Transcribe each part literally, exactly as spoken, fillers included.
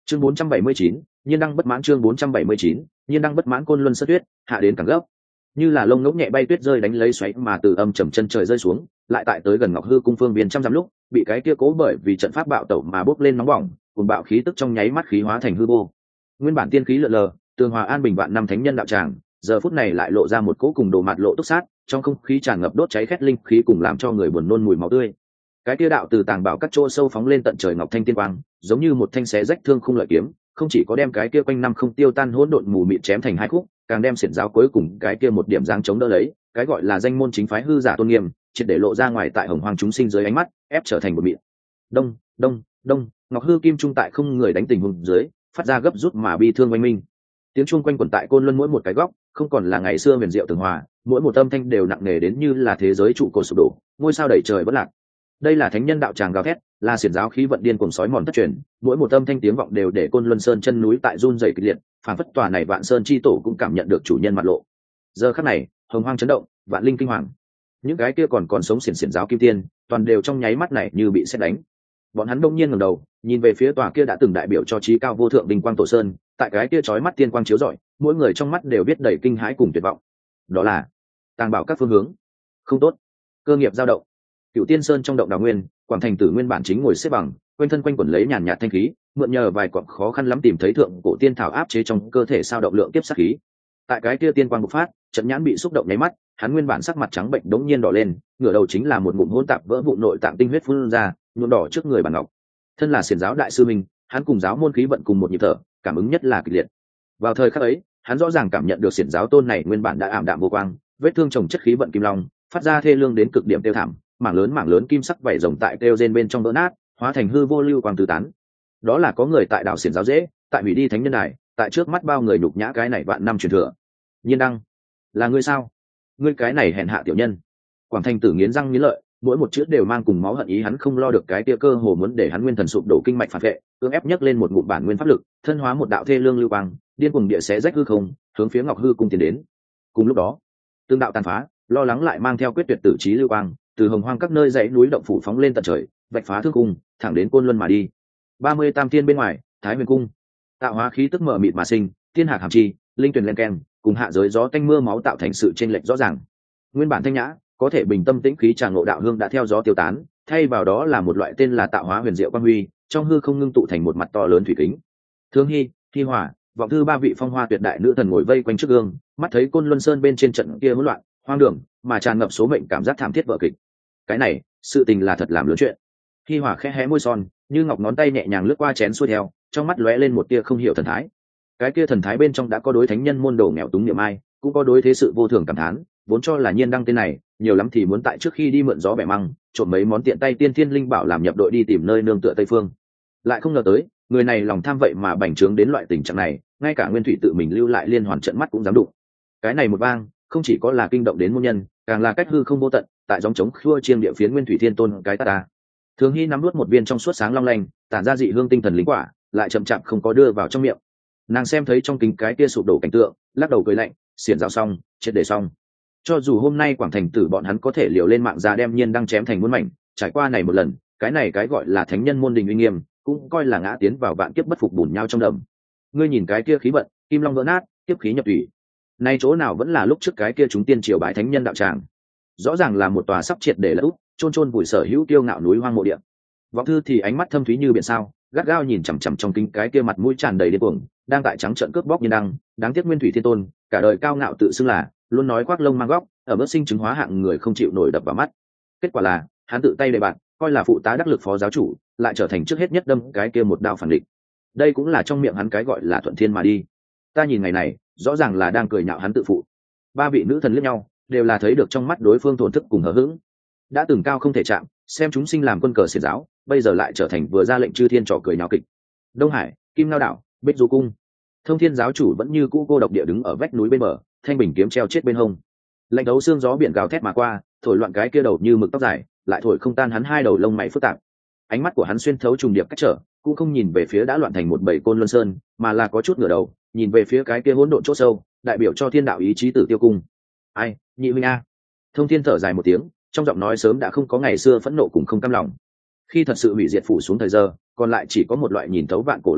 chương bốn trăm bảy mươi chín, nhiên đăng bất mãn chương bốn trăm bảy mươi chín, nhiên đăng bất mãn Côn Luân Sơn tuyết hạ đến càng gấp, như là lông ngỗng nhẹ bay tuyết rơi đánh lấy xoáy mà từ âm trầm chân trời rơi xuống, lại tại tới gần Ngọc Hư cung phương viên trăm dặm lúc, bị cái kia cố bởi vì trận pháp bạo tẩu mà bốc lên nóng bỏng, cùng bạo khí tức trong nháy mắt khí hóa thành hư vô. Nguyên bản tiên khí lượn lờ, tường hòa an bình vạn năm thánh nhân đạo tràng, giờ phút này lại lộ ra một cỗ cùng đồ mạt lộ túc sát, trong không khí tràn ngập đốt cháy khét linh khí cùng làm cho người buồn nôn mùi máu tươi. Cái kia đạo từ tàng bảo các chỗ sâu phóng lên tận trời ngọc thanh tiên quang, giống như một thanh xé rách thương không lợi kiếm, không chỉ có đem cái kia quanh năm không tiêu tan hỗn độn mù mịt chém thành hai khúc, càng đem xiển giáo cuối cùng cái kia một điểm dáng chống đỡ lấy, cái gọi là danh môn chính phái hư giả tôn nghiêm, triệt để lộ ra ngoài tại hồng hoang chúng sinh dưới ánh mắt, ép trở thành một mịn. Đông, đông, đông, Ngọc Hư kim trung tại không người đánh tình huống dưới, phát ra gấp rút mà bi thương oanh minh. Tiếng chuông quanh quẩn tại Côn Luân mỗi một cái góc, không còn là ngày xưa huyền diệu tường hòa, mỗi một âm thanh đều nặng nề đến như là thế giới trụ cột sụp đổ, ngôi sao đầy trời bất lạc. Đây là thánh nhân đạo tràng gào thét, là xiển giáo khí vận điên cuồng sói mòn thất truyền, mỗi một âm thanh tiếng vọng đều để Côn Luân Sơn chân núi tại run rẩy kịch liệt, phản phất tòa này Vạn Sơn chi tổ cũng cảm nhận được chủ nhân mặt lộ. Giờ khắc này, hồng hoang chấn động, vạn linh kinh hoàng. Những cái kia còn còn sống xiển xiển giáo kim tiên, toàn đều trong nháy mắt này như bị sét đánh. Bọn hắn đông nhiên ngẩng đầu, nhìn về phía tòa kia đã từng đại biểu cho trí cao vô thượng đỉnh quang tổ sơn, tại cái kia chói mắt tiên quang chiếu rọi, mỗi người trong mắt đều biết đầy kinh hãi cùng tuyệt vọng. Đó là tàng bảo các phương hướng. Không tốt, cơ nghiệp dao động. Cửu Tiên Sơn trong động đào nguyên, Quảng Thành Tử nguyên bản chính ngồi xếp bằng, quanh thân quanh quẩn lấy nhàn nhạt thanh khí, mượn nhờ vài quặng khó khăn lắm tìm thấy thượng cổ tiên thảo áp chế trong cơ thể sao động lượng tiếp sát khí. Tại cái kia tiên quang bộc phát, trận nhãn bị xúc động nháy mắt, hắn nguyên bản sắc mặt trắng bệnh đống nhiên đỏ lên, ngửa đầu chính là một ngụm hỗn tạp vỡ vụn nội tạng tinh huyết phun ra, nhuộm đỏ trước người bản ngọc. Thân là xiển giáo đại sư minh, hắn cùng giáo môn khí vận cùng một nhịp thở, cảm ứng nhất là kịch liệt. Vào thời khắc ấy, hắn rõ ràng cảm nhận được xiển giáo tôn này nguyên bản đã ảm đạm vô quang, vết thương chồng chất khí vận kim long, phát ra thê lương đến cực điểm tiêu thảm, mảng lớn mảng lớn kim sắc vảy rồng tại kêu rên bên trong vỡ nát, hóa thành hư vô lưu quang tứ tán. Đó là có người tại đảo xiển giáo dễ, tại hủy đi thánh nhân đài, tại trước mắt bao người nhục nhã cái này vạn năm truyền thừa. Nhiên đăng, là ngươi sao? Ngươi cái này hèn hạ tiểu nhân. Quảng Thành Tử nghiến răng nghiến lợi, mỗi một chữ đều mang cùng máu hận ý, hắn không lo được cái tia cơ hồ muốn để hắn nguyên thần sụp đổ kinh mạch phản vệ, cưỡng ép nhấc lên một ngụm bản nguyên pháp lực, thân hóa một đạo thê lương lưu quang, điên cuồng địa xé rách hư không, hướng phía Ngọc Hư cung tiến đến. Cùng lúc đó, tương đạo tàn phá, lo lắng lại mang theo quyết tuyệt tử trí lưu quang, từ hồng hoang các nơi dãy núi động phủ phóng lên tận trời, vạch phá thương cung, thẳng đến Côn Luân mà đi. ba mươi tam tiên bên ngoài, Thái Huyền cung, tạo hóa khí tức mở mịt mà sinh, tiên hạc hàm chi, linh tuyển len keng, cùng hạ giới gió tanh mưa máu tạo thành sự chênh lệch rõ ràng. Nguyên bản thanh nhã, có thể bình tâm tĩnh khí tràng ngộ đạo hương đã theo gió tiêu tán, thay vào đó là một loại tên là tạo hóa huyền diệu quang huy, trong hư không ngưng tụ thành một mặt to lớn thủy kính. Thương Hy, Thi Hỏa, Vọng Thư ba vị phong hoa tuyệt đại nữ thần ngồi vây quanh trước gương, mắt thấy Côn Luân Sơn bên trên trận kia hỗn loạn, hoang đường, mà tràn ngập số mệnh cảm giác thảm thiết vở kịch. Cái này, sự tình là thật làm lớn chuyện. Thi Hỏa khẽ hé môi son, như ngọc ngón tay nhẹ nhàng lướt qua chén xuôi theo, trong mắt lóe lên một tia không hiểu thần thái. Cái kia thần thái bên trong đã có đối thánh nhân môn đồ nghèo túng niệm ai, cũng có đối thế sự vô thường cảm thán, vốn cho là Nhiên đăng tên này, nhiều lắm thì muốn tại trước khi đi mượn gió bẻ măng, trộm mấy món tiện tay tiên thiên linh bảo làm nhập đội đi tìm nơi nương tựa Tây phương. Lại không ngờ tới, người này lòng tham vậy mà bành trướng đến loại tình trạng này, ngay cả Nguyên Thủy tự mình lưu lại liên hoàn trận mắt cũng dám đụng. Cái này một vang, không chỉ có là kinh động đến môn nhân, càng là cách hư không vô tận, tại gióng trống khua chiêng địa phiến Nguyên Thủy Thiên Tôn cái ta ta. Thường Hy nắm nuốt một viên trong suốt sáng long lanh, tản ra dị hương tinh thần linh quả, lại chậm chạp không có đưa vào trong miệng. Nàng xem thấy trong kính cái kia sụp đổ cảnh tượng, lắc đầu cười lạnh, xiển giáo xong, triệt để xong. Cho dù hôm nay Quảng Thành Tử bọn hắn có thể liều lên mạng ra đem Nhiên đăng chém thành muôn mảnh, trải qua này một lần, cái này cái gọi là thánh nhân môn đình uy nghiêm, cũng coi là ngã tiến vào vạn kiếp bất phục bùn nhau trong đầm. Ngươi nhìn cái kia khí vận, kim long vỡ nát, kiếp khí nhập thủy. Nay chỗ nào vẫn là lúc trước cái kia chúng tiên triều bái thánh nhân đạo tràng. Rõ ràng là một tòa sắp triệt để lỡ úp, chôn chôn vùi sở hữu tiêu ngạo núi hoang mộ địa. Vọng Thư thì ánh mắt thâm thúy như biển sao, gắt gao nhìn chằm chằm trong kính cái kia mặt mũi tràn đầy điên cuồng, đang tại trắng trợn cướp bóc Nhiên đăng, đáng tiếc Nguyên Thủy Thiên Tôn, cả đời cao ngạo tự xưng là, luôn nói khoác lông mang góc, ở bước sinh chứng hóa hạng người không chịu nổi đập vào mắt. Kết quả là, hắn tự tay đề bạt, coi là phụ tá đắc lực phó giáo chủ, lại trở thành trước hết nhất đâm cái kia một đao phản địch. Đây cũng là trong miệng hắn cái gọi là thuận thiên mà đi. Ta nhìn ngày này, rõ ràng là đang cười nhạo hắn tự phụ. Ba vị nữ thần liếc nhau, đều là thấy được trong mắt đối phương thổn thức cùng hờ hững. Đã từng cao không thể chạm, xem chúng sinh làm quân cờ xiển giáo, bây giờ lại trở thành vừa ra lệnh chư thiên trò cười nhạo kịch. Đông Hải, Kim Ngao đảo, Bích Du cung, Thông Thiên giáo chủ vẫn như cũ cô độc địa đứng ở vách núi bên bờ, thanh bình kiếm treo chết bên hông. Lạnh đấu xương gió biển gào thét mà qua, thổi loạn cái kia đầu như mực tóc dài, lại thổi không tan hắn hai đầu lông mày phức tạp. Ánh mắt của hắn xuyên thấu trùng điệp cách trở, cũng không nhìn về phía đã loạn thành một bầy Côn Luân Sơn, mà là có chút ngửa đầu, nhìn về phía cái kia hỗn độn chỗ sâu, đại biểu cho thiên đạo ý chí Tử Tiêu cung. Ai, nhị huynh a. Thông Thiên thở dài một tiếng, trong giọng nói sớm đã không có ngày xưa phẫn nộ cùng không cam lòng. Khi thật sự hủy diệt phủ xuống thời giờ, còn lại chỉ có một loại nhìn thấu vạn cổ luân hồi,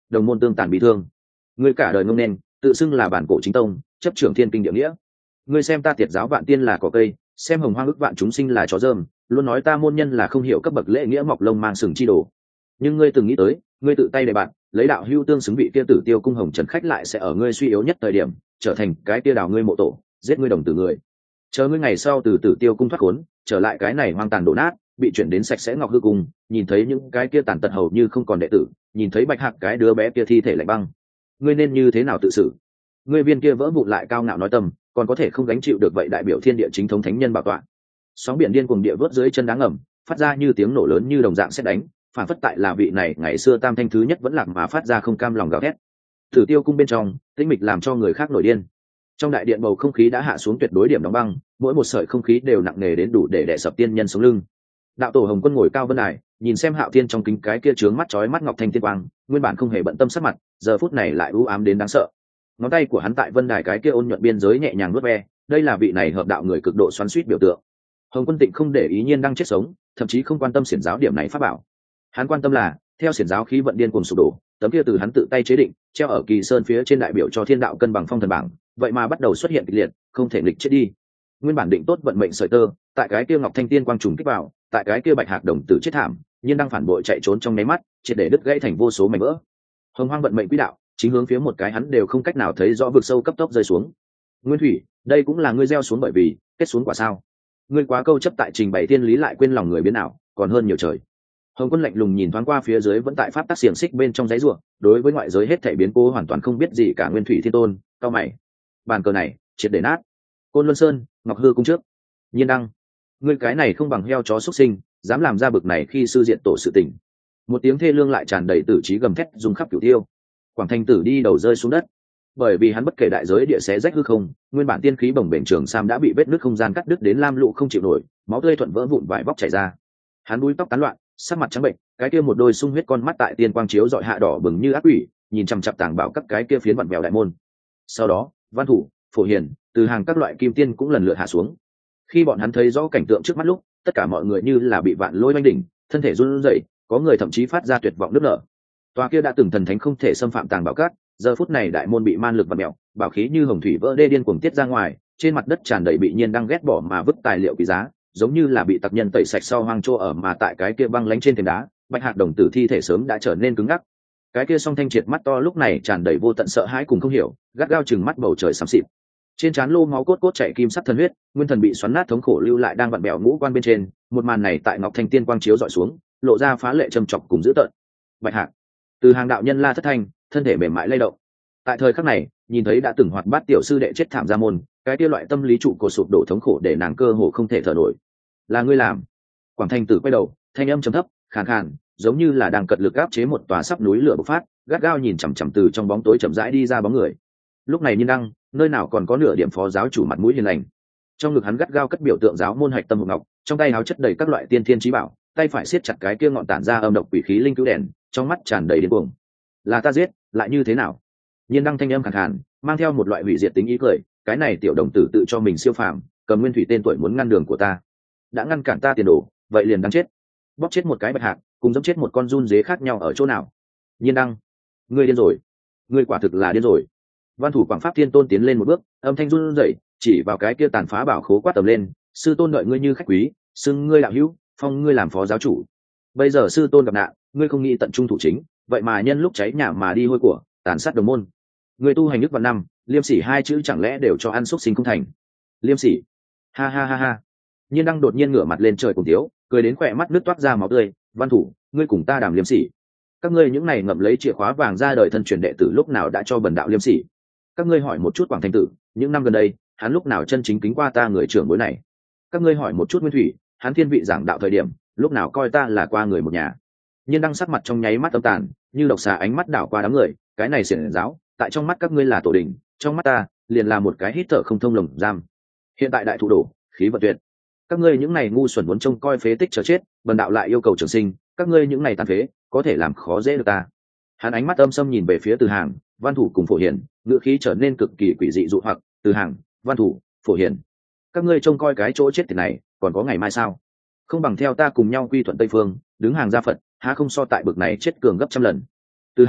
đồng môn tương tàn bị thương. Ngươi cả đời ngông nên tự xưng là bản cổ chính tông, chấp trưởng thiên kinh địa nghĩa. Ngươi xem ta tiệt giáo vạn tiên là cỏ cây, xem hồng hoang ức vạn chúng sinh là chó dơm, luôn nói ta môn nhân là không hiểu cấp bậc lễ nghĩa mọc lông mang sừng chi đồ. Nhưng ngươi từng nghĩ tới, ngươi tự tay đầy bạn lấy đạo hưu tương xứng vị kia tử tiêu cung hồng trần khách lại sẽ ở ngươi suy yếu nhất thời điểm trở thành cái kia đào ngươi mộ tổ, giết ngươi đồng tử người. Chờ ngươi ngày sau từ tử tiêu cung thoát khốn, trở lại cái này hoang tàn đổ nát, bị chuyển đến sạch sẽ ngọc hư cung, nhìn thấy những cái kia tàn tật hầu như không còn đệ tử, nhìn thấy bạch hạc cái đứa bé kia thi thể lạnh băng, ngươi nên như thế nào tự xử? Ngươi viên kia vỡ vụn lại cao ngạo nói tâm, còn có thể không gánh chịu được vậy đại biểu thiên địa chính thống thánh nhân bảo tọa. Sóng biển điên cuồng địa vớt dưới chân đá ngầm, phát ra như tiếng nổ lớn như đồng dạng sét đánh, phản phất tại là vị này ngày xưa tam thanh thứ nhất vẫn lạc mà phát ra không cam lòng gào thét. Tử tiêu cung bên trong tĩnh mịch làm cho người khác nổi điên. Trong đại điện bầu không khí đã hạ xuống tuyệt đối điểm đóng băng, mỗi một sợi không khí đều nặng nề đến đủ để đè sập tiên nhân sống lưng. Đạo tổ Hồng Quân ngồi cao vân đài, nhìn xem Hạo Thiên trong kính cái kia trướng mắt chói mắt ngọc thanh tiên quang, nguyên bản không hề bận tâm sắc mặt, giờ phút này lại u ám đến đáng sợ. Ngón tay của hắn tại vân đài cái kia ôn nhuận biên giới nhẹ nhàng vuốt ve, đây là vị này hợp đạo người cực độ xoắn xuýt biểu tượng. Hồng Quân Tịnh không để ý Nhiên đang chết sống, thậm chí không quan tâm xiển giáo điểm này pháp bảo. Hắn quan tâm là, theo xiển giáo khí vận điên cuồng sụp đổ, tấm kia từ hắn tự tay chế định, treo ở kỳ sơn phía trên đại biểu cho thiên đạo cân bằng phong thần bảng, vậy mà bắt đầu xuất hiện kịch liệt, không thể nghịch chết đi. Nguyên bản định tốt vận mệnh sợi tơ, tại cái kia ngọc thanh tiên quang trùng kích vào, tại cái kia bạch hạc đồng tử chết thảm, Nhiên đang phản bội chạy trốn trong nháy mắt, triệt để đứt gãy thành vô số mảnh vỡ. Hồng Hoang vận mệnh quỹ đạo, chính hướng phía một cái hắn đều không cách nào thấy rõ vực sâu cấp tốc rơi xuống. Nguyên Thủy, đây cũng là ngươi gieo xuống bởi vì kết xuống quả sao? Ngươi quá câu chấp tại trình bày thiên lý lại quên lòng người biến nào, còn hơn nhiều trời. Hồng Quân lạnh lùng nhìn thoáng qua phía dưới vẫn tại pháp tắc xiềng xích bên trong giấy ruộng, đối với ngoại giới hết thảy biến cố hoàn toàn không biết gì cả. Nguyên Thủy Thiên Tôn, cao mày. Bàn cờ này, triệt để nát. Côn Luân Sơn, Ngọc Hư cung trước. Nhiên Đăng, ngươi cái này không bằng heo chó xuất sinh, dám làm ra bực này khi sư diện tổ sự tình. Một tiếng thê lương lại tràn đầy tử trí gầm thét rung khắp cửu tiêu. Quảng Thanh Tử đi đầu rơi xuống đất. Bởi vì hắn bất kể đại giới địa xé rách hư không, nguyên bản tiên khí bồng bềnh trường sam đã bị vết nứt không gian cắt đứt đến lam lụ không chịu nổi, máu tươi thuận vỡ vụn vải vóc chảy ra. Hắn đuôi tóc tán loạn, sắc mặt trắng bệnh, cái kia một đôi sung huyết con mắt tại tiên quang chiếu dọi hạ đỏ bừng như ác quỷ, nhìn chằm chằm tàng bảo các cái kia phiến vặn vẹo đại môn. Sau đó, Văn Thủ, Phổ Hiền, từ hàng các loại kim tiên cũng lần lượt hạ xuống. Khi bọn hắn thấy rõ cảnh tượng trước mắt lúc, tất cả mọi người như là bị vạn lôi oanh đỉnh, thân thể run rẩy, có người thậm chí phát ra tuyệt vọng nức nở. Tòa kia đã từng thần thánh không thể xâm phạm tàng bảo các, giờ phút này đại môn bị man lực vặn mèo, bảo khí như hồng thủy vỡ đê điên cuồng tiết ra ngoài, trên mặt đất tràn đầy bị Nhiên đang ghét bỏ mà vứt tài liệu quý giá, giống như là bị tặc nhân tẩy sạch sau hoang trô ở mà tại cái kia băng lánh trên thềm đá, bạch hạc đồng tử thi thể sớm đã trở nên cứng ngắc. Cái kia song thanh triệt mắt to lúc này tràn đầy vô tận sợ hãi cùng không hiểu, gắt gao chừng mắt bầu trời xám xịt. Trên trán lô máu cốt cốt chảy kim sắc thần huyết, nguyên thần bị xoắn nát thống khổ lưu lại đang vặn bẹo ngũ quan bên trên, một màn này tại ngọc thanh tiên quang chiếu dọi xuống, lộ ra phá lệ trầm trọng cùng dữ tợn. Bạch hạc, từ hàng đạo nhân la thất thanh, thân thể mềm mại lay động. Tại thời khắc này, nhìn thấy đã từng hoạt bát tiểu sư đệ chết thảm ra môn, cái kia loại tâm lý trụ cột sụp đổ thống khổ để nàng cơ hồ không thể thở nổi. Là ngươi làm? Quảng Thanh Tử quay đầu, thanh âm trầm thấp, khàn khàn, giống như là đang cật lực áp chế một tòa sắp núi lửa bộc phát, gắt gao nhìn chằm chằm từ trong bóng tối chậm rãi đi ra bóng người. Lúc này Nhiên Đăng, nơi nào còn có nửa điểm phó giáo chủ mặt mũi hiền lành. Trong ngực hắn gắt gao cất biểu tượng giáo môn hạch tâm hộp ngọc, trong tay áo chất đầy các loại tiên thiên chí bảo, tay phải siết chặt cái kia ngọn tản ra âm độc quỷ khí linh cứu đèn, trong mắt tràn đầy điên cuồng. Là ta giết, lại như thế nào? Nhiên Đăng thanh âm khàn khàn, mang theo một loại hủy diệt tính ý cười, cái này tiểu đồng tử tự cho mình siêu phàm, cầm Nguyên Thủy tên tuổi muốn ngăn đường của ta, đã ngăn cản ta tiền đồ, vậy liền đáng chết. Bóp chết một cái bạch hạc, cùng giẫm chết một con run dế khác nhau ở chỗ nào? Nhiên Đăng, ngươi điên rồi, ngươi quả thực là điên rồi. Văn Thủ Quảng Pháp Thiên Tôn tiến lên một bước, âm thanh run rẩy, chỉ vào cái kia tàn phá bảo khố quát tầm lên, sư tôn đợi ngươi như khách quý, xưng ngươi đạo hữu, phong ngươi làm phó giáo chủ. Bây giờ sư tôn gặp nạn, ngươi không nghĩ tận trung thủ chính, vậy mà nhân lúc cháy nhà mà đi hôi của, tàn sát đồng môn. Ngươi tu hành nước vạn năm, liêm sỉ hai chữ chẳng lẽ đều cho ăn xúc sinh không thành? Liêm sỉ. Ha ha ha ha. Nhiên Đăng đột nhiên ngửa mặt lên trời cùng tiếu, cười đến khỏe mắt nước toát ra máu tươi. Văn Thủ, ngươi cùng ta đàm liêm sỉ. Các ngươi những này ngậm lấy chìa khóa vàng ra đời thân truyền đệ tử lúc nào đã cho bần đạo liêm sỉ? Các ngươi hỏi một chút Quảng Thanh Tử, những năm gần đây, hắn lúc nào chân chính kính qua ta người trưởng bối này? Các ngươi hỏi một chút Nguyên Thủy, hắn thiên vị giảng đạo thời điểm, lúc nào coi ta là qua người một nhà? Nhiên Đăng sắc mặt trong nháy mắt âm tàn, như độc xà ánh mắt đảo qua đám người, cái này xiển giáo, tại trong mắt các ngươi là tổ đình, trong mắt ta, liền là một cái hít thở không thông lồng giam. Hiện tại đại thủ đổ, khí vận tuyệt. Các ngươi những này ngu xuẩn muốn trông coi phế tích chờ chết, bần đạo lại yêu cầu trường sinh, các ngươi những này tàn phế, có thể làm khó dễ được ta. Hắn ánh mắt âm sâm nhìn về phía Từ Hàng, Văn Thủ cùng Phổ Hiền, ngữ khí trở nên cực kỳ quỷ dị dụ hoặc. Từ Hàng, Văn Thủ, Phổ Hiền, các ngươi trông coi cái chỗ chết thì này, còn có ngày mai sao? Không bằng theo ta cùng nhau quy thuận Tây Phương, đứng hàng gia Phật, há không so tại bực này chết cường gấp trăm lần. Từ Hàng,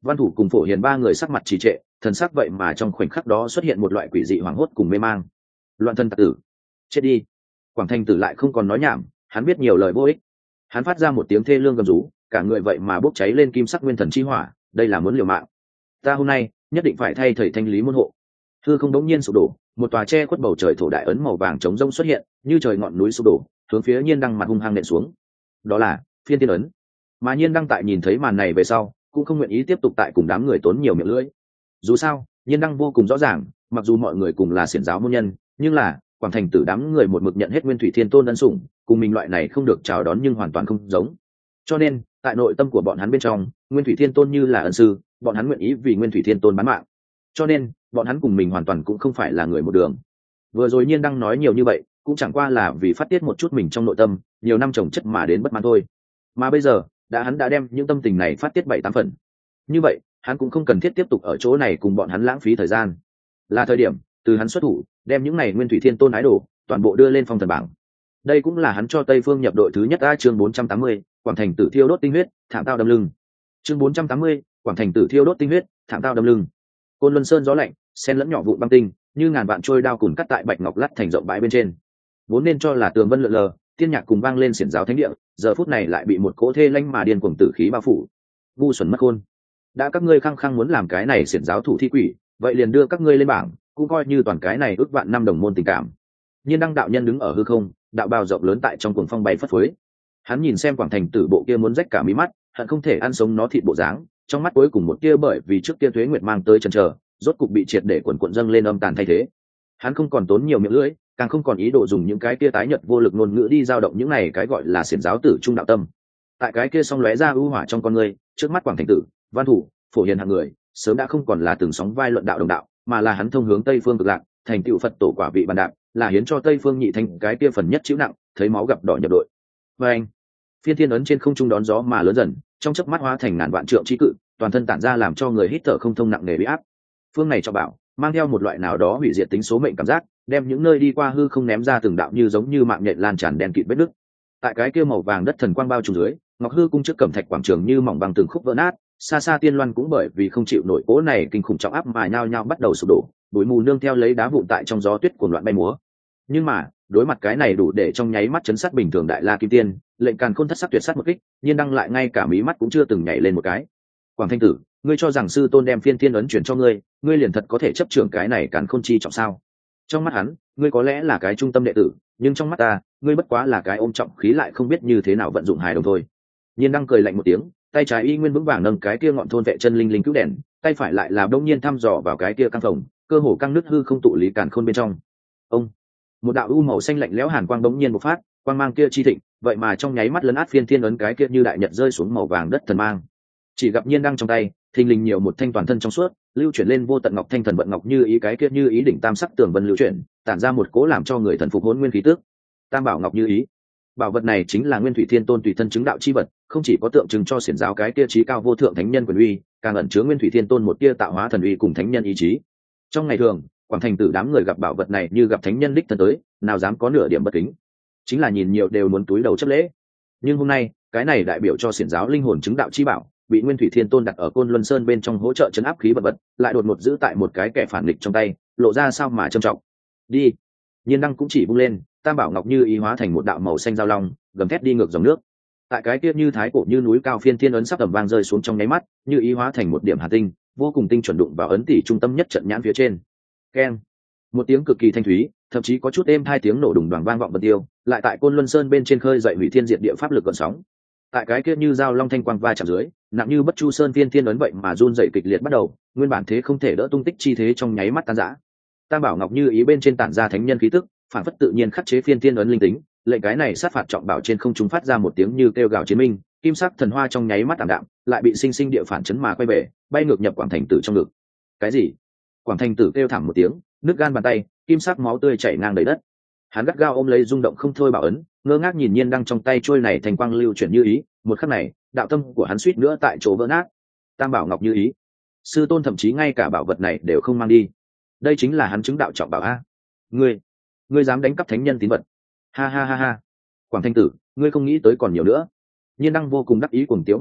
Văn Thủ cùng Phổ Hiền ba người sắc mặt trì trệ, thần sắc vậy mà trong khoảnh khắc đó xuất hiện một loại quỷ dị hoảng hốt cùng mê mang. Loạn thân tặc tử, chết đi! Quảng Thành Tử lại không còn nói nhảm, hắn biết nhiều lời vô ích. Hắn phát ra một tiếng thê lương gầm rú, cả người vậy mà bốc cháy lên kim sắc nguyên thần chi hỏa, đây là muốn liều mạng. Ta hôm nay nhất định phải thay thầy thanh lý môn hộ. Hư không đống nhiên sụp đổ, một tòa che khuất bầu trời thổ đại ấn màu vàng chống rông xuất hiện, như trời ngọn núi sụp đổ, hướng phía Nhiên Đăng mặt hung hăng nện xuống. Đó là Phiên Thiên ấn. Mà Nhiên Đăng tại nhìn thấy màn này về sau, cũng không nguyện ý tiếp tục tại cùng đám người tốn nhiều miệng lưỡi. Dù sao, Nhiên Đăng vô cùng rõ ràng, mặc dù mọi người cùng là xiển giáo môn nhân, nhưng là Quảng Thành Tử đám người một mực nhận hết Nguyên Thủy Thiên Tôn ân sủng, cùng mình loại này không được chào đón nhưng hoàn toàn không giống. Cho nên, tại nội tâm của bọn hắn bên trong, Nguyên Thủy Thiên Tôn như là ân sư, bọn hắn nguyện ý vì Nguyên Thủy Thiên Tôn bán mạng. Cho nên, bọn hắn cùng mình hoàn toàn cũng không phải là người một đường. Vừa rồi Nhiên Đăng nói nhiều như vậy, cũng chẳng qua là vì phát tiết một chút mình trong nội tâm, nhiều năm chồng chất mà đến bất mãn thôi. Mà bây giờ, đã hắn đã đem những tâm tình này phát tiết bảy tám phần. Như vậy, hắn cũng không cần thiết tiếp tục ở chỗ này cùng bọn hắn lãng phí thời gian. Là thời điểm, từ hắn xuất thủ, đem những này Nguyên Thủy Thiên Tôn ái đồ, toàn bộ đưa lên phong thần bảng. Đây cũng là hắn cho Tây Phương nhập đội thứ nhất a chương bốn trăm tám mươi, Quảng Thành Tử thiêu đốt tinh huyết, thảm tao đâm lưng. Chương bốn trăm tám mươi, Quảng Thành Tử thiêu đốt tinh huyết, thảm tao đâm lưng. Côn Luân Sơn gió lạnh, xen lẫn nhỏ vụn băng tinh, như ngàn vạn trôi đao cùn cắt tại bạch ngọc lát thành rộng bãi bên trên. Vốn nên cho là tường vân lượn lờ, tiên nhạc cùng vang lên xiển giáo thánh địa, giờ phút này lại bị một cỗ thê lanh mà điên cuồng tử khí bao phủ. Ngu xuẩn mất khôn. Đã các ngươi khăng khăng muốn làm cái này xiển giáo thủ thi quỷ, vậy liền đưa các ngươi lên bảng, cũng coi như toàn cái này ước vạn năm đồng môn tình cảm. Nhiên Đăng đạo nhân đứng ở hư không, đạo bào rộng lớn tại trong cuồng phong bay phất phới. Hắn nhìn xem Quảng Thành Tử bộ kia muốn rách cả mí mắt, hận không thể ăn sống nó thịt bộ dáng, trong mắt cuối cùng một kia bởi vì trước kia Tuế Nguyệt mang tới chần chờ, rốt cục bị triệt để quần quần dâng lên âm tàn thay thế. Hắn không còn tốn nhiều miệng lưỡi, càng không còn ý đồ dùng những cái kia tái nhợt vô lực ngôn ngữ đi dao động những này cái gọi là xiển giáo tử trung đạo tâm. Tại cái kia song lóe ra ưu hỏa trong con người, trước mắt Quảng Thành Tử, Văn Thủ, Phổ Hiền hạng người, sớm đã không còn là từng sóng vai luận đạo đồng đạo, mà là hắn thông hướng Tây Phương cực lạc, thành tựu Phật tổ quả vị bàn đạp, là hiến cho Tây Phương nhị thành cái kia phần nhất chịu nặng, thấy máu gặp đỏ nhập đội. Và anh, Phiên Thiên ấn trên không trung đón gió mà lớn dần, trong chớp mắt hóa thành ngàn vạn trượng chi cự, toàn thân tản ra làm cho người hít thở không thông nặng nề bị áp. Phương này cho bảo, mang theo một loại nào đó hủy diệt tính số mệnh cảm giác, đem những nơi đi qua hư không ném ra từng đạo như giống như mạng nhện lan tràn đen kịt vết nứt. Tại cái kia màu vàng đất thần quang bao trùm dưới, Ngọc Hư cung trước cẩm thạch quảng trường như mỏng bằng từng khúc vỡ nát, xa xa tiên loan cũng bởi vì không chịu nổi cố này kinh khủng trọng áp mà nhao nhao bắt đầu sụp đổ, bụi mù nương theo lấy đá vụn tại trong gió tuyết cuồng loạn bay múa. Nhưng mà, đối mặt cái này đủ để trong nháy mắt chấn sát bình thường đại la kim tiên, lệnh càn khôn thất sắc tuyệt sát một kích, Nhiên Đăng lại ngay cả mí mắt cũng chưa từng nhảy lên một cái. Quảng Thanh Tử, ngươi cho rằng sư tôn đem Phiên Thiên ấn chuyển cho ngươi, ngươi liền thật có thể chấp trưởng cái này càn khôn chi trọng sao? Trong mắt hắn, ngươi có lẽ là cái trung tâm đệ tử, nhưng trong mắt ta, ngươi bất quá là cái ôm trọng khí lại không biết như thế nào vận dụng hài đồng thôi. Nhiên Đăng cười lạnh một tiếng, tay trái y nguyên vững vàng nâng cái kia ngọn thôn vệ chân linh linh cứu đèn, tay phải lại là đông nhiên thăm dò vào cái kia căng phòng, cơ hồ căng nứt hư không tụ lý càn khôn bên trong. Ông, một đạo u màu xanh lạnh lẽo hàn quang bỗng nhiên bộc phát, quang mang kia chi thịnh, vậy mà trong nháy mắt lấn át Phiên Thiên ấn cái kia như đại nhật rơi xuống màu vàng đất thần mang. Chỉ gặp Nhiên Đăng trong tay, thình lình nhiều một thanh toàn thân trong suốt, lưu chuyển lên vô tận ngọc thanh thần vận ngọc như ý cái kia như ý đỉnh tam sắc tường vân lưu chuyển, tản ra một cố làm cho người thần phục hồn nguyên khí tức. Tam bảo ngọc như ý. Bảo vật này chính là Nguyên Thủy Thiên Tôn tùy thân chứng đạo chi vật, không chỉ có tượng trưng cho xiển giáo cái kia trí cao vô thượng thánh nhân quyền uy, càng ẩn chứa Nguyên Thủy Thiên Tôn một tia tạo hóa thần uy cùng thánh nhân ý chí. Trong ngày thường, Quảng Thành Tử đám người gặp bảo vật này như gặp thánh nhân đích thân tới, nào dám có nửa điểm bất kính, chính là nhìn nhiều đều muốn túi đầu chấp lễ. Nhưng hôm nay, cái này đại biểu cho xiển giáo linh hồn chứng đạo chi bảo, bị Nguyên Thủy Thiên Tôn đặt ở Côn Luân Sơn bên trong hỗ trợ chấn áp khí vật vật, lại đột ngột giữ tại một cái kẻ phản nghịch trong tay, lộ ra sao mà trầm trọng. Đi. Nhiên Đăng cũng chỉ vung lên, tam bảo ngọc như ý hóa thành một đạo màu xanh giao long, gầm thét đi ngược dòng nước. Tại cái kia như thái cổ như núi cao Phiên Thiên ấn sắp tầm vang rơi xuống trong nháy mắt, như ý hóa thành một điểm hà tinh, vô cùng tinh chuẩn đụng vào ấn tỷ trung tâm nhất trận nhãn phía trên. Keng. Một tiếng cực kỳ thanh thúy, thậm chí có chút êm hai tiếng nổ đùng đoàng vang vọng bật tiêu, lại tại Côn Luân Sơn bên trên khơi dậy hủy thiên diệt địa pháp lực gợn sóng. Tại cái kia như dao long thanh quang va chạm dưới, nặng như bất chu sơn Phiên Thiên ấn vậy mà run dậy kịch liệt bắt đầu, nguyên bản thế không thể đỡ tung tích chi thế trong nháy mắt tan rã. Tam bảo ngọc như ý bên trên tản ra thánh nhân khí tức, phản phất tự nhiên khắc chế Phiên Thiên ấn linh tính, lệnh cái này sát phạt trọng bảo trên không trung phát ra một tiếng như kêu gào chiến minh, kim sắc thần hoa trong nháy mắt tạm đạm, lại bị sinh sinh địa phản chấn mà quay về, bay ngược nhập Quảng Thành Tử trong ngực. Cái gì? Quảng Thành Tử kêu thảm một tiếng, nứt gan bàn tay, kim sắc máu tươi chảy ngang đầy đất. Hắn gắt gao ôm lấy rung động không thôi bảo ấn, ngơ ngác nhìn Nhiên Đăng trong tay trôi này thành quang lưu chuyển như ý, một khắc này, đạo tâm của hắn suýt nữa tại chỗ vỡ nát. Tam bảo ngọc như ý, sư tôn thậm chí ngay cả bảo vật này đều không mang đi. Đây chính là hắn chứng đạo trọng bảo a. Ngươi, ngươi dám đánh cắp thánh nhân tín vật? Ha ha ha ha. Quảng Thanh Tử, ngươi không nghĩ tới còn nhiều nữa. Nhiên Đăng vô cùng đắc ý cuồng tiếu bắt đầu,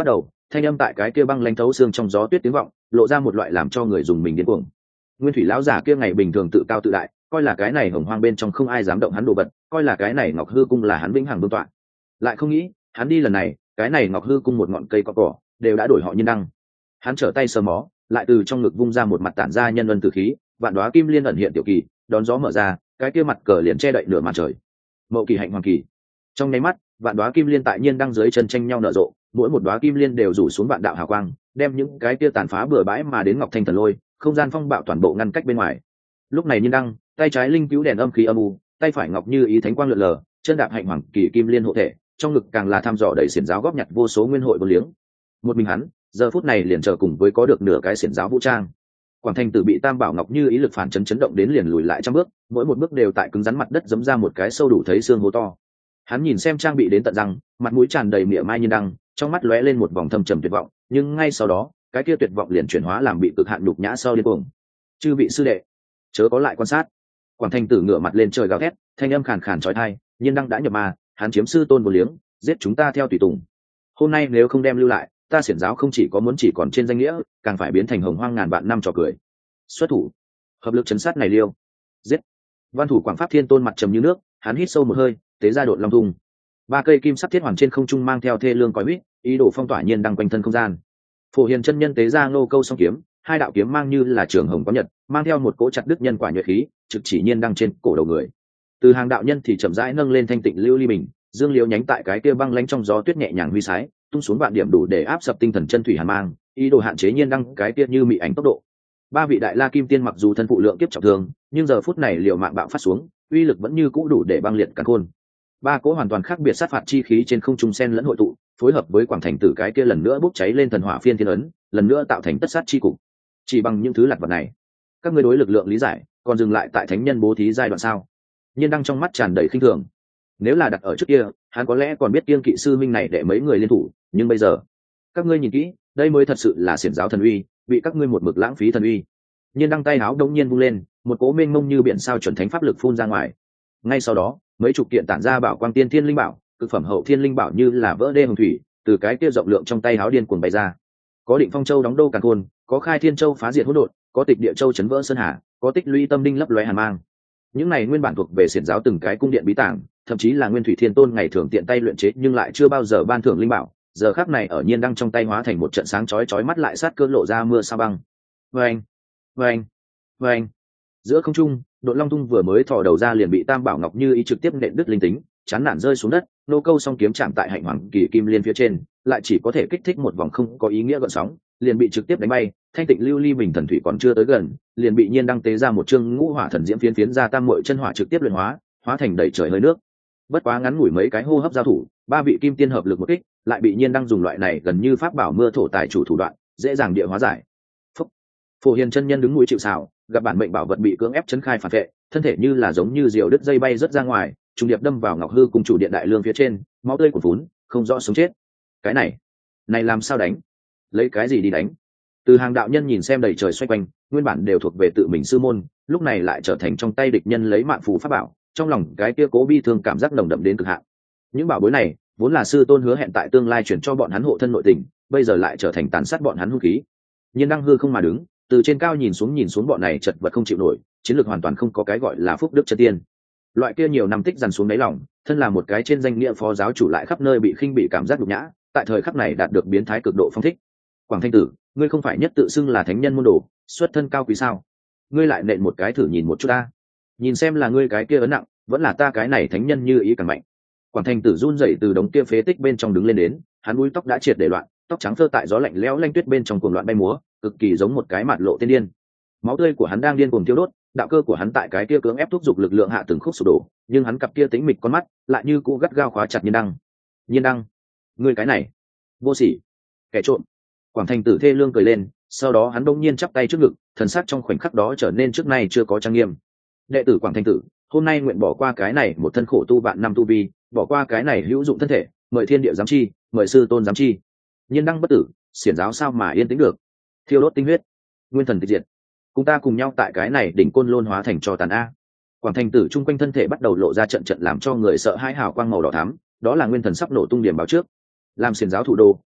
thanh âm tại cái kia băng lanh thấu xương trong gió tuyết tiếng vọng, lộ ra một loại làm cho người dùng mình điên cuồng. Nguyên thủy lão giả kia ngày bình thường tự cao tự đại, coi là cái này hồng hoang bên trong không ai dám động hắn đồ vật, coi là cái này ngọc hư cung là hắn vĩnh hằng vương tọa. Lại không nghĩ, hắn đi lần này, cái này ngọc hư cung một ngọn cây cỏ cỏ đều đã đổi họ Nhiên Đăng. Hắn trở tay sờ mó, lại từ trong ngực vung ra một mặt tản ra nhân luân tử khí, vạn đóa kim liên ẩn hiện tiểu kỳ, đón gió mở ra, cái kia mặt cờ liền che đậy nửa màn trời. Mậu kỳ hạnh hoàng kỳ. Trong nháy mắt, vạn đóa kim liên tại Nhiên Đăng dưới chân tranh nhau nở rộ, mỗi một đóa kim liên đều rủ xuống vạn đạo hào quang, đem những cái kia tàn phá bừa bãi mà đến ngọc thanh thần lôi, không gian phong bạo toàn bộ ngăn cách bên ngoài. Lúc này Nhiên Đăng, tay trái linh cứu đèn âm khí âm u, tay phải ngọc như ý thánh quang lượn lờ, chân đạp hạnh hoàng kỳ kim liên hộ thể, trong ngực càng là tham dò đầy xiển giáo góp nhặt vô số nguyên hội vô liếng. Một mình hắn, giờ phút này liền chờ cùng với có được nửa cái xiển giáo vũ trang. Quảng Thành Tử bị Tam Bảo Ngọc như ý lực phản chấn chấn động đến liền lùi lại trăm bước, mỗi một bước đều tại cứng rắn mặt đất giẫm ra một cái sâu đủ thấy xương hố to. Hắn nhìn xem trang bị đến tận răng, mặt mũi tràn đầy mỉa mai Nhiên Đăng, trong mắt lóe lên một vòng thâm trầm tuyệt vọng, nhưng ngay sau đó, cái kia tuyệt vọng liền chuyển hóa làm bị cực hạn nhục nhã sau điên cuồng. Chư vị sư đệ, chớ có lại quan sát. Quảng Thành Tử ngửa mặt lên trời gào thét, thanh âm khàn khàn chói tai, Nhiên Đăng đã nhập ma, hắn chiếm sư tôn vô liếng, giết chúng ta theo tùy tùng. Hôm nay nếu không đem lưu lại, ta xiển giáo không chỉ có muốn chỉ còn trên danh nghĩa, càng phải biến thành hồng hoang ngàn vạn năm trò cười. Xuất thủ, hợp lực chấn sát này liêu. Giết. Văn thủ Quảng Pháp Thiên Tôn mặt trầm như nước, hắn hít sâu một hơi, tế ra độn long thung. Ba cây kim sắc thiết hoàn trên không trung mang theo thê lương còi huýt, ý đồ phong tỏa Nhiên Đăng quanh thân không gian. Phổ Hiền chân nhân tế ra ngô câu song kiếm, hai đạo kiếm mang như là trường hồng có nhật, mang theo một cỗ chặt đứt nhân quả nhuệ khí, trực chỉ Nhiên Đăng trên cổ đầu người. Từ hàng đạo nhân thì chậm rãi nâng lên thanh tịnh lưu ly bình, dương liễu nhánh tại cái kia băng lánh trong gió tuyết nhẹ nhàng huy sái, tung xuống vạn điểm đủ để áp sập tinh thần chân thủy hàn mang, ý đồ hạn chế Nhiên Đăng cái kia như mị ảnh tốc độ. Ba vị đại la kim tiên mặc dù thân phụ lượng kiếp trọng thương, nhưng giờ phút này liều mạng bạo phát xuống, uy lực vẫn như cũ đủ để băng liệt càn khôn. Ba cỗ hoàn toàn khác biệt sát phạt chi khí trên không trung sen lẫn hội tụ, phối hợp với Quảng Thành Tử cái kia lần nữa bốc cháy lên thần hỏa phiên thiên ấn, lần nữa tạo thành tất sát chi cục. Chỉ bằng những thứ lặt vặt này, các ngươi đối lực lượng lý giải, còn dừng lại tại thánh nhân bố thí giai đoạn sao? Nhiên Đăng trong mắt tràn đầy khinh thường. Nếu là đặt ở trước kia, hắn có lẽ còn biết kiêng kỵ sư minh này để mấy người liên thủ, nhưng bây giờ, các ngươi nhìn kỹ, đây mới thật sự là xiển giáo thần uy, bị các ngươi một mực lãng phí thần uy. Nhiên Đăng tay áo đông nhiên vung lên, một cỗ mênh mông như biển sao chuẩn thánh pháp lực phun ra ngoài. Ngay sau đó, mấy chục kiện tản ra bảo quang tiên thiên linh bảo, cực phẩm hậu thiên linh bảo như là vỡ đê hồng thủy, từ cái kia rộng lượng trong tay áo điên cuồng bay ra. Có Định Phong Châu đóng đô càn khôn, có Khai Thiên Châu phá diệt hỗn độn, có Tịch Địa Châu chấn vỡ sơn hà, có Tích Lũy Tâm Đinh lấp lóe hàn mang. Những này nguyên bản thuộc về xiển giáo từng cái cung điện bí tàng, thậm chí là Nguyên Thủy Thiên Tôn ngày thường tiện tay luyện chế nhưng lại chưa bao giờ ban thưởng linh bảo, giờ khắc này ở Nhiên Đăng trong tay hóa thành một trận sáng chói chói mắt lại sát cơ lộ ra mưa sa băng. Vâng, vâng, vâng. Giữa không trung, Độn Long Tung vừa mới thò đầu ra liền bị Tam Bảo Ngọc như ý trực tiếp nện đứt linh tính, chán nản rơi xuống đất, nô câu song kiếm chạm tại hạnh hoàng kỳ kim liên phía trên, lại chỉ có thể kích thích một vòng không có ý nghĩa gợn sóng, liền bị trực tiếp đánh bay. Thanh tịnh lưu ly bình thần thủy còn chưa tới gần, liền bị Nhiên Đăng tế ra một chương ngũ hỏa thần diễm phiến phiến ra tam muội chân hỏa trực tiếp luyện hóa, hóa thành đầy trời hơi nước. Bất quá ngắn ngủi mấy cái hô hấp giao thủ, ba vị kim tiên hợp lực một kích, lại bị Nhiên Đăng dùng loại này gần như pháp bảo mưa thổ tài chủ thủ đoạn, dễ dàng địa hóa giải. Phúc. Phổ Hiền chân nhân đứng núi chịu sào, gặp bản mệnh bảo vật bị cưỡng ép chấn khai phản vệ, thân thể như là giống như diều đứt dây bay rất ra ngoài, trùng điệp đâm vào Ngọc Hư cùng chủ điện đại lương phía trên, máu tươi cuồn vốn, không rõ sống chết. Cái này, này làm sao đánh? Lấy cái gì đi đánh? Từ hàng đạo nhân nhìn xem đầy trời xoay quanh, nguyên bản đều thuộc về tự mình sư môn, lúc này lại trở thành trong tay địch nhân lấy mạng phù pháp bảo, trong lòng cái kia cố bi thương cảm giác nồng đậm đến cực hạn. Những bảo bối này vốn là sư tôn hứa hẹn tại tương lai chuyển cho bọn hắn hộ thân nội tình, bây giờ lại trở thành tàn sát bọn hắn hung khí. Nhiên Đăng hư không mà đứng, từ trên cao nhìn xuống nhìn xuống bọn này chật vật không chịu nổi, chiến lược hoàn toàn không có cái gọi là phúc đức chân tiên. Loại kia nhiều năm tích dằn xuống đáy lòng, thân là một cái trên danh nghĩa phó giáo chủ lại khắp nơi bị khinh bị cảm giác nhục nhã, tại thời khắc này đạt được biến thái cực độ phong thích. Quảng Thanh Tử, ngươi không phải nhất tự xưng là thánh nhân môn đồ, xuất thân cao quý sao? Ngươi lại nện một cái thử nhìn một chút ta, nhìn xem là ngươi cái kia ấn nặng, vẫn là ta cái này thánh nhân như ý càng mạnh. Quảng Thanh Tử run rẩy từ đống kia phế tích bên trong đứng lên đến, hắn búi tóc đã triệt để loạn, tóc trắng phơ tại gió lạnh lẽo lanh tuyết bên trong cuồng loạn bay múa, cực kỳ giống một cái mạt lộ tiên điên. Máu tươi của hắn đang điên cuồng thiêu đốt, đạo cơ của hắn tại cái kia cưỡng ép thúc giục lực lượng hạ từng khúc sụp đổ, nhưng hắn cặp kia tĩnh mịch con mắt lại như cũ gắt gao khóa chặt Nhiên Đăng. Nhiên Đăng, ngươi cái này, vô sỉ, kẻ trộm. Quảng Thanh Tử thê lương cười lên, sau đó hắn bỗng nhiên chắp tay trước ngực, thần sắc trong khoảnh khắc đó trở nên trước nay chưa có trang nghiêm. Đệ tử Quảng Thanh Tử, hôm nay nguyện bỏ qua cái này một thân khổ tu vạn năm tu vi, bỏ qua cái này hữu dụng thân thể, mời thiên địa giám chi, mời sư tôn giám chi. Nhiên Đăng bất tử, xiển giáo sao mà yên tĩnh được? Thiêu đốt tinh huyết, nguyên thần tịch diệt, cùng ta cùng nhau tại cái này đỉnh côn lôn hóa thành cho tàn a. Quảng Thanh Tử trung quanh thân thể bắt đầu lộ ra trận trận làm cho người sợ hãi hào quang màu đỏ thắm, đó là nguyên thần sắp nổ tung điểm báo trước. Làm xiển giáo thủ đô,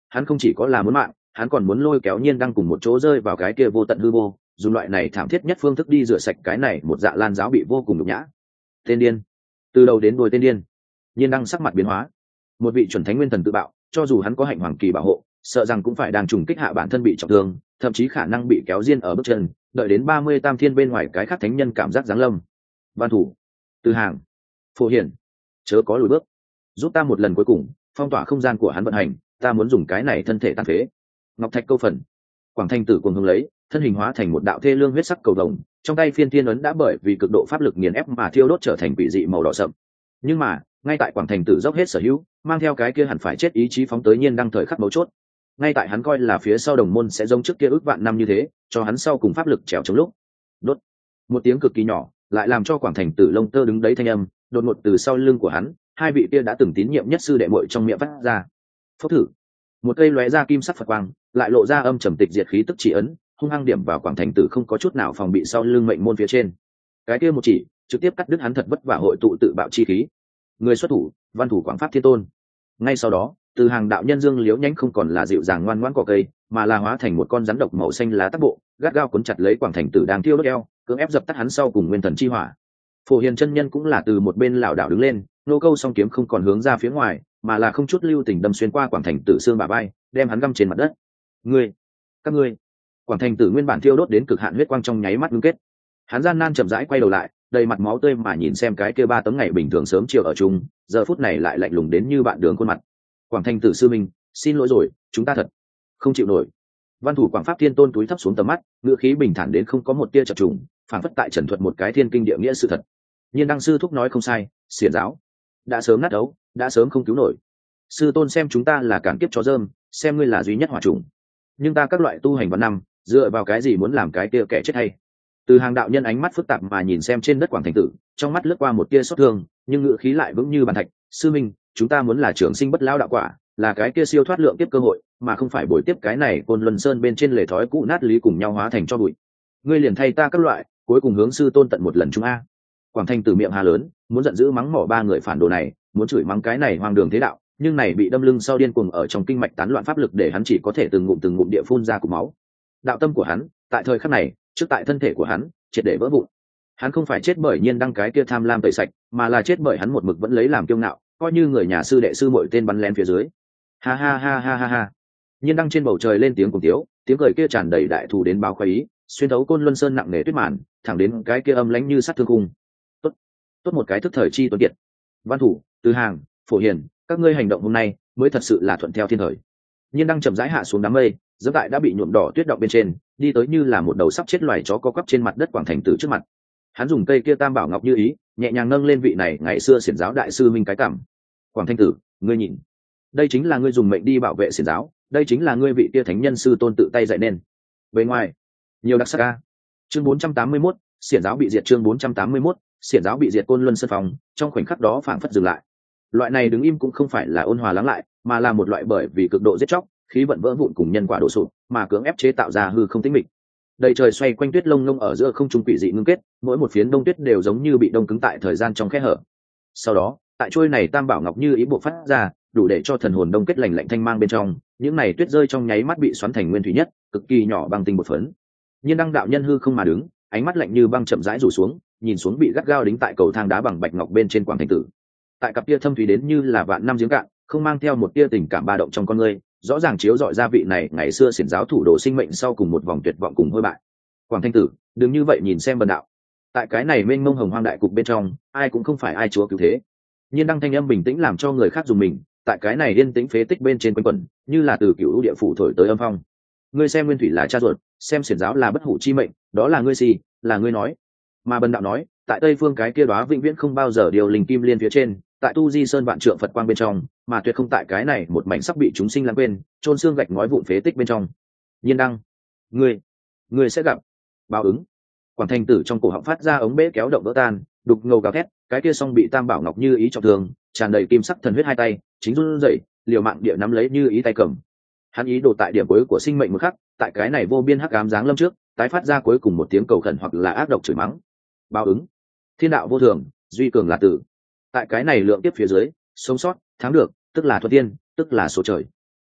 hắn không chỉ có là muốn mạng, hắn còn muốn lôi kéo Nhiên Đăng cùng một chỗ rơi vào cái kia vô tận hư vô, dùng loại này thảm thiết nhất phương thức đi rửa sạch cái này một dạ lan giáo bị vô cùng nhục nhã. Tên điên, từ đầu đến đuôi tên điên. Nhiên Đăng sắc mặt biến hóa. Một vị chuẩn thánh nguyên thần tự bạo, cho dù hắn có hạnh hoàng kỳ bảo hộ, sợ rằng cũng phải đang trùng kích hạ bản thân bị trọng thương, thậm chí khả năng bị kéo diên ở bước chân, đợi đến ba mươi tam thiên bên ngoài cái khác thánh nhân cảm giác giáng lâm. Văn thủ, Từ Hàng, Phổ Hiển, chớ có lùi bước, giúp ta một lần cuối cùng, phong tỏa không gian của hắn vận hành, ta muốn dùng cái này thân thể tan phế. Ngọc Thạch câu phần, Quảng Thanh Tử cuồng hứng lấy, thân hình hóa thành một đạo thê lương huyết sắc cầu vồng, trong tay phiên thiên ấn đã bởi vì cực độ pháp lực nghiền ép mà thiêu đốt trở thành quỷ dị màu đỏ sậm. Nhưng mà, ngay tại Quảng Thanh Tử dốc hết sở hữu, mang theo cái kia hẳn phải chết ý chí phóng tới Nhiên Đăng thời khắc mấu chốt. Ngay tại hắn coi là phía sau đồng môn sẽ giống trước kia ước vạn năm như thế, cho hắn sau cùng pháp lực trèo chống lúc. Đốt. Một tiếng cực kỳ nhỏ, lại làm cho Quảng Thanh Tử lông tơ đứng đấy thanh âm, đột ngột từ sau lưng của hắn, hai vị kia đã từng tín nhiệm nhất sư đệ muội trong miệng phát ra. Phốc thử. Một cây lóe ra kim sắc Phật quang, lại lộ ra âm trầm tịch diệt khí tức chỉ ấn, hung hăng điểm vào Quảng Thanh Tử không có chút nào phòng bị sau lưng mệnh môn phía trên. Cái kia một chỉ, trực tiếp cắt đứt hắn thật vất vả hội tụ tự bạo chi khí. Người xuất thủ, Văn thủ Quảng Pháp Thiên Tôn. Ngay sau đó, Từ Hàng đạo nhân dương liếu nhánh không còn là dịu dàng ngoan ngoãn cỏ cây, mà là hóa thành một con rắn độc màu xanh lá tác bộ, gắt gao cuốn chặt lấy Quảng Thanh Tử đang thiêu đốt eo, cưỡng ép dập tắt hắn sau cùng nguyên thần chi hỏa. Phổ Hiền chân nhân cũng là từ một bên lảo đảo đứng lên, nô câu song kiếm không còn hướng ra phía ngoài, mà là không chút lưu tình đâm xuyên qua Quảng Thanh Tử xương bả vai, đem hắn găm trên mặt đất. Ngươi, các ngươi! Quảng Thanh Tử nguyên bản thiêu đốt đến cực hạn huyết quang trong nháy mắt ngưng kết. Hắn gian nan chậm rãi quay đầu lại, đầy mặt máu tươi mà nhìn xem cái kia ba tấm ngày bình thường sớm chiều ở chung, giờ phút này lại lạnh lùng đến như bạn đường khuôn mặt. Quảng Thanh Tử sư minh, xin lỗi rồi, chúng ta thật không chịu nổi. Văn thủ Quảng Pháp Thiên Tôn túi thấp xuống tầm mắt, ngữ khí bình thản đến không có một tia chập trùng, phản phất tại trần thuật một cái thiên kinh địa nghĩa sự thật. Nhiên Đăng sư thúc nói không sai, xiển giáo đã sớm nát ấu, đã sớm không cứu nổi. Sư tôn xem chúng ta là cản kiếp chó dơm, xem ngươi là duy nhất hỏa trùng. Nhưng ta các loại tu hành văn năm, dựa vào cái gì muốn làm cái kia kẻ chết hay? Từ Hàng đạo nhân ánh mắt phức tạp mà nhìn xem trên đất Quảng Thanh Tử, trong mắt lướt qua một tia xót thương, nhưng ngữ khí lại vững như bàn thạch. Sư minh, chúng ta muốn là trường sinh bất lão đạo quả, là cái kia siêu thoát lượng tiếp cơ hội, mà không phải bồi tiếp cái này Côn Luân Sơn bên trên lề thói cũ nát lý cùng nhau hóa thành cho bụi. Ngươi liền thay ta các loại, cuối cùng hướng sư tôn tận một lần chúng a. Quảng Thanh Tử miệng hà lớn, muốn giận dữ mắng mỏ ba người phản đồ này, muốn chửi mắng cái này hoang đường thế đạo, nhưng này bị đâm lưng sau điên cuồng ở trong kinh mạch tán loạn pháp lực để hắn chỉ có thể từng ngụm từng ngụm địa phun ra cục máu. Đạo tâm của hắn, tại thời khắc này, trước tại thân thể của hắn, triệt để vỡ vụn. Hắn không phải chết bởi Nhiên Đăng cái kia tham lam tẩy sạch, mà là chết bởi hắn một mực vẫn lấy làm kiêu ngạo, coi như người nhà sư đệ sư muội tên bắn lén phía dưới. Ha ha ha ha ha ha. Nhiên Đăng trên bầu trời lên tiếng cùng tiếu, tiếng cười kia tràn đầy đại thù đến bao khoái ý, xuyên thấu Côn Luân Sơn nặng nề tuyết màn, thẳng đến cái kia âm lãnh như sắt thương khung. Tốt, tốt một cái thức thời chi tuấn kiệt. Văn thủ, Từ Hàng, Phổ Hiền, các ngươi hành động hôm nay mới thật sự là thuận theo thiên thời. Nhiên Đăng chậm rãi hạ xuống đám mây, dẫm tại đã bị nhuộm đỏ tuyết động bên trên, đi tới như là một đầu sắp chết loài chó co quắp trên mặt đất Quảng Thanh Tử trước mặt. Hắn dùng cây kia tam bảo ngọc như ý, nhẹ nhàng nâng lên vị này ngày xưa xiển giáo đại sư minh cái cảm. Quảng Thanh Tử, ngươi nhìn, đây chính là ngươi dùng mệnh đi bảo vệ xiển giáo, đây chính là ngươi vị kia thánh nhân sư tôn tự tay dạy nên. Bên ngoài, nhiều đặc sắc ca. Chương bốn trăm tám mươi mốt, xiển giáo bị diệt. Chương bốn trăm tám mươi mốt, xiển giáo bị diệt. Côn Luân Sơn phòng, trong khoảnh khắc đó phảng phất dừng lại. Loại này đứng im cũng không phải là ôn hòa lắng lại, mà là một loại bởi vì cực độ giết chóc, khí vận vỡ vụn cùng nhân quả đổ sụp, mà cưỡng ép chế tạo ra hư không tĩnh mịch. Đầy trời xoay quanh tuyết lông lông ở giữa không trung quỷ dị ngưng kết, mỗi một phiến đông tuyết đều giống như bị đông cứng tại thời gian trong khe hở. Sau đó, tại chuôi này tam bảo ngọc như ý bộ phát ra, đủ để cho thần hồn đông kết lạnh lạnh thanh mang bên trong, những này tuyết rơi trong nháy mắt bị xoắn thành nguyên thủy nhất, cực kỳ nhỏ bằng tinh một phấn. Nhiên Đăng đạo nhân hư không mà đứng, ánh mắt lạnh như băng chậm rãi rủ xuống, nhìn xuống bị gắt gao đính tại cầu thang đá bằng bạch ngọc bên trên Quảng Thanh Tử. Tại cặp kia thâm thúy đến như là vạn năm giếng cạn, không mang theo một tia tình cảm ba động trong con người, rõ ràng chiếu rọi ra vị này ngày xưa xiển giáo thủ đồ sinh mệnh sau cùng một vòng tuyệt vọng cùng hôi bại. Quảng Thanh Tử, đừng như vậy nhìn xem bần đạo. Tại cái này mênh mông hồng hoang đại cục bên trong, ai cũng không phải ai chúa cứu thế. Nhiên Đăng thanh âm bình tĩnh làm cho người khác dùng mình, tại cái này yên tĩnh phế tích bên trên quanh quẩn, như là từ cựu địa phủ thổi tới âm phong. Ngươi xem nguyên thủy là cha ruột, xem xiển giáo là bất hủ chi mệnh, đó là ngươi gì, là ngươi nói. Mà bần đạo nói, tại tây phương cái kia đóa vĩnh viễn không bao giờ điều linh kim liên phía trên, tại tu di sơn vạn trượng Phật quang bên trong, mà tuyệt không tại cái này một mảnh sắp bị chúng sinh lãng quên, chôn xương gạch ngói vụn phế tích bên trong. Nhiên Đăng, ngươi, ngươi sẽ gặp báo ứng. Quảng Thanh Tử trong cổ họng phát ra ống bể kéo động vỡ tan, đục ngầu gào thét, cái kia song bị tam bảo ngọc như ý trọng thương, tràn đầy kim sắc thần huyết hai tay, chính run rẩy, liều mạng địa nắm lấy như ý tay cầm. Hắn ý đồ tại điểm cuối của sinh mệnh một khắc, tại cái này vô biên hắc ám giáng lâm trước, tái phát ra cuối cùng một tiếng cầu khẩn hoặc là ác độc chửi mắng. Báo ứng, thiên đạo vô thường, duy cường là tử. Tại cái này lượng tiếp phía dưới, sống sót, thắng được, tức là thuận tiên, tức là số trời.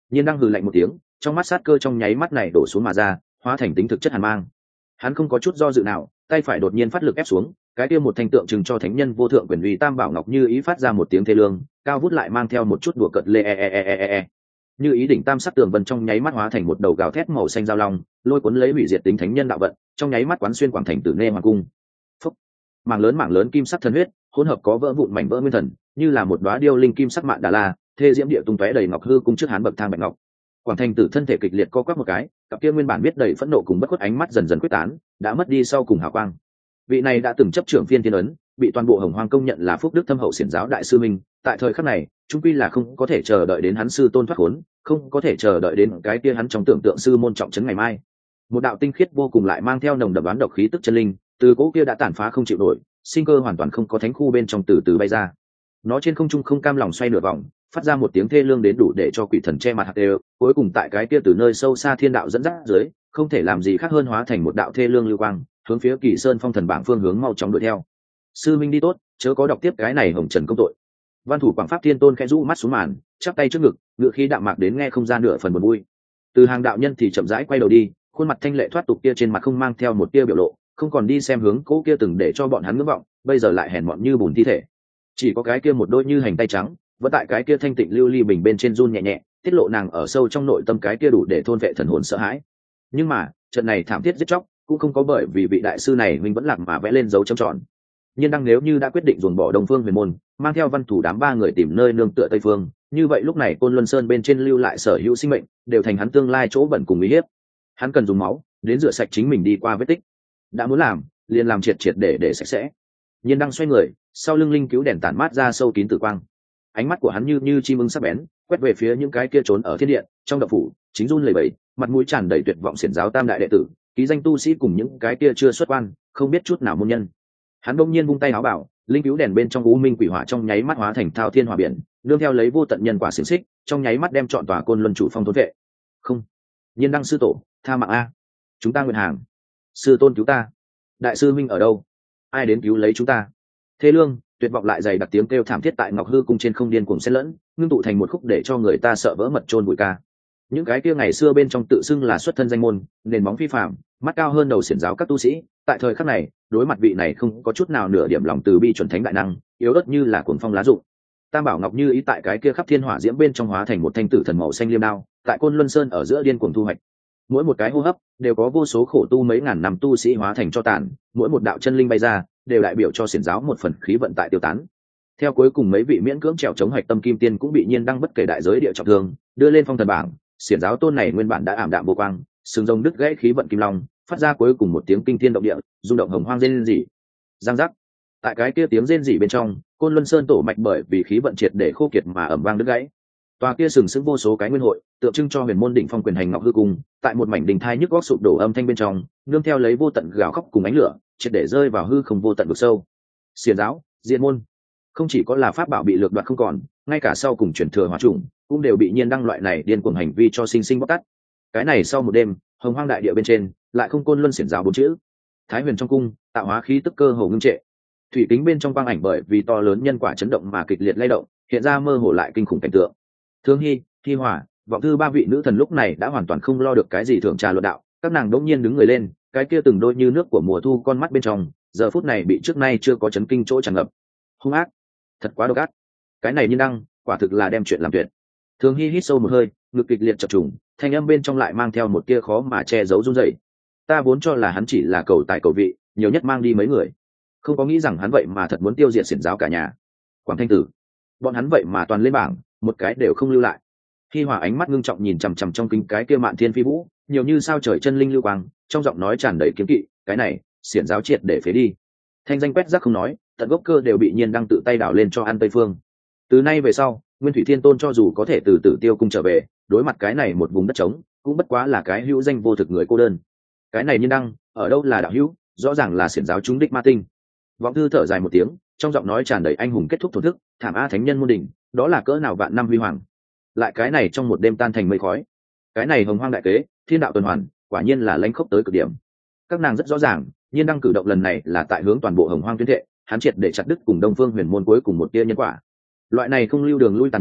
Nhiên đang hừ lạnh một tiếng, trong mắt sát cơ trong nháy mắt này đổ xuống mà ra, hóa thành tính thực chất hàn mang. Hắn không có chút do dự nào, tay phải đột nhiên phát lực ép xuống, cái kia một thanh tượng trưng cho thánh nhân vô thượng quyền uy tam bảo ngọc như ý phát ra một tiếng thê lương, cao vút lại mang theo một chút đùa cợt lê e e e e e. e. Như ý đỉnh tam sắc tường vân trong nháy mắt hóa thành một đầu gào thét màu xanh giao long, lôi cuốn lấy hủy diệt tính thánh nhân đạo vận, trong nháy mắt quán xuyên quảng thành tử nê hoàng cung. Phúc. Mảng lớn mảng lớn kim sắc thần huyết, hỗn hợp có vỡ vụn mảnh vỡ nguyên thần, như là một đóa điêu linh kim sắc mạn đà la, thê diễm địa tung tóe đầy ngọc hư cung trước hán bậc thang bạch ngọc. Quảng thành tử thân thể kịch liệt co quắp một cái, cặp kia nguyên bản biết đầy phẫn nộ cùng bất khuất ánh mắt dần dần quyết tán, đã mất đi sau cùng hào quang. Vị này đã từng chấp trưởng phiên thiên ấn, bị toàn bộ hồng hoang công nhận là phúc đức thâm hậu xiển giáo đại sư minh, tại thời khắc này trung quy là không có thể chờ đợi đến hắn sư tôn thoát khốn, không có thể chờ đợi đến cái kia hắn trong tưởng tượng sư môn trọng trấn ngày mai. Một đạo tinh khiết vô cùng lại mang theo nồng đậm đoán độc khí tức chân linh, từ cỗ kia đã tàn phá không chịu nổi, sinh cơ hoàn toàn không có thánh khu bên trong từ từ bay ra. Nó trên không trung không cam lòng xoay nửa vòng, phát ra một tiếng thê lương đến đủ để cho quỷ thần che mặt hạt đều, cuối cùng tại cái kia từ nơi sâu xa thiên đạo dẫn dắt dưới, không thể làm gì khác hơn hóa thành một đạo thê lương lưu quang, hướng phía Kỳ Sơn Phong Thần bảng phương hướng mau chóng đuổi theo. Sư minh đi tốt, chớ có đọc tiếp cái này hồng trần công tội. Văn thủ Quảng Pháp Thiên Tôn khẽ rũ mắt xuống màn, chắp tay trước ngực, ngựa khí đạm mạc đến nghe không gian nửa phần buồn vui. Từ hàng đạo nhân thì chậm rãi quay đầu đi, khuôn mặt thanh lệ thoát tục kia trên mặt không mang theo một tia biểu lộ, không còn đi xem hướng cố kia từng để cho bọn hắn ngưỡng vọng, bây giờ lại hèn mọn như bùn thi thể. Chỉ có cái kia một đôi như hành tay trắng, vẫn tại cái kia thanh tịnh lưu ly bình bên trên run nhẹ nhẹ, tiết lộ nàng ở sâu trong nội tâm cái kia đủ để thôn vệ thần hồn sợ hãi. Nhưng mà, trận này thảm thiết giết chóc, cũng không có bởi vì vị đại sư này mình vẫn lạc mà vẽ lên dấu chấm tròn. Nhưng đang nếu như đã quyết định dồn bỏ Đông Phương Huyền môn, mang theo văn thủ đám ba người tìm nơi nương tựa Tây phương, như vậy lúc này Côn Luân Sơn bên trên lưu lại sở hữu sinh mệnh, đều thành hắn tương lai chỗ bẩn cùng uy hiếp. Hắn cần dùng máu đến rửa sạch chính mình đi qua vết tích. Đã muốn làm, liền làm triệt triệt để để sạch sẽ. Nhiên đang xoay người, sau lưng linh cứu đèn tản mát ra sâu kín tử quang. Ánh mắt của hắn như như chim ưng sắc bén, quét về phía những cái kia trốn ở thiên điện, trong động phủ, chính run lẩy bẩy, mặt mũi tràn đầy tuyệt vọng xiển giáo tam đại đệ tử, ký danh tu sĩ cùng những cái kia chưa xuất quan, không biết chút nào môn nhân. Hắn đông nhiên vung tay áo bảo, linh cứu đèn bên trong u minh quỷ hỏa trong nháy mắt hóa thành thao thiên hỏa biển, nương theo lấy vô tận nhân quả xiển xích, trong nháy mắt đem trọn tòa Côn Luân chủ phong thôn vệ. Không, Nhiên đăng sư tổ, tha mạng a, chúng ta nguyện hàng, sư tôn cứu ta, đại sư minh ở đâu, ai đến cứu lấy chúng ta? Thế lương tuyệt vọng lại dày đặc tiếng kêu thảm thiết tại ngọc hư cung trên không điên cuồng xen lẫn, ngưng tụ thành một khúc để cho người ta sợ vỡ mật chôn bụi ca. Những cái kia ngày xưa bên trong tự xưng là xuất thân danh môn, nền móng phi phạm, mắt cao hơn đầu xiển giáo các tu sĩ, tại thời khắc này đối mặt vị này không có chút nào nửa điểm lòng từ bi chuẩn thánh đại năng, yếu ớt như là cuồng phong lá rụng. Tam bảo ngọc như ý tại cái kia khắp thiên hỏa diễm bên trong hóa thành một thanh tử thần màu xanh liêm đao, tại Côn Luân Sơn ở giữa điên cuồng thu hoạch. Mỗi một cái hô hấp đều có vô số khổ tu mấy ngàn năm tu sĩ hóa thành cho tàn, mỗi một đạo chân linh bay ra đều đại biểu cho xiển giáo một phần khí vận tại tiêu tán. Theo cuối cùng mấy vị miễn cưỡng trèo chống hạch tâm kim tiên cũng bị Nhiên đăng bất kể đại giới địa trọng thương, đưa lên phong thần bảng, xiển giáo tôn này nguyên bản đã ảm đạm vô quang, sừng rồng đứt gãy khí vận kim long, phát ra cuối cùng một tiếng kinh thiên động địa, rung động hồng hoang rên rỉ. Giang giác. Tại cái kia tiếng rên rỉ bên trong, Côn Luân Sơn tổ mạch bởi vì khí vận triệt để khô kiệt mà ầm vang đứt gãy. Tòa kia sừng sững vô số cái nguyên hội, tượng trưng cho huyền môn đỉnh phong quyền hành ngọc hư cung, tại một mảnh đình thai nhức góc sụp đổ âm thanh bên trong, nương theo lấy vô tận gào khóc cùng ánh lửa, triệt để rơi vào hư không vô tận vực sâu. Xiển giáo, Diệt môn, không chỉ có là pháp bảo bị lược đoạt không còn, ngay cả sau cùng chuyển thừa hóa chủng cũng đều bị Nhiên đăng loại này điên cuồng hành vi cho sinh sinh bóc tát. Cái này sau một đêm, hồng hoang đại địa bên trên lại không Côn Luân xiển giáo bốn chữ. Thái huyền trong cung, tạo hóa khí tức cơ hồ ngưng trệ. Thủy kính bên trong quang ảnh bởi vì to lớn nhân quả chấn động mà kịch liệt lay động, hiện ra mơ hồ lại kinh khủng cảnh tượng. Thương Hy, Thi Hỏa, Vọng Thư ba vị nữ thần lúc này đã hoàn toàn không lo được cái gì thượng trà luận đạo, các nàng đống nhiên đứng người lên, cái kia từng đôi như nước của mùa thu con mắt bên trong, giờ phút này bị trước nay chưa có chấn kinh chỗ tràn ngập. Hung ác, thật quá độc ác. Cái này Nhiên đăng, quả thực là đem chuyện làm tuyệt. Thương Hy hít sâu một hơi, ngực kịch liệt chập trùng, thanh âm bên trong lại mang theo một tia khó mà che giấu run rẩy. Ta vốn cho là hắn chỉ là cầu tài cầu vị, nhiều nhất mang đi mấy người, không có nghĩ rằng hắn vậy mà thật muốn tiêu diệt xiển giáo cả nhà. Quảng Thanh Tử, bọn hắn vậy mà toàn lên bảng, một cái đều không lưu lại. Khi Hòa ánh mắt ngưng trọng nhìn chằm chằm trong kính cái kia Mạn Thiên Phi Vũ, nhiều như sao trời chân linh lưu quang, trong giọng nói tràn đầy kiếm kỵ, cái này, xiển giáo triệt để phế đi. Thanh danh quét rác không nói, tận gốc cơ đều bị Nhiên đăng tự tay đảo lên cho ăn Tây Phương. Từ nay về sau, Nguyên Thủy Thiên Tôn cho dù có thể từ Tử Tiêu cung trở về, đối mặt cái này một vùng đất trống, cũng bất quá là cái hữu danh vô thực người cô đơn. Cái này Nhiên đăng, ở đâu là đạo hữu, rõ ràng là xiển giáo trúng đích ma tinh. Vọng Thư thở dài một tiếng, trong giọng nói tràn đầy anh hùng kết thúc thổn thức, thảm a thánh nhân môn đỉnh, đó là cỡ nào vạn năm huy hoàng, lại cái này trong một đêm tan thành mây khói. Cái này hồng hoang đại kế, thiên đạo tuần hoàn, quả nhiên là lãnh khốc tới cực điểm. Các nàng rất rõ ràng, Nhiên đăng cử động lần này là tại hướng toàn bộ hồng hoang tuyên thệ, hắn triệt để chặt đứt cùng Đông Phương Huyền môn cuối cùng một tia nhân quả. Loại này không lưu đường lui tàn nhẫn,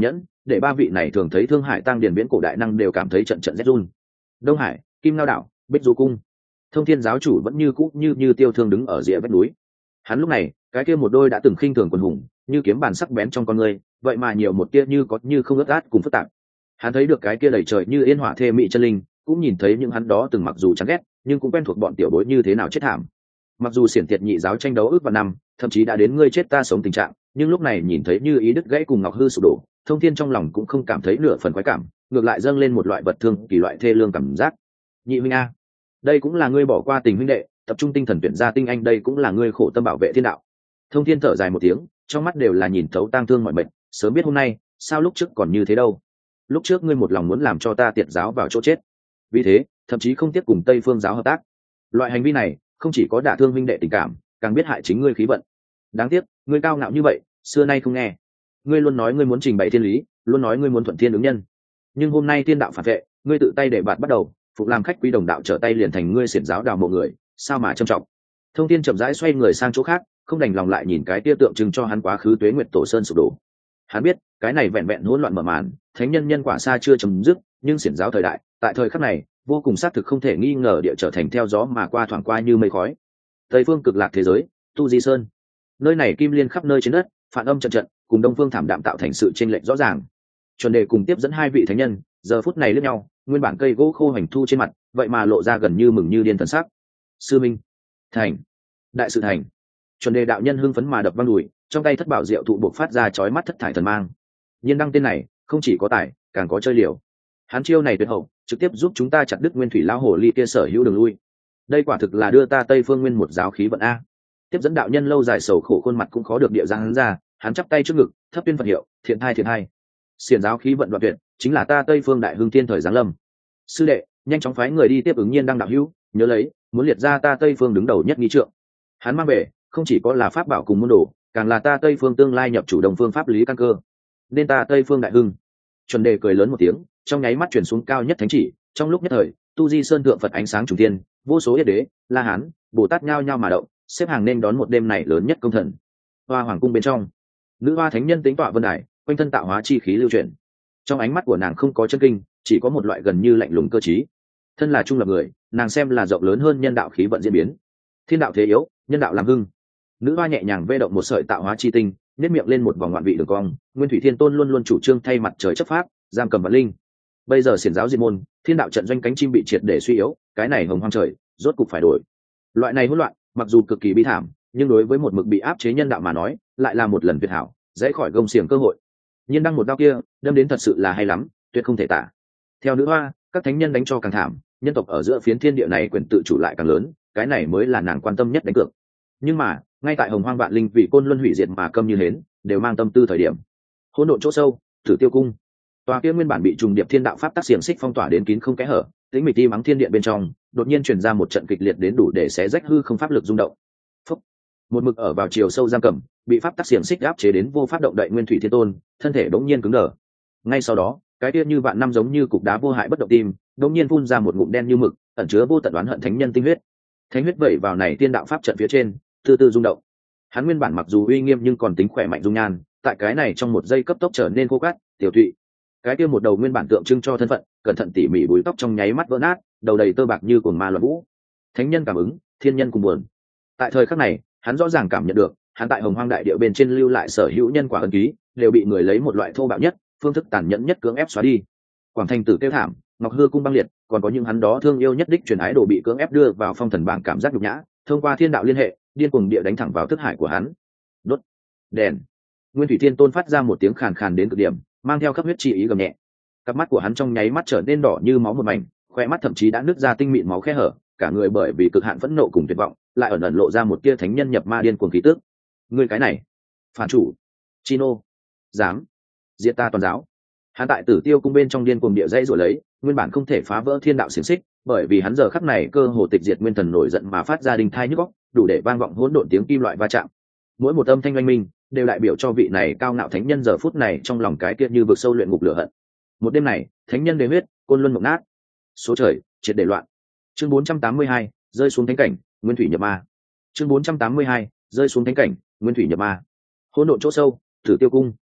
để ba vị này thường thấy Thương Hải Tăng Điền Viễn cổ đại năng đều cảm thấy trận trận rét run. Đông Hải, Kim Ngao đảo, Bích Du cung. Thông Thiên giáo chủ vẫn như cũ như như tiêu thương đứng ở rìa vách núi. Hắn lúc này, cái kia một đôi đã từng khinh thường quần hùng, như kiếm bàn sắc bén trong con người, vậy mà nhiều một tia như có như không ướt át cùng phức tạp. Hắn thấy được cái kia đầy trời như yên hỏa thê mị chân linh, cũng nhìn thấy những hắn đó từng mặc dù chán ghét, nhưng cũng quen thuộc bọn tiểu bối như thế nào chết thảm. Mặc dù xiển tiệt nhị giáo tranh đấu ước vào năm, thậm chí đã đến ngươi chết ta sống tình trạng, nhưng lúc này nhìn thấy như ý đứt gãy cùng ngọc hư sụp đổ, Thông Thiên trong lòng cũng không cảm thấy nửa phần khoái cảm, ngược lại dâng lên một loại vật thương kỳ loại thê lương cảm giác. Nhị huynh a, đây cũng là ngươi bỏ qua tình huynh đệ, tập trung tinh thần tuyển ra tinh anh, đây cũng là ngươi khổ tâm bảo vệ thiên đạo. Thông Thiên thở dài một tiếng, trong mắt đều là nhìn thấu tang thương mọi mệnh, sớm biết hôm nay, sao lúc trước còn như thế đâu. Lúc trước ngươi một lòng muốn làm cho ta tiệt giáo vào chỗ chết, vì thế thậm chí không tiếp cùng Tây Phương giáo hợp tác. Loại hành vi này không chỉ có đả thương huynh đệ tình cảm, càng biết hại chính ngươi khí vận. Đáng tiếc, ngươi cao ngạo như vậy, xưa nay không nghe. Ngươi luôn nói ngươi muốn trình bày thiên lý, luôn nói ngươi muốn thuận thiên ứng nhân, nhưng hôm nay thiên đạo phản vệ, ngươi tự tay để bạt bắt đầu, phục làm khách quý đồng đạo trở tay liền thành ngươi xiển giáo đào mộ người, sao mà trầm trọng. Thông Thiên chậm rãi xoay người sang chỗ khác, không đành lòng lại nhìn cái tia tượng trưng cho hắn quá khứ tuế nguyệt tổ sơn sụp đổ. Hắn biết, cái này vẹn vẹn hỗn loạn mở màn, thánh nhân nhân quả xa chưa chấm dứt, nhưng xiển giáo thời đại, tại thời khắc này, vô cùng xác thực không thể nghi ngờ địa trở thành theo gió mà qua thoảng qua như mây khói. Tây phương cực lạc thế giới, Tu Di Sơn. Nơi này kim liên khắp nơi trên đất, phản âm trận trận, cùng đông phương thảm đạm tạo thành sự chênh lệch rõ ràng. Chuẩn Đề cùng tiếp dẫn hai vị thánh nhân, giờ phút này lướt nhau, nguyên bản cây gỗ khô hành thu trên mặt, vậy mà lộ ra gần như mừng như điên thần sắc. Sư minh, thành, đại sự thành. Chuẩn Đề đạo nhân hưng phấn mà đập vang đùi, trong tay thất bảo diệu thụ bộc phát ra chói mắt thất thải thần mang. Nhiên đăng tên này, không chỉ có tài, càng có chơi liều. Hắn chiêu này tuyệt hậu, trực tiếp giúp chúng ta chặt đứt nguyên thủy lao hồ ly kia sở hữu đường lui. Đây quả thực là đưa ta Tây Phương Nguyên một giáo khí vận a. Tiếp dẫn đạo nhân lâu dài sầu khổ khuôn mặt cũng khó được địa giang hắn ra, hắn chắp tay trước ngực, thấp tuyên Phật hiệu, thiện hai thiện hai. Xiển giáo khí vận đoạn tuyệt, chính là ta Tây Phương đại hưng thiên thời giáng lâm. Sư đệ, nhanh chóng phái người đi tiếp ứng Nhiên đăng đạo hữu, nhớ lấy, muốn liệt ra ta Tây Phương đứng đầu nhất nghi trượng. Hắn mang về, không chỉ có là pháp bảo cùng môn đồ, càng là ta Tây Phương tương lai nhập chủ đồng phương pháp lý căn cơ. Nên ta Tây Phương đại hưng. Chuẩn Đề cười lớn một tiếng, trong nháy mắt chuyển xuống cao nhất thánh chỉ, trong lúc nhất thời, Tu Di Sơn thượng Phật ánh sáng trùng thiên, vô số yết đế, La Hán, Bồ Tát nhao nhao mà động, xếp hàng nên đón một đêm này lớn nhất công thần. Hoa hoàng cung bên trong, nữ hoa thánh nhân tính tọa vân đài, quanh thân tạo hóa chi khí lưu chuyển. Trong ánh mắt của nàng không có chân kinh, chỉ có một loại gần như lạnh lùng cơ trí. Thân là trung lập người, nàng xem là rộng lớn hơn nhân đạo khí vận diễn biến. Thiên đạo thế yếu, nhân đạo làm hưng. Nữ hoa nhẹ nhàng vê động một sợi tạo hóa chi tinh, nếp miệng lên một vòng ngoạn vị đường cong. Nguyên Thủy Thiên Tôn luôn luôn chủ trương thay mặt trời chấp pháp, giam cầm vật linh. Bây giờ xiển giáo diệt môn, thiên đạo trận doanh cánh chim bị triệt để suy yếu, cái này hồng hoang trời rốt cục phải đổi. Loại này hỗn loạn, mặc dù cực kỳ bi thảm, nhưng đối với một mực bị áp chế nhân đạo mà nói, lại là một lần tuyệt hảo, dễ khỏi gông xiềng cơ hội. Nhiên đăng một đao kia, đâm đến thật sự là hay lắm, tuyệt không thể tả. Theo nữ hoa, các thánh nhân đánh cho càng thảm, nhân tộc ở giữa phiến thiên địa này quyền tự chủ lại càng lớn, cái này mới là nàng quan tâm nhất đánh cược. Nhưng mà, ngay tại hồng hoang vạn linh vì côn luân hủy diệt mà câm như hến, đều mang tâm tư thời điểm. Hỗn độn chỗ sâu, Tử Tiêu cung. Tòa kia nguyên bản bị trùng điệp thiên đạo pháp tác xiềng xích phong tỏa đến kín không kẽ hở, tĩnh mịch ti mắng thiên điện bên trong, đột nhiên truyền ra một trận kịch liệt đến đủ để xé rách hư không pháp lực rung động. Phúc. Một mực ở vào chiều sâu giam cầm, bị pháp tác xiềng xích áp chế đến vô pháp động đậy Nguyên Thủy Thiên Tôn, thân thể bỗng nhiên cứng đờ. Ngay sau đó, cái kia như vạn năm giống như cục đá vô hại bất động tim, bỗng nhiên phun ra một ngụm đen như mực, ẩn chứa vô tận oán hận thánh nhân tinh huyết. Thánh huyết vẩy vào này tiên đạo pháp trận phía trên, từ từ rung động. Hắn nguyên bản mặc dù uy nghiêm nhưng còn tính khỏe mạnh dung nhan, tại cái này trong một giây cấp tốc trở nên khô cát, tiểu tụy. Cái kia một đầu nguyên bản tượng trưng cho thân phận, cẩn thận tỉ mỉ búi tóc trong nháy mắt vỡ nát, đầu đầy tơ bạc như cuồng ma loạn vũ. Thánh nhân cảm ứng, thiên nhân cùng buồn. Tại thời khắc này, hắn rõ ràng cảm nhận được, hắn tại hồng hoang đại địa bên trên lưu lại sở hữu nhân quả ân ký, đều bị người lấy một loại thô bạo nhất, phương thức tàn nhẫn nhất cưỡng ép xóa đi. Quảng Thành Tử kêu thảm, Ngọc Hư cung băng liệt, còn có những hắn đó thương yêu nhất đích truyền ái đồ bị cưỡng ép đưa vào phong thần bảng cảm giác nhục nhã, thông qua thiên đạo liên hệ, điên cuồng địa đánh thẳng vào thức hải của hắn. Đốt đèn. Nguyên Thủy Thiên Tôn phát ra một tiếng khàn khàn đến cực điểm, mang theo khắp huyết chi ý gầm nhẹ. Cặp mắt của hắn trong nháy mắt trở nên đỏ như máu một mảnh, khoe mắt thậm chí đã nứt ra tinh mịn máu khe hở, cả người bởi vì cực hạn phẫn nộ cùng tuyệt vọng, lại ẩn ẩn lộ ra một tia thánh nhân nhập ma điên cuồng khí tức. Ngươi cái này, phản chủ, Chino, dám diệt ta toàn giáo. Hắn tại Tử Tiêu cung bên trong điên cuồng địa dây rồi lấy, nguyên bản không thể phá vỡ thiên đạo xiềng xích, bởi vì hắn giờ khắc này cơ hồ tịch diệt nguyên thần nổi giận mà phát ra đình thai nhức óc, đủ để vang vọng hỗn độn tiếng kim loại va chạm. Mỗi một âm thanh oanh minh đều đại biểu cho vị này cao ngạo thánh nhân giờ phút này trong lòng cái kia như vực sâu luyện ngục lửa hận. Một đêm này, thánh nhân đế huyết, côn luân mộng nát, số trời triệt để loạn. Chương bốn trăm tám mươi hai, rơi xuống thánh cảnh, nguyên thủy nhập ma. Chương bốn trăm tám mươi hai, rơi xuống thánh cảnh, nguyên thủy nhập ma. Hỗn độn chỗ sâu, Tử Tiêu cung.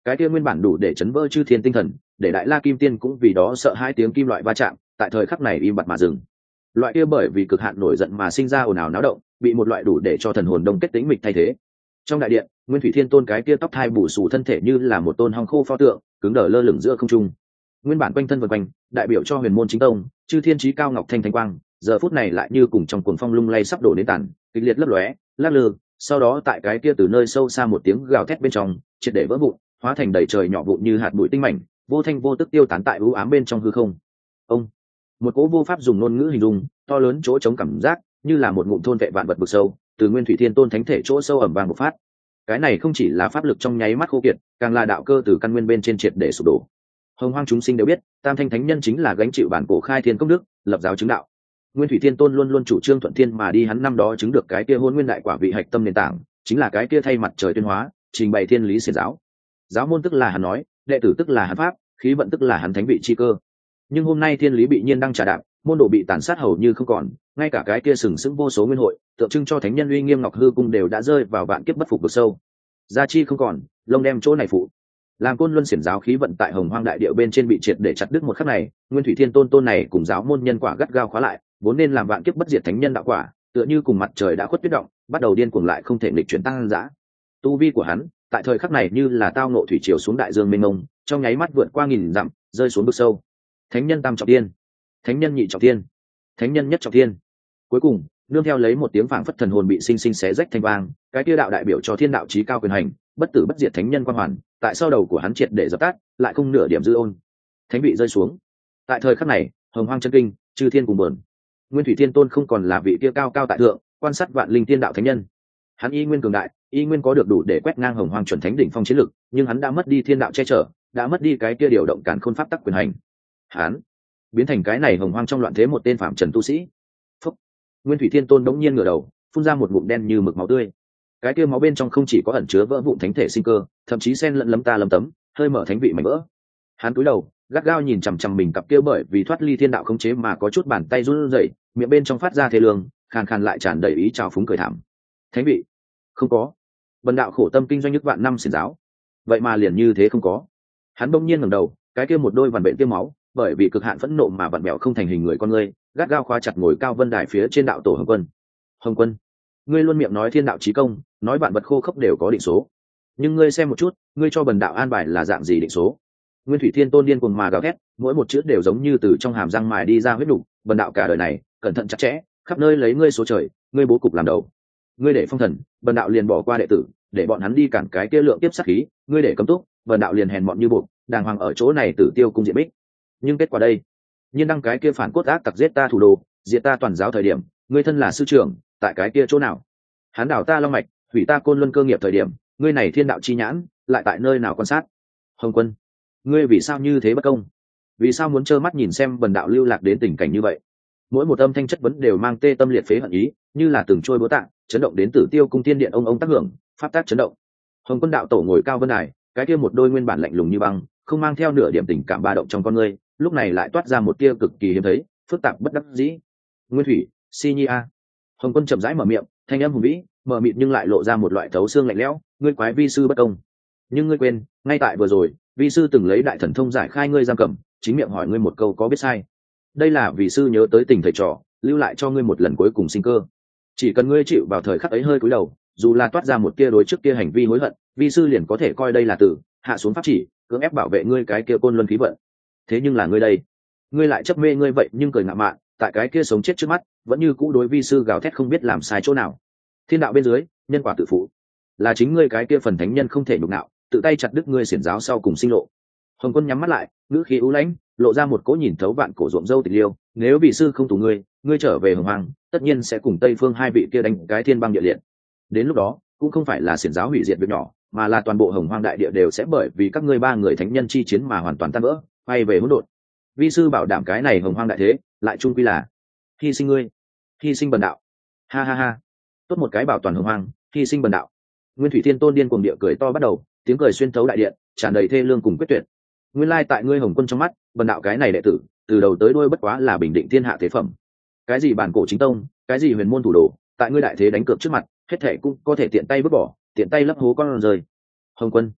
cái kia nguyên bản đủ để chấn vỡ chư thiên tinh thần, để đại la kim tiên cũng vì đó sợ hai tiếng kim loại va chạm, tại thời khắc này im bặt mà dừng. Loại kia bởi vì cực hạn nổi giận mà sinh ra ồn ào náo động, bị một loại đủ để cho thần hồn đông kết tĩnh mịch thay thế. Trong đại điện, Nguyên Thủy Thiên Tôn cái kia tóc thai bù xù thân thể như là một tôn hong khô pho tượng, cứng đờ lơ lửng giữa không trung. Nguyên bản quanh thân vần quanh, đại biểu cho huyền môn chính tông, chư thiên chí cao ngọc thanh thánh quang, giờ phút này lại như cùng trong cuồng phong lung lay sắp đổ đến tàn, kịch liệt lấp lóe, lắc lư, sau đó tại cái kia từ nơi sâu xa một tiếng gào thét bên trong, triệt để vỡ vụn, hóa thành đầy trời nhỏ vụn như hạt bụi tinh mảnh, vô thanh vô tức tiêu tán tại u ám bên trong hư không. Ông, một cỗ vô pháp dùng ngôn ngữ hình dung, to lớn chỗ chống cảm giác, như là một ngụm thôn vệ vạn vật vực sâu, từ Nguyên Thủy Thiên Tôn thánh thể chỗ sâu ẩm vang bộc phát. Cái này không chỉ là pháp lực trong nháy mắt khô kiệt, càng là đạo cơ từ căn nguyên bên trên triệt để sụp đổ. Hồng hoang chúng sinh đều biết, Tam Thanh Thánh Nhân chính là gánh chịu bản cổ khai thiên công đức, lập giáo chứng đạo. Nguyên Thủy Thiên Tôn luôn luôn chủ trương thuận thiên mà đi, hắn năm đó chứng được cái kia hôn nguyên đại quả vị hạch tâm nền tảng, chính là cái kia thay mặt trời tuyên hóa, trình bày thiên lý xiển giáo. Giáo môn tức là hắn nói, đệ tử tức là hắn pháp, khí vận tức là hắn thánh vị chi cơ. Nhưng hôm nay thiên lý bị nhiên đang trà đạp, môn đồ bị tàn sát hầu như không còn, ngay cả cái kia sừng sững vô số nguyên hội, tượng trưng cho thánh nhân uy nghiêm ngọc hư cung đều đã rơi vào vạn kiếp bất phục vực sâu. Gia chi không còn, lông đem chỗ này phụ. Làm côn luân xiển giáo khí vận tại hồng hoang đại địa bên trên bị triệt để chặt đứt một khắc này, Nguyên Thủy Thiên Tôn tôn này cùng giáo môn nhân quả gắt gao khóa lại, vốn nên làm vạn kiếp bất diệt thánh nhân đạo quả, tựa như cùng mặt trời đã khuất tuyết động, bắt đầu điên cuồng lại không thể nghịch chuyển tăng dã. Tu vi của hắn, tại thời khắc này như là tao nộ thủy triều xuống đại dương mênh mông, trong nháy mắt vượt qua nghìn dặm, rơi xuống vực sâu. Thánh nhân tam trọng thiên, thánh nhân nhị trọng thiên, thánh nhân nhất trọng thiên. Cuối cùng, nương theo lấy một tiếng phảng phất thần hồn bị sinh sinh xé rách thanh vang, cái kia đạo đại biểu cho thiên đạo chí cao quyền hành, bất tử bất diệt thánh nhân quan hoàn, tại sau đầu của hắn triệt để dập tắt, lại không nửa điểm dư ôn. Thánh vị rơi xuống. Tại thời khắc này, hồng hoang chân kinh, chư thiên cùng buồn. Nguyên Thủy Thiên Tôn không còn là vị kia cao cao tại thượng, quan sát vạn linh thiên đạo thánh nhân. Hắn y nguyên cường đại, y nguyên có được đủ để quét ngang hồng hoang chuẩn thánh đỉnh phong chiến lực, nhưng hắn đã mất đi thiên đạo che chở, đã mất đi cái kia điều động càn khôn pháp tắc quyền hành. Hắn biến thành cái này hồng hoang trong loạn thế một tên phạm trần tu sĩ. Phúc. Nguyên Thủy Thiên Tôn đống nhiên ngửa đầu, phun ra một ngụm đen như mực máu tươi. Cái kia máu bên trong không chỉ có ẩn chứa vỡ vụn thánh thể sinh cơ, thậm chí xen lẫn lấm ta lấm tấm, hơi mở thánh vị mảnh vỡ. Hắn cúi đầu, gắt gao nhìn chằm chằm mình cặp kia bởi vì thoát ly thiên đạo khống chế mà có chút bàn tay run rẩy, miệng bên trong phát ra thê lương, khàn khàn lại tràn đầy ý trào phúng cười thảm. Thánh vị không có. Bần đạo khổ tâm kinh doanh nhất vạn năm xiển giáo, vậy mà liền như thế không có. Hắn bỗng nhiên ngẩng đầu, cái kia một đôi vằn vện tiêm máu, bởi vì cực hạn phẫn nộ mà vặn mèo không thành hình người con ngươi, gắt gao khóa chặt ngồi cao vân đài phía trên đạo tổ Hồng Quân. Hồng Quân, ngươi luôn miệng nói thiên đạo chí công, nói vạn vật khô khốc đều có định số, nhưng ngươi xem một chút, ngươi cho bần đạo an bài là dạng gì định số? Nguyên Thủy Thiên Tôn điên cuồng mà gào thét, mỗi một chữ đều giống như từ trong hàm răng mài đi ra huyết đủ. Bần đạo cả đời này cẩn thận chặt chẽ, khắp nơi lấy ngươi số trời, ngươi bố cục làm đầu. Ngươi để phong thần, bần đạo liền bỏ qua đệ tử, để bọn hắn đi cản cái kia lượng tiếp sát khí. Ngươi để cấm túc, bần đạo liền hèn mọn như bột, đàng hoàng ở chỗ này tử tiêu cung diện bích. Nhưng kết quả đây, nhiên đăng cái kia phản cốt ác tặc giết ta thủ đồ, diệt ta toàn giáo thời điểm, ngươi thân là sư trưởng, tại cái kia chỗ nào? Hắn đảo ta long mạch, hủy ta côn luân cơ nghiệp thời điểm, ngươi này thiên đạo chi nhãn, lại tại nơi nào quan sát? Hồng Quân, ngươi vì sao như thế bất công? Vì sao muốn trơ mắt nhìn xem bần đạo lưu lạc đến tình cảnh như vậy? Mỗi một âm thanh chất vấn đều mang tê tâm liệt phế hận ý, như là từng trôi búa tạ, chấn động đến tử tiêu cung tiên điện ông ông tác hưởng, pháp tác chấn động. Hồng Quân đạo tổ ngồi cao vân đài, cái kia một đôi nguyên bản lạnh lùng như băng, không mang theo nửa điểm tình cảm ba động trong con ngươi, lúc này lại toát ra một tia cực kỳ hiếm thấy, phức tạp bất đắc dĩ. Nguyên Thủy, Si Nhi a. Hồng Quân chậm rãi mở miệng, thanh âm hùng vĩ, mở mịt nhưng lại lộ ra một loại thấu xương lạnh lẽo, ngươi quái vi sư bất công. Nhưng ngươi quên, ngay tại vừa rồi, vi sư từng lấy đại thần thông giải khai ngươi giam cầm, chính miệng hỏi ngươi một câu có biết sai. Đây là vì sư nhớ tới tình thầy trò, lưu lại cho ngươi một lần cuối cùng sinh cơ. Chỉ cần ngươi chịu vào thời khắc ấy hơi cúi đầu, dù là toát ra một tia đối trước kia hành vi hối hận, vi sư liền có thể coi đây là tử, hạ xuống pháp chỉ, cưỡng ép bảo vệ ngươi cái kia côn luân khí vận. Thế nhưng là ngươi đây, ngươi lại chấp mê ngươi vậy nhưng cười ngạo mạn, tại cái kia sống chết trước mắt, vẫn như cũ đối vi sư gào thét không biết làm sai chỗ nào. Thiên đạo bên dưới, nhân quả tự phụ, là chính ngươi cái kia phần thánh nhân không thể nhục nạo, tự tay chặt đứt ngươi xiển giáo sau cùng sinh lộ. Hồng Quân nhắm mắt lại, ngữ khí u lãnh, lộ ra một cỗ nhìn thấu vạn cổ ruộng dâu tịch liêu. Nếu vị sư không tù ngươi, ngươi trở về hồng hoàng, tất nhiên sẽ cùng Tây Phương hai vị kia đánh cái thiên băng địa liệt. Đến lúc đó, cũng không phải là xiển giáo hủy diệt việc nhỏ, mà là toàn bộ hồng hoang đại địa đều sẽ bởi vì các ngươi ba người thánh nhân chi chiến mà hoàn toàn tan vỡ, quay về hỗn độn. Vi sư bảo đảm cái này hồng hoang đại thế, lại chung quy là hy sinh ngươi, hy sinh bần đạo. Ha ha ha, tốt một cái bảo toàn hồng hoang, hy sinh bần đạo. Nguyên Thủy Thiên Tôn điên cuồng địa cười to bắt đầu, tiếng cười xuyên thấu đại điện, tràn đầy thê lương cùng quyết tuyệt. Nguyên lai tại ngươi Hồng Quân trong mắt, bần đạo cái này đệ tử, từ đầu tới đuôi bất quá là bình định thiên hạ thế phẩm. Cái gì bản cổ chính tông, cái gì huyền môn thủ đồ, tại ngươi đại thế đánh cược trước mặt, hết thảy cũng có thể tiện tay vứt bỏ, tiện tay lấp hố con rơi. Hồng Quân,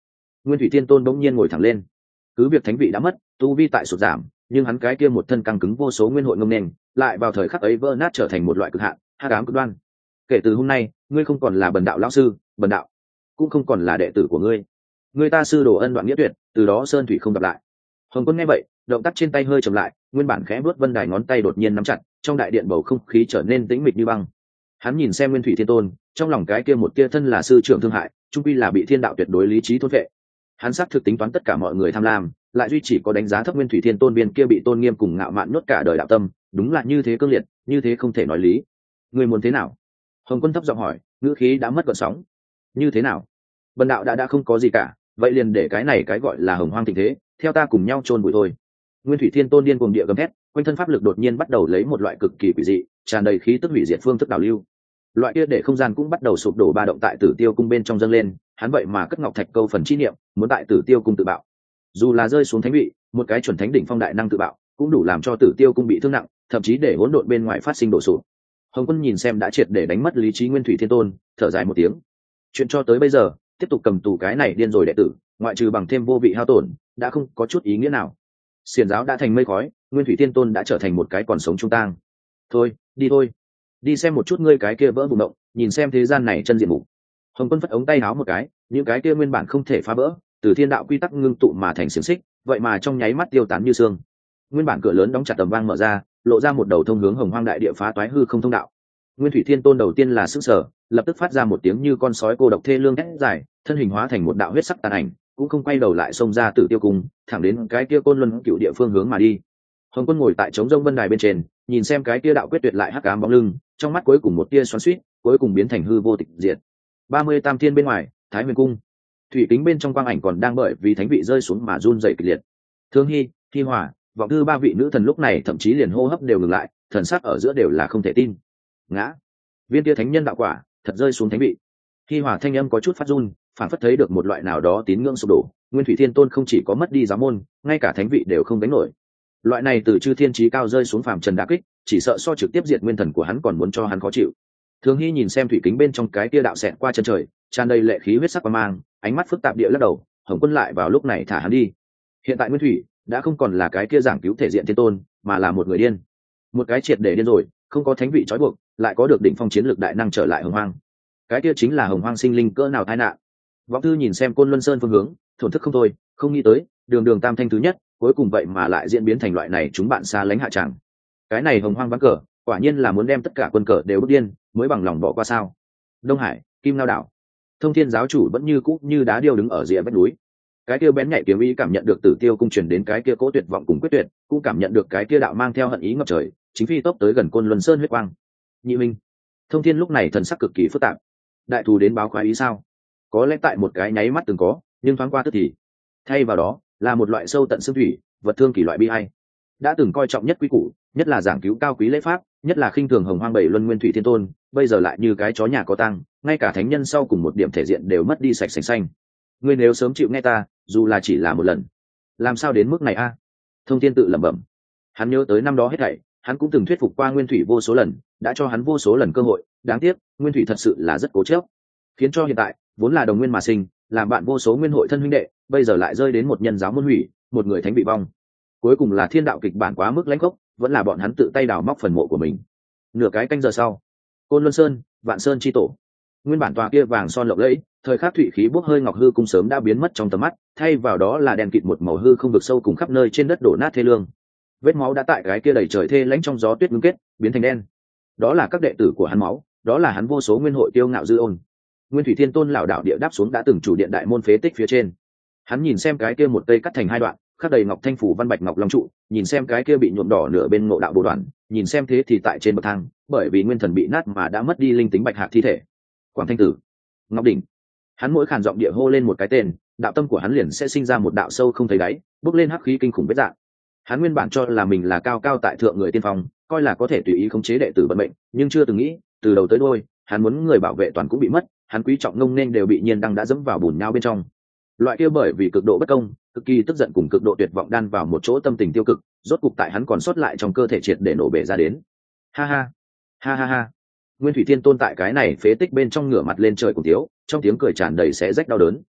Nguyên Thủy Thiên Tôn bỗng nhiên ngồi thẳng lên. Cứ việc thánh vị đã mất, tu vi tại sụt giảm, nhưng hắn cái kia một thân căng cứng vô số nguyên hội ngông nền, lại vào thời khắc ấy vỡ nát trở thành một loại cực hạn, hắc ám cực đoan. Kể từ hôm nay, ngươi không còn là Bần đạo lão sư, Bần đạo cũng không còn là đệ tử của ngươi. Ngươi ta sư đồ ân đoạn nghĩa tuyệt, từ đó sơn thủy không gặp lại. Hồng Quân nghe vậy, động tác trên tay hơi chậm lại, nguyên bản khẽ vuốt vân đài ngón tay đột nhiên nắm chặt, trong đại điện bầu không khí trở nên tĩnh mịch như băng. Hắn nhìn xem Nguyên Thủy Thiên Tôn, trong lòng cái kia một kia thân là sư trưởng thương hại, trung quy là bị thiên đạo tuyệt đối lý trí thôn vệ. Hắn xác thực tính toán tất cả mọi người tham lam, lại duy chỉ có đánh giá thấp Nguyên Thủy Thiên Tôn biên kia bị tôn nghiêm cùng ngạo mạn nuốt cả đời đạo tâm, đúng là như thế cương liệt, như thế không thể nói lý. Ngươi muốn thế nào? Hồng Quân thấp giọng hỏi, ngữ khí đã mất gợn sóng. Như thế nào? Bần đạo đã đã không có gì cả, vậy liền để cái này cái gọi là hồng hoang tình thế, theo ta cùng nhau chôn bụi thôi. Nguyên Thủy Thiên Tôn điên cuồng địa gầm thét, quanh thân pháp lực đột nhiên bắt đầu lấy một loại cực kỳ quỷ dị, tràn đầy khí tức hủy diệt phương thức đảo lưu. Loại kia để không gian cũng bắt đầu sụp đổ ba động tại Tử Tiêu cung bên trong dâng lên, hắn vậy mà cất ngọc thạch câu phần chi niệm, muốn tại Tử Tiêu cung tự bạo. Dù là rơi xuống thánh vị, một cái chuẩn thánh đỉnh phong đại năng tự bạo, cũng đủ làm cho Tử Tiêu cung bị thương nặng, thậm chí để hỗn độn bên ngoài phát sinh đổ sụp. Hồng Quân nhìn xem đã triệt để đánh mất lý trí Nguyên Thủy Thiên Tôn, thở dài một tiếng. Chuyện cho tới bây giờ, tiếp tục cầm tù cái này điên rồi đệ tử, ngoại trừ bằng thêm vô vị hao tổn, đã không có chút ý nghĩa nào. Xiển giáo đã thành mây khói, Nguyên Thủy Thiên Tôn đã trở thành một cái còn sống trung tang. Thôi, đi thôi, đi xem một chút ngươi cái kia vỡ bụng động, nhìn xem thế gian này chân diện mục. Hồng Quân phất ống tay áo một cái, những cái kia nguyên bản không thể phá vỡ, từ thiên đạo quy tắc ngưng tụ mà thành xiềng xích, vậy mà trong nháy mắt tiêu tán như sương. Nguyên bản cửa lớn đóng chặt tầm vang mở ra, lộ ra một đầu thông hướng hồng hoang đại địa phá toái hư không thông đạo. Nguyên Thủy Thiên Tôn đầu tiên là sức sở, lập tức phát ra một tiếng như con sói cô độc thê lương hét dài, thân hình hóa thành một đạo huyết sắc tàn ảnh, cũng không quay đầu lại xông ra Tử Tiêu cung, thẳng đến cái kia côn luân cựu địa phương hướng mà đi. Hồng Quân ngồi tại trống rông vân đài bên trên, nhìn xem cái kia đạo quyết tuyệt lại hắc ám bóng lưng, trong mắt cuối cùng một tia xoắn xuýt, cuối cùng biến thành hư vô tịch diệt. ba mươi tam thiên bên ngoài, Thái Huyền cung, thủy kính bên trong quang ảnh còn đang bởi vì thánh vị rơi xuống mà run rẩy kịch liệt. Thương Hy, Thi Hỏa, Vọng Thư ba vị nữ thần lúc này thậm chí liền hô hấp đều ngừng lại, thần sắc ở giữa đều là không thể tin. Ngã, viên tia thánh nhân đạo quả thật rơi xuống thánh vị. Thi Hỏa thanh âm có chút phát run, phản phất thấy được một loại nào đó tín ngưỡng sụp đổ. Nguyên Thủy Thiên Tôn không chỉ có mất đi giáo môn, ngay cả thánh vị đều không đánh nổi. Loại này từ chư thiên chí cao rơi xuống phàm trần đả kích, chỉ sợ so trực tiếp diệt nguyên thần của hắn còn muốn cho hắn khó chịu. Thường Hy nhìn xem thủy kính bên trong cái tia đạo xẹt qua chân trời, tràn đầy lệ khí huyết sắc và mang, ánh mắt phức tạp địa lắc đầu. Hồng Quân lại vào lúc này thả hắn đi. Hiện tại Nguyên Thủy đã không còn là cái kia giảng cứu thể diện thiên tôn, mà là một người điên, một cái triệt để điên rồi, không có thánh vị trói buộc, lại có được đỉnh phong chiến lược đại năng trở lại hồng hoang. Cái kia chính là hồng hoang sinh linh cỡ nào tai nạn. Vọng Thư nhìn xem Côn Luân Sơn phương hướng, thổn thức không thôi, không nghĩ tới đường đường tam thanh thứ nhất, cuối cùng vậy mà lại diễn biến thành loại này chúng bạn xa lánh hạ tràng. Cái này hồng hoang ván cờ, quả nhiên là muốn đem tất cả quân cờ đều bước điên mới bằng lòng bỏ qua sao. Đông Hải, Kim Lao đảo, Thông Thiên giáo chủ vẫn như cũ như đá điêu đứng ở rìa vách núi. Cái kia bén nhạy kiếm ý cảm nhận được Tử Tiêu cung truyền đến cái kia cố tuyệt vọng cùng quyết tuyệt, cũng cảm nhận được cái kia đạo mang theo hận ý ngập trời, chính phi tốc tới gần Côn Luân Sơn huyết quang. Nhị Minh, Thông Thiên lúc này thần sắc cực kỳ phức tạp. Đại thù đến báo khoái ý sao? Có lẽ tại một cái nháy mắt từng có, nhưng thoáng qua tức thì. Thay vào đó là một loại sâu tận xương thủy, vật thương kỳ loại bi ai. Đã từng coi trọng nhất quý củ, nhất là giảng cứu cao quý lễ pháp, nhất là khinh thường hồng hoang bảy luân Nguyên Thủy Thiên Tôn, bây giờ lại như cái chó nhà có tăng, ngay cả thánh nhân sau cùng một điểm thể diện đều mất đi sạch sành xanh. Ngươi nếu sớm chịu nghe ta, dù là chỉ là một lần, làm sao đến mức này a? Thông Thiên tự lẩm bẩm. Hắn nhớ tới năm đó hết thảy, hắn cũng từng thuyết phục qua Nguyên Thủy vô số lần, đã cho hắn vô số lần cơ hội, đáng tiếc Nguyên Thủy thật sự là rất cố chấp, khiến cho hiện tại vốn là đồng nguyên mà sinh, làm bạn vô số nguyên hội thân huynh đệ, bây giờ lại rơi đến một nhân giáo môn hủy, một người thánh bị vong. Cuối cùng là thiên đạo kịch bản quá mức lãnh khốc, vẫn là bọn hắn tự tay đào móc phần mộ của mình. Nửa cái canh giờ sau, Côn Luân Sơn, Vạn Sơn chi tổ, nguyên bản tòa kia vàng son lộng lẫy, thời khắc thủy khí bốc hơi ngọc hư cung sớm đã biến mất trong tầm mắt, thay vào đó là đèn kịt một màu hư không vực sâu cùng khắp nơi trên đất đổ nát thê lương. Vết máu đã tại cái kia đầy trời thê lãnh trong gió tuyết ngưng kết, biến thành đen. Đó là các đệ tử của hắn máu, đó là hắn vô số nguyên hội tiêu ngạo dư ôn. Nguyên Thủy Thiên Tôn lảo đảo địa đáp xuống đã từng chủ điện đại môn phế tích phía trên. Hắn nhìn xem cái kia một cây cắt thành hai đoạn, khắc đầy ngọc thanh phủ văn bạch ngọc long trụ, nhìn xem cái kia bị nhuộm đỏ nửa bên ngộ đạo bồ đoàn, nhìn xem thế thì tại trên bậc thang, bởi vì nguyên thần bị nát mà đã mất đi linh tính bạch hạc thi thể. Quảng Thanh Tử, Ngọc Đỉnh. Hắn mỗi khàn giọng địa hô lên một cái tên, đạo tâm của hắn liền sẽ sinh ra một đạo sâu không thấy đáy, bốc lên hắc khí kinh khủng vết dạng. Hắn nguyên bản cho là mình là cao cao tại thượng người tiên phong, coi là có thể tùy ý khống chế đệ tử vận mệnh, nhưng chưa từng nghĩ, từ đầu tới đuôi, hắn muốn người bảo vệ toàn cũng bị mất, hắn quý trọng ngông nên đều bị nhiên đăng đã dẫm vào bùn nhau bên trong. Loại kia bởi vì cực độ bất công, cực kỳ tức giận cùng cực độ tuyệt vọng đan vào một chỗ tâm tình tiêu cực, rốt cục tại hắn còn sót lại trong cơ thể triệt để nổ bể ra đến. Ha ha, ha ha ha. Nguyên Thủy Thiên Tôn tại cái này phế tích bên trong ngửa mặt lên trời cùng thiếu, trong tiếng cười tràn đầy xé rách đau đớn.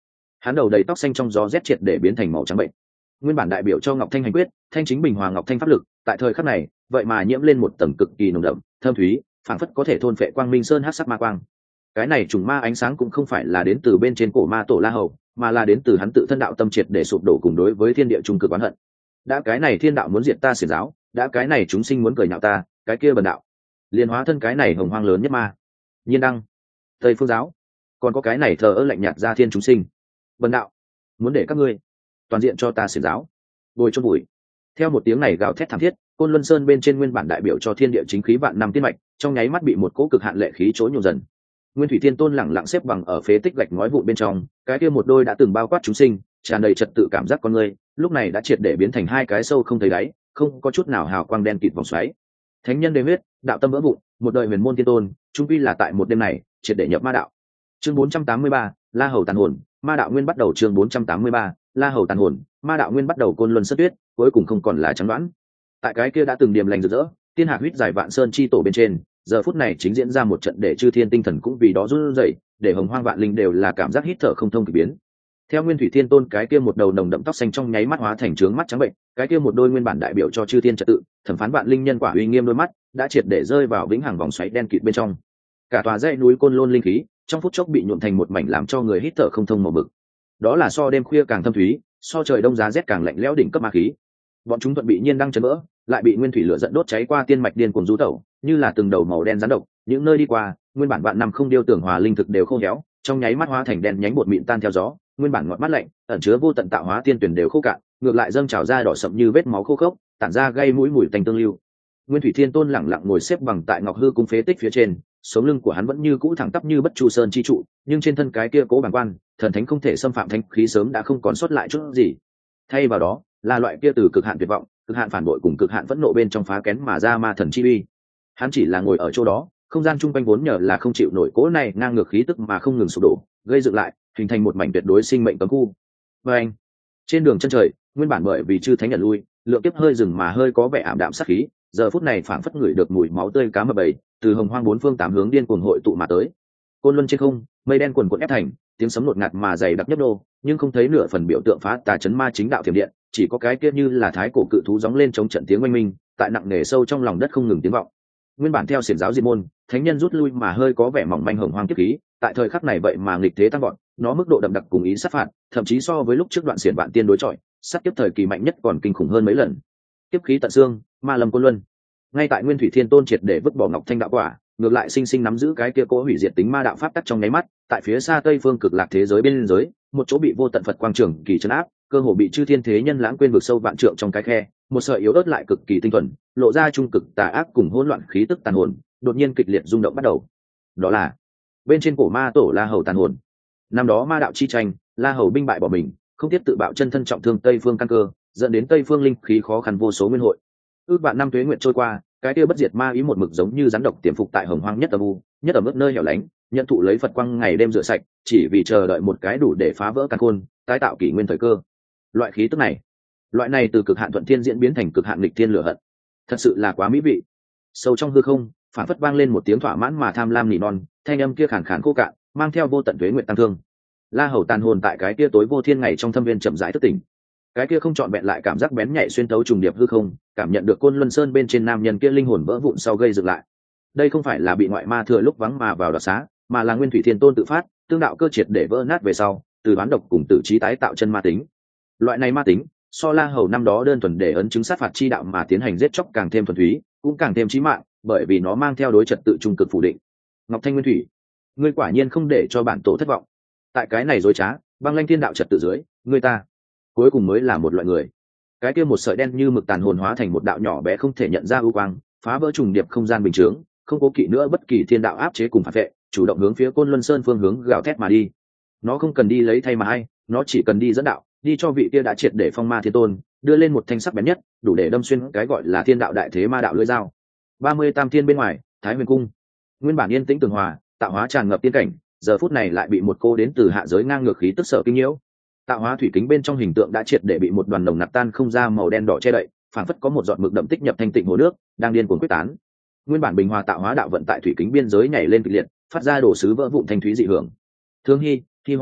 hắn đầu đầy tóc xanh trong gió rét triệt để biến thành màu trắng bệnh. Nguyên bản đại biểu cho Ngọc Thanh hành quyết, thanh chính bình hòa Ngọc Thanh pháp lực, tại thời khắc này, vậy mà nhiễm lên một tầng cực kỳ nồng đậm, thâm thúy, phảng phất có thể thôn phệ quang minh sơn hắc sắc ma quang. Cái này trùng ma ánh sáng cũng không phải là đến từ bên trên cổ ma tổ La Hầu, mà là đến từ hắn tự thân đạo tâm triệt để sụp đổ cùng đối với thiên địa trung cực oán hận. Đã cái này thiên đạo muốn diệt ta xiển giáo, đã cái này chúng sinh muốn cười nhạo ta, cái kia bần đạo liền hóa thân cái này hồng hoang lớn nhất ma. Nhiên đăng, Tây Phương giáo, còn có cái này thờ ơ lạnh nhạt ra thiên chúng sinh. Bần đạo muốn để các ngươi toàn diện cho ta xiển giáo bồi chôn bụi. Theo một tiếng này gào thét thảm thiết, Côn Luân Sơn bên trên nguyên bản đại biểu cho thiên địa chính khí vạn năm tiên mạch, trong nháy mắt bị một cỗ cực hạn lệ khí chối nhộn dần. Nguyên Thủy Thiên Tôn lẳng lặng xếp bằng ở phế tích gạch ngói vụn bên trong, cái kia một đôi đã từng bao quát chúng sinh, tràn đầy trật tự cảm giác con người, lúc này đã triệt để biến thành hai cái sâu không thấy đáy, không có chút nào hào quang đen kịt vòng xoáy. Thánh nhân đế huyết, đạo tâm vỡ vụn, một đời huyền môn thiên tôn, chung quy là tại một đêm này, triệt để nhập ma đạo. Chương bốn trăm tám mươi ba, La Hầu tàn hồn, ma đạo nguyên bắt đầu. Chương bốn trăm tám mươi ba, La Hầu tàn hồn, ma đạo nguyên bắt đầu. Côn Luân Sơn Tuyết, cuối cùng không còn là trắng đoán. Tại cái kia đã từng điềm lành rực rỡ, tiên hạc huyết giải vạn sơn chi tổ bên trên, giờ phút này chính diễn ra một trận để chư thiên tinh thần cũng vì đó run rẩy, để hồng hoang vạn linh đều là cảm giác hít thở không thông kỳ biến. Theo Nguyên Thủy Thiên Tôn cái kia một đầu nồng đậm tóc xanh trong nháy mắt hóa thành trướng mắt trắng bệnh, cái kia một đôi nguyên bản đại biểu cho chư thiên trật tự, thẩm phán vạn linh nhân quả uy nghiêm đôi mắt, đã triệt để rơi vào vĩnh hằng vòng xoáy đen kịt bên trong. Cả tòa dãy núi Côn Lôn linh khí, trong phút chốc bị nhuộm thành một mảnh làm cho người hít thở không thông màu bực. Đó là so đêm khuya càng thâm thúy, so trời đông giá rét càng lạnh lẽo đỉnh cấp ma khí. Bọn chúng thuận bị nhiên đang chấn vỡ, lại bị nguyên thủy lửa giận đốt cháy qua tiên mạch điên cuồng du tẩu, như là từng đầu màu đen rắn độc, những nơi đi qua, nguyên bản vạn năm không điêu tưởng hòa linh thực đều khô héo, trong nháy mắt hóa thành đen nhánh bột mịn tan theo gió, nguyên bản ngọt mát lạnh, ẩn chứa vô tận tạo hóa tiên tuyển đều khô cạn, ngược lại dâng trào ra đỏ sậm như vết máu khô khốc, tản ra gây mũi mùi tanh tương lưu. Nguyên Thủy Thiên Tôn lẳng lặng ngồi xếp bằng tại Ngọc Hư cung phế tích phía trên, sống lưng của hắn vẫn như cũ thẳng tắp như bất chu sơn chi trụ, nhưng trên thân cái kia cố bản quan, thần thánh không thể xâm phạm thánh khí sớm đã không còn sót lại chút gì. Thay vào đó, là loại kia từ cực hạn tuyệt vọng, cực hạn phản bội cùng cực hạn phẫn nộ bên trong phá kén mà ra ma thần chi uy. Hắn chỉ là ngồi ở chỗ đó, không gian chung quanh vốn nhờ là không chịu nổi cỗ này ngang ngược khí tức mà không ngừng sụp đổ, gây dựng lại, hình thành một mảnh tuyệt đối sinh mệnh cấm khu. Và anh, trên đường chân trời, nguyên bản bởi vì chư thánh nhận lui, lượng kiếp hơi dừng mà hơi có vẻ ảm đạm sát khí, giờ phút này phảng phất ngửi được mùi máu tươi cá mập bầy, từ hồng hoang bốn phương tám hướng điên cuồng hội tụ mà tới. Côn Luân trên không, mây đen quần quần ép thành, tiếng sấm nột ngạt mà dày đặc nhấp đô, nhưng không thấy nửa phần biểu tượng phá tà chấn ma chính đạo thiểm điện, chỉ có cái kia như là thái cổ cự thú gióng lên chống trận tiếng oanh minh, tại nặng nề sâu trong lòng đất không ngừng tiếng vọng. Nguyên bản theo xiển giáo diệt môn, thánh nhân rút lui mà hơi có vẻ mỏng manh hồng hoang kiếp khí, tại thời khắc này vậy mà nghịch thế tăng vọt, nó mức độ đậm đặc cùng ý sát phạt, thậm chí so với lúc trước đoạn xiển vạn tiên đối chọi, sát kiếp thời kỳ mạnh nhất còn kinh khủng hơn mấy lần. Kiếp khí tận xương, ma lâm Côn Luân. Ngay tại Nguyên Thủy Thiên Tôn triệt để vứt bỏ Ngọc Thanh đạo quả, ngược lại sinh sinh nắm giữ cái kia cố hủy diệt tính ma đạo pháp tắc trong nháy mắt, tại phía xa Tây phương cực lạc thế giới bên giới, một chỗ bị vô tận Phật quang trường kỳ trấn áp, cơ hồ bị chư thiên thế nhân lãng quên vực sâu vạn trượng trong cái khe, một sợi yếu ớt lại cực kỳ tinh thuần, lộ ra trung cực tà ác cùng hỗn loạn khí tức tàn hồn, đột nhiên kịch liệt rung động bắt đầu. Đó là bên trên cổ ma tổ La Hầu tàn hồn. Năm đó ma đạo chi tranh, La Hầu binh bại bỏ mình, không tiếp tự bạo chân thân trọng thương Tây phương căn cơ, dẫn đến Tây phương linh khí khó khăn vô số nguyên hội. Ước vạn năm tuế nguyện trôi qua, cái kia bất diệt ma ý một mực giống như rắn độc tiềm phục tại hồng hoang nhất âm u, nhất ở mức nơi hẻo lánh, nhận thụ lấy Phật quang ngày đêm rửa sạch, chỉ vì chờ đợi một cái đủ để phá vỡ căn khôn, tái tạo kỷ nguyên thời cơ. Loại khí tức này, loại này từ cực hạn thuận thiên diễn biến thành cực hạn nghịch thiên lửa hận, thật sự là quá mỹ vị. Sâu trong hư không, phản phất vang lên một tiếng thỏa mãn mà tham lam nỉ non, thanh âm kia khàn khàn khô cạn, mang theo vô tận tuế nguyện tăng thương. La Hầu tàn hồn tại cái kia tối vô thiên ngày trong thâm viên chậm rãi thức tỉnh. Cái kia không chọn vẹn lại cảm giác bén nhạy xuyên tấu trùng điệp hư không, cảm nhận được Côn Luân Sơn bên trên nam nhân kia linh hồn vỡ vụn sau gây dựng lại. Đây không phải là bị ngoại ma thừa lúc vắng mà vào đoạt xá, mà là Nguyên Thủy Thiên Tôn tự phát, tương đạo cơ triệt để vỡ nát về sau, từ bán độc cùng tử trí tái tạo chân ma tính. Loại này ma tính, so La Hầu năm đó đơn thuần để ấn chứng sát phạt chi đạo mà tiến hành giết chóc càng thêm thuần túy, cũng càng thêm chí mạng, bởi vì nó mang theo đối trật tự trung cực phủ định. Ngọc Thanh Nguyên Thủy, ngươi quả nhiên không để cho bản tổ thất vọng. Tại cái này dối trá, băng lanh thiên đạo trật tự dưới, ngươi ta cuối cùng mới là một loại người. Cái kia một sợi đen như mực tàn hồn hóa thành một đạo nhỏ bé không thể nhận ra ưu quang, phá vỡ trùng điệp không gian bình chướng, không cố kỵ nữa bất kỳ thiên đạo áp chế cùng phản vệ, chủ động hướng phía Côn Luân Sơn phương hướng gào thét mà đi. Nó không cần đi lấy thay mà ai, nó chỉ cần đi dẫn đạo, đi cho vị kia đã triệt để phong ma thiên tôn, đưa lên một thanh sắc bén nhất, đủ để đâm xuyên cái gọi là thiên đạo đại thế ma đạo lưỡi dao. ba mươi tam thiên bên ngoài, Thái Huyền cung, nguyên bản yên tĩnh tường hòa, tạo hóa tràn ngập tiên cảnh, giờ phút này lại bị một cô đến từ hạ giới ngang ngược khí tức sợ kinh nhiễu. Tạo hóa thủy kính bên trong hình tượng đã triệt để bị một đoàn nồng nặc tan không ra màu đen đỏ che đậy, phảng phất có một giọt mực đậm tích nhập thanh tịnh hồ nước, đang điên cuồng quyết tán. Nguyên bản bình hòa tạo hóa đạo vận tại thủy kính biên giới nhảy lên kịch liệt, phát ra đổ sứ vỡ vụn thanh thúy dị hưởng. Thương hy, hy hòa,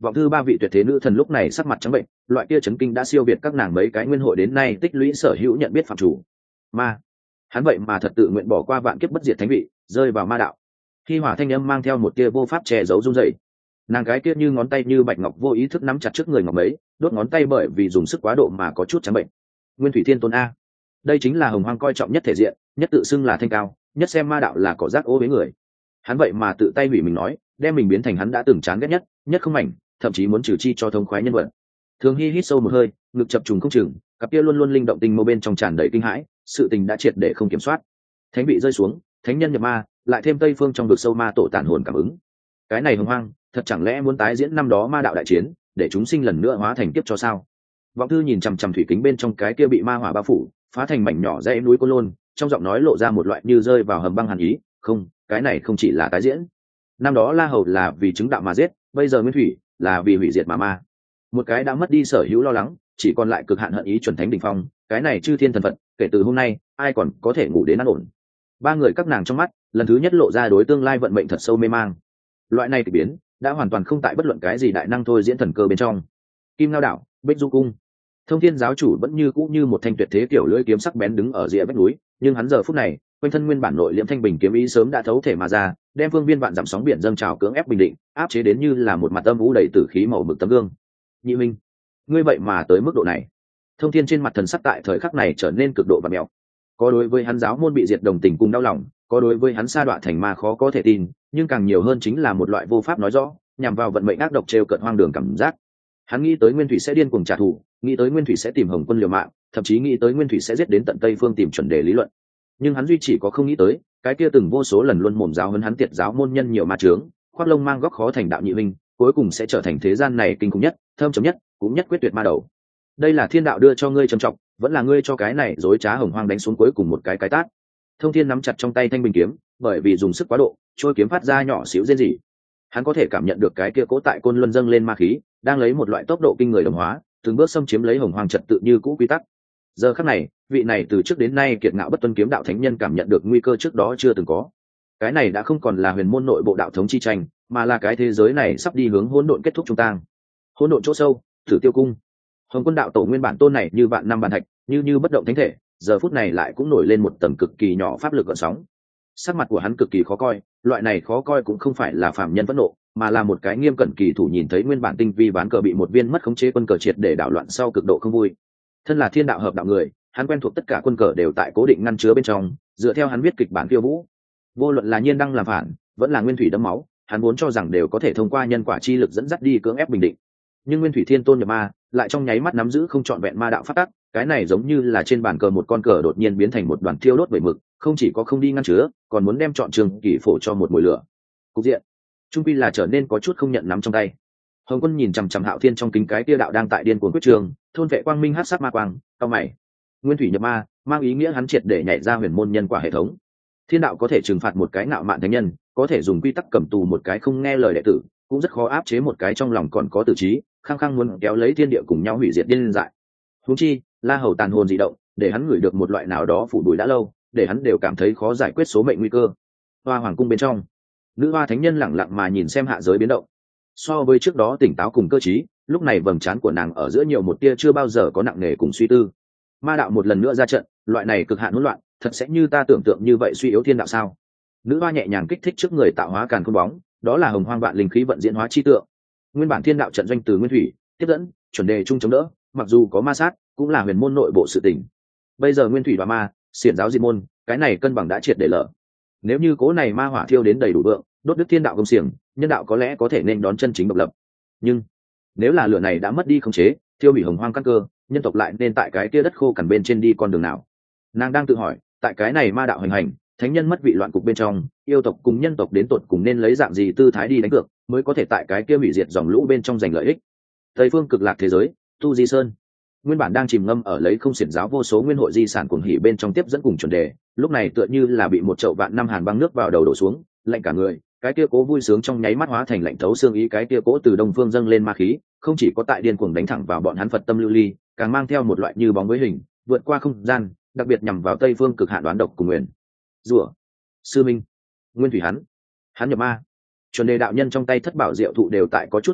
Vọng thư ba vị tuyệt thế nữ thần lúc này sắc mặt trắng bệnh, loại kia chấn kinh đã siêu việt các nàng mấy cái nguyên hội đến nay tích lũy sở hữu nhận biết phạm chủ. Ma, hắn vậy mà thật tự nguyện bỏ qua vạn kiếp bất diệt thánh vị, rơi vào ma đạo. Khi hỏa thanh âm mang theo một tia vô pháp che giấu run rẩy, nàng gái kia như ngón tay như bạch ngọc vô ý thức nắm chặt trước người ngọc ấy, đốt ngón tay bởi vì dùng sức quá độ mà có chút trắng bệnh. Nguyên thủy thiên tôn a, đây chính là hồng hoang coi trọng nhất thể diện, nhất tự xưng là thanh cao, nhất xem ma đạo là cỏ rác ô với người. Hắn vậy mà tự tay hủy mình nói, đem mình biến thành hắn đã từng chán ghét nhất, nhất không mảnh, thậm chí muốn trừ chi cho thông khoái nhân vật. Thường Hy hít sâu một hơi, ngực chập trùng không chừng, cặp kia luôn luôn linh động tình mâu bên trong tràn đầy kinh hãi, sự tình đã triệt để không kiểm soát. Thánh vị rơi xuống, thánh nhân nhập ma, lại thêm tây phương trong vực sâu ma tổ tản hồn cảm ứng. Cái này hồng hoang, thật chẳng lẽ muốn tái diễn năm đó ma đạo đại chiến, để chúng sinh lần nữa hóa thành kiếp cho sao? Vọng thư nhìn chằm chằm thủy kính bên trong cái kia bị ma hỏa bao phủ, phá thành mảnh nhỏ dãy núi Côn Lôn, trong giọng nói lộ ra một loại như rơi vào hầm băng hàn ý. Không, cái này không chỉ là tái diễn. Năm đó La Hầu là vì chứng đạo mà giết, bây giờ Nguyên Thủy là vì hủy diệt mà ma. Một cái đã mất đi sở hữu lo lắng, chỉ còn lại cực hạn hận ý chuẩn thánh đỉnh phong. Cái này chư thiên thần phật, kể từ hôm nay, ai còn có thể ngủ đến an ổn? Ba người các nàng trong mắt, lần thứ nhất lộ ra đối tương lai vận mệnh thật sâu mê mang. Loại này kỳ biến đã hoàn toàn không tại bất luận cái gì đại năng thôi diễn thần cơ bên trong. Kim Ngao đảo, Bích Du cung, Thông Thiên giáo chủ vẫn như cũ như một thanh tuyệt thế kiểu lưỡi kiếm sắc bén đứng ở rìa vách núi, nhưng hắn giờ phút này, quanh thân nguyên bản nội liễm thanh bình kiếm ý sớm đã thấu thể mà ra, đem phương viên vạn dặm sóng biển dâng trào cưỡng ép bình định, áp chế đến như là một mặt âm u đầy tử khí màu mực tấm gương. Nhị minh, ngươi vậy mà tới mức độ này. Thông Thiên trên mặt thần sắc tại thời khắc này trở nên cực độ và mèo. Có đối với hắn giáo môn bị diệt đồng tình cùng đau lòng, có đối với hắn sa đọa thành ma khó có thể tin, nhưng càng nhiều hơn chính là một loại vô pháp nói rõ, nhằm vào vận mệnh ác độc trêu cợt hoang đường cảm giác. Hắn nghĩ tới Nguyên Thủy sẽ điên cuồng trả thù, nghĩ tới Nguyên Thủy sẽ tìm Hồng Quân liều mạng, thậm chí nghĩ tới Nguyên Thủy sẽ giết đến tận Tây Phương tìm chuẩn đề lý luận. Nhưng hắn duy chỉ có không nghĩ tới, cái kia từng vô số lần luôn mồm giáo huấn hắn tiệt giáo môn nhân nhiều ma chướng, khoác lông mang góc khó thành đạo nhị minh, cuối cùng sẽ trở thành thế gian này kinh khủng nhất, thâm trầm nhất, cũng nhất quyết tuyệt ma đầu. Đây là thiên đạo đưa cho ngươi trầm trọng, vẫn là ngươi cho cái này dối trá hồng hoang đánh xuống cuối cùng một cái cái tát. Thông Thiên nắm chặt trong tay thanh bình kiếm, bởi vì dùng sức quá độ, trôi kiếm phát ra nhỏ xíu rên rỉ. Hắn có thể cảm nhận được cái kia cố tại côn luân dâng lên ma khí, đang lấy một loại tốc độ kinh người đồng hóa, từng bước xâm chiếm lấy hồng hoang trật tự như cũ quy tắc. Giờ khắc này, vị này từ trước đến nay kiệt ngạo bất tuân kiếm đạo thánh nhân cảm nhận được nguy cơ trước đó chưa từng có. Cái này đã không còn là huyền môn nội bộ đạo thống chi tranh, mà là cái thế giới này sắp đi hướng hỗn độn kết thúc trung tang. Hỗn độn chỗ sâu, Tử Tiêu cung. Hồng Quân đạo tổ nguyên bản tôn này như vạn năm bàn thạch, như như bất động thánh thể, giờ phút này lại cũng nổi lên một tầng cực kỳ nhỏ pháp lực gợn sóng. Sắc mặt của hắn cực kỳ khó coi, loại này khó coi cũng không phải là phàm nhân phẫn nộ, mà là một cái nghiêm cẩn kỳ thủ nhìn thấy nguyên bản tinh vi ván cờ bị một viên mất khống chế quân cờ triệt để đảo loạn sau cực độ không vui. Thân là thiên đạo hợp đạo người, hắn quen thuộc tất cả quân cờ đều tại cố định ngăn chứa bên trong, dựa theo hắn viết kịch bản khiêu vũ. Vô luận là Nhiên Đăng làm phản, vẫn là Nguyên Thủy đẫm máu, hắn vốn cho rằng đều có thể thông qua nhân quả chi lực dẫn dắt đi cưỡng ép bình định. Nhưng Nguyên Thủy Thiên Tôn nhập ma, lại trong nháy mắt nắm giữ không trọn vẹn ma đạo pháp tắc, cái này giống như là trên bàn cờ một con cờ đột nhiên biến thành một đoàn thiêu đốt bởi mực, không chỉ có không đi ngăn chứa, còn muốn đem chọn trường kỳ phổ cho một mùi lửa. Cục diện, trung quy là trở nên có chút không nhận nắm trong tay. Hồng Quân nhìn chằm chằm Hạo Thiên trong kính cái tia đạo đang tại điên cuồng quyết trường, thôn vệ quang minh hắc sắc ma quang, cao mày. Nguyên Thủy nhập ma, mang ý nghĩa hắn triệt để nhảy ra huyền môn nhân quả hệ thống. Thiên đạo có thể trừng phạt một cái ngạo mạn thánh nhân, có thể dùng quy tắc cầm tù một cái không nghe lời đệ tử, cũng rất khó áp chế một cái trong lòng còn có tự trí, khăng khăng muốn kéo lấy thiên địa cùng nhau hủy diệt điên dại. Huống chi, La Hầu tàn hồn dị động, để hắn ngửi được một loại nào đó phủ đuổi đã lâu, để hắn đều cảm thấy khó giải quyết số mệnh nguy cơ. Hoa hoàng cung bên trong, nữ hoa thánh nhân lẳng lặng mà nhìn xem hạ giới biến động. So với trước đó tỉnh táo cùng cơ trí, lúc này vầng trán của nàng ở giữa nhiều một tia chưa bao giờ có nặng nề cùng suy tư. Ma đạo một lần nữa ra trận, loại này cực hạn hỗn loạn, thật sẽ như ta tưởng tượng như vậy suy yếu thiên đạo sao? Nữ hoa nhẹ nhàng kích thích trước người tạo hóa càn khôn bóng, đó là hồng hoang vạn linh khí vận diễn hóa chi tượng. Nguyên bản thiên đạo trận doanh từ Nguyên Thủy tiếp dẫn, chuẩn đề chung chống đỡ, mặc dù có ma sát, cũng là huyền môn nội bộ sự tình. Bây giờ Nguyên Thủy và ma, xiển giáo diệt môn, cái này cân bằng đã triệt để lở. Nếu như cố này ma hỏa thiêu đến đầy đủ vượng, đốt đứt thiên đạo công xiềng, nhân đạo có lẽ có thể nên đón chân chính độc lập. Nhưng nếu là lửa này đã mất đi khống chế, thiêu hủy hồng hoang căn cơ, nhân tộc lại nên tại cái kia đất khô cằn bên trên đi con đường nào? Nàng đang tự hỏi, tại cái này ma đạo hành hành, thánh nhân mất vị loạn cục bên trong, yêu tộc cùng nhân tộc đến tột cùng nên lấy dạng gì tư thái đi đánh cược, mới có thể tại cái kia hủy diệt dòng lũ bên trong giành lợi ích. Tây phương cực lạc thế giới, Tu Di Sơn, nguyên bản đang chìm ngâm ở lấy không xiển giáo vô số nguyên hội di sản cuồng hỉ bên trong tiếp dẫn cùng chuẩn đề, lúc này tựa như là bị một chậu vạn năm hàn băng nước vào đầu đổ xuống, lạnh cả người. Cái kia cố vui sướng trong nháy mắt hóa thành lạnh thấu xương ý, cái kia cố từ đông phương dâng lên ma khí, không chỉ có tại điên cuồng đánh thẳng vào bọn hắn Phật tâm lưu ly, càng mang theo một loại như bóng với hình, vượt qua không gian, đặc biệt nhằm vào Tây phương cực hạn đoán độc cùng nguyên rủa. Sư minh, Nguyên Thủy hắn, hắn nhập ma. Chuẩn đề đạo nhân trong tay thất bảo diệu thụ đều tại có chút rung động,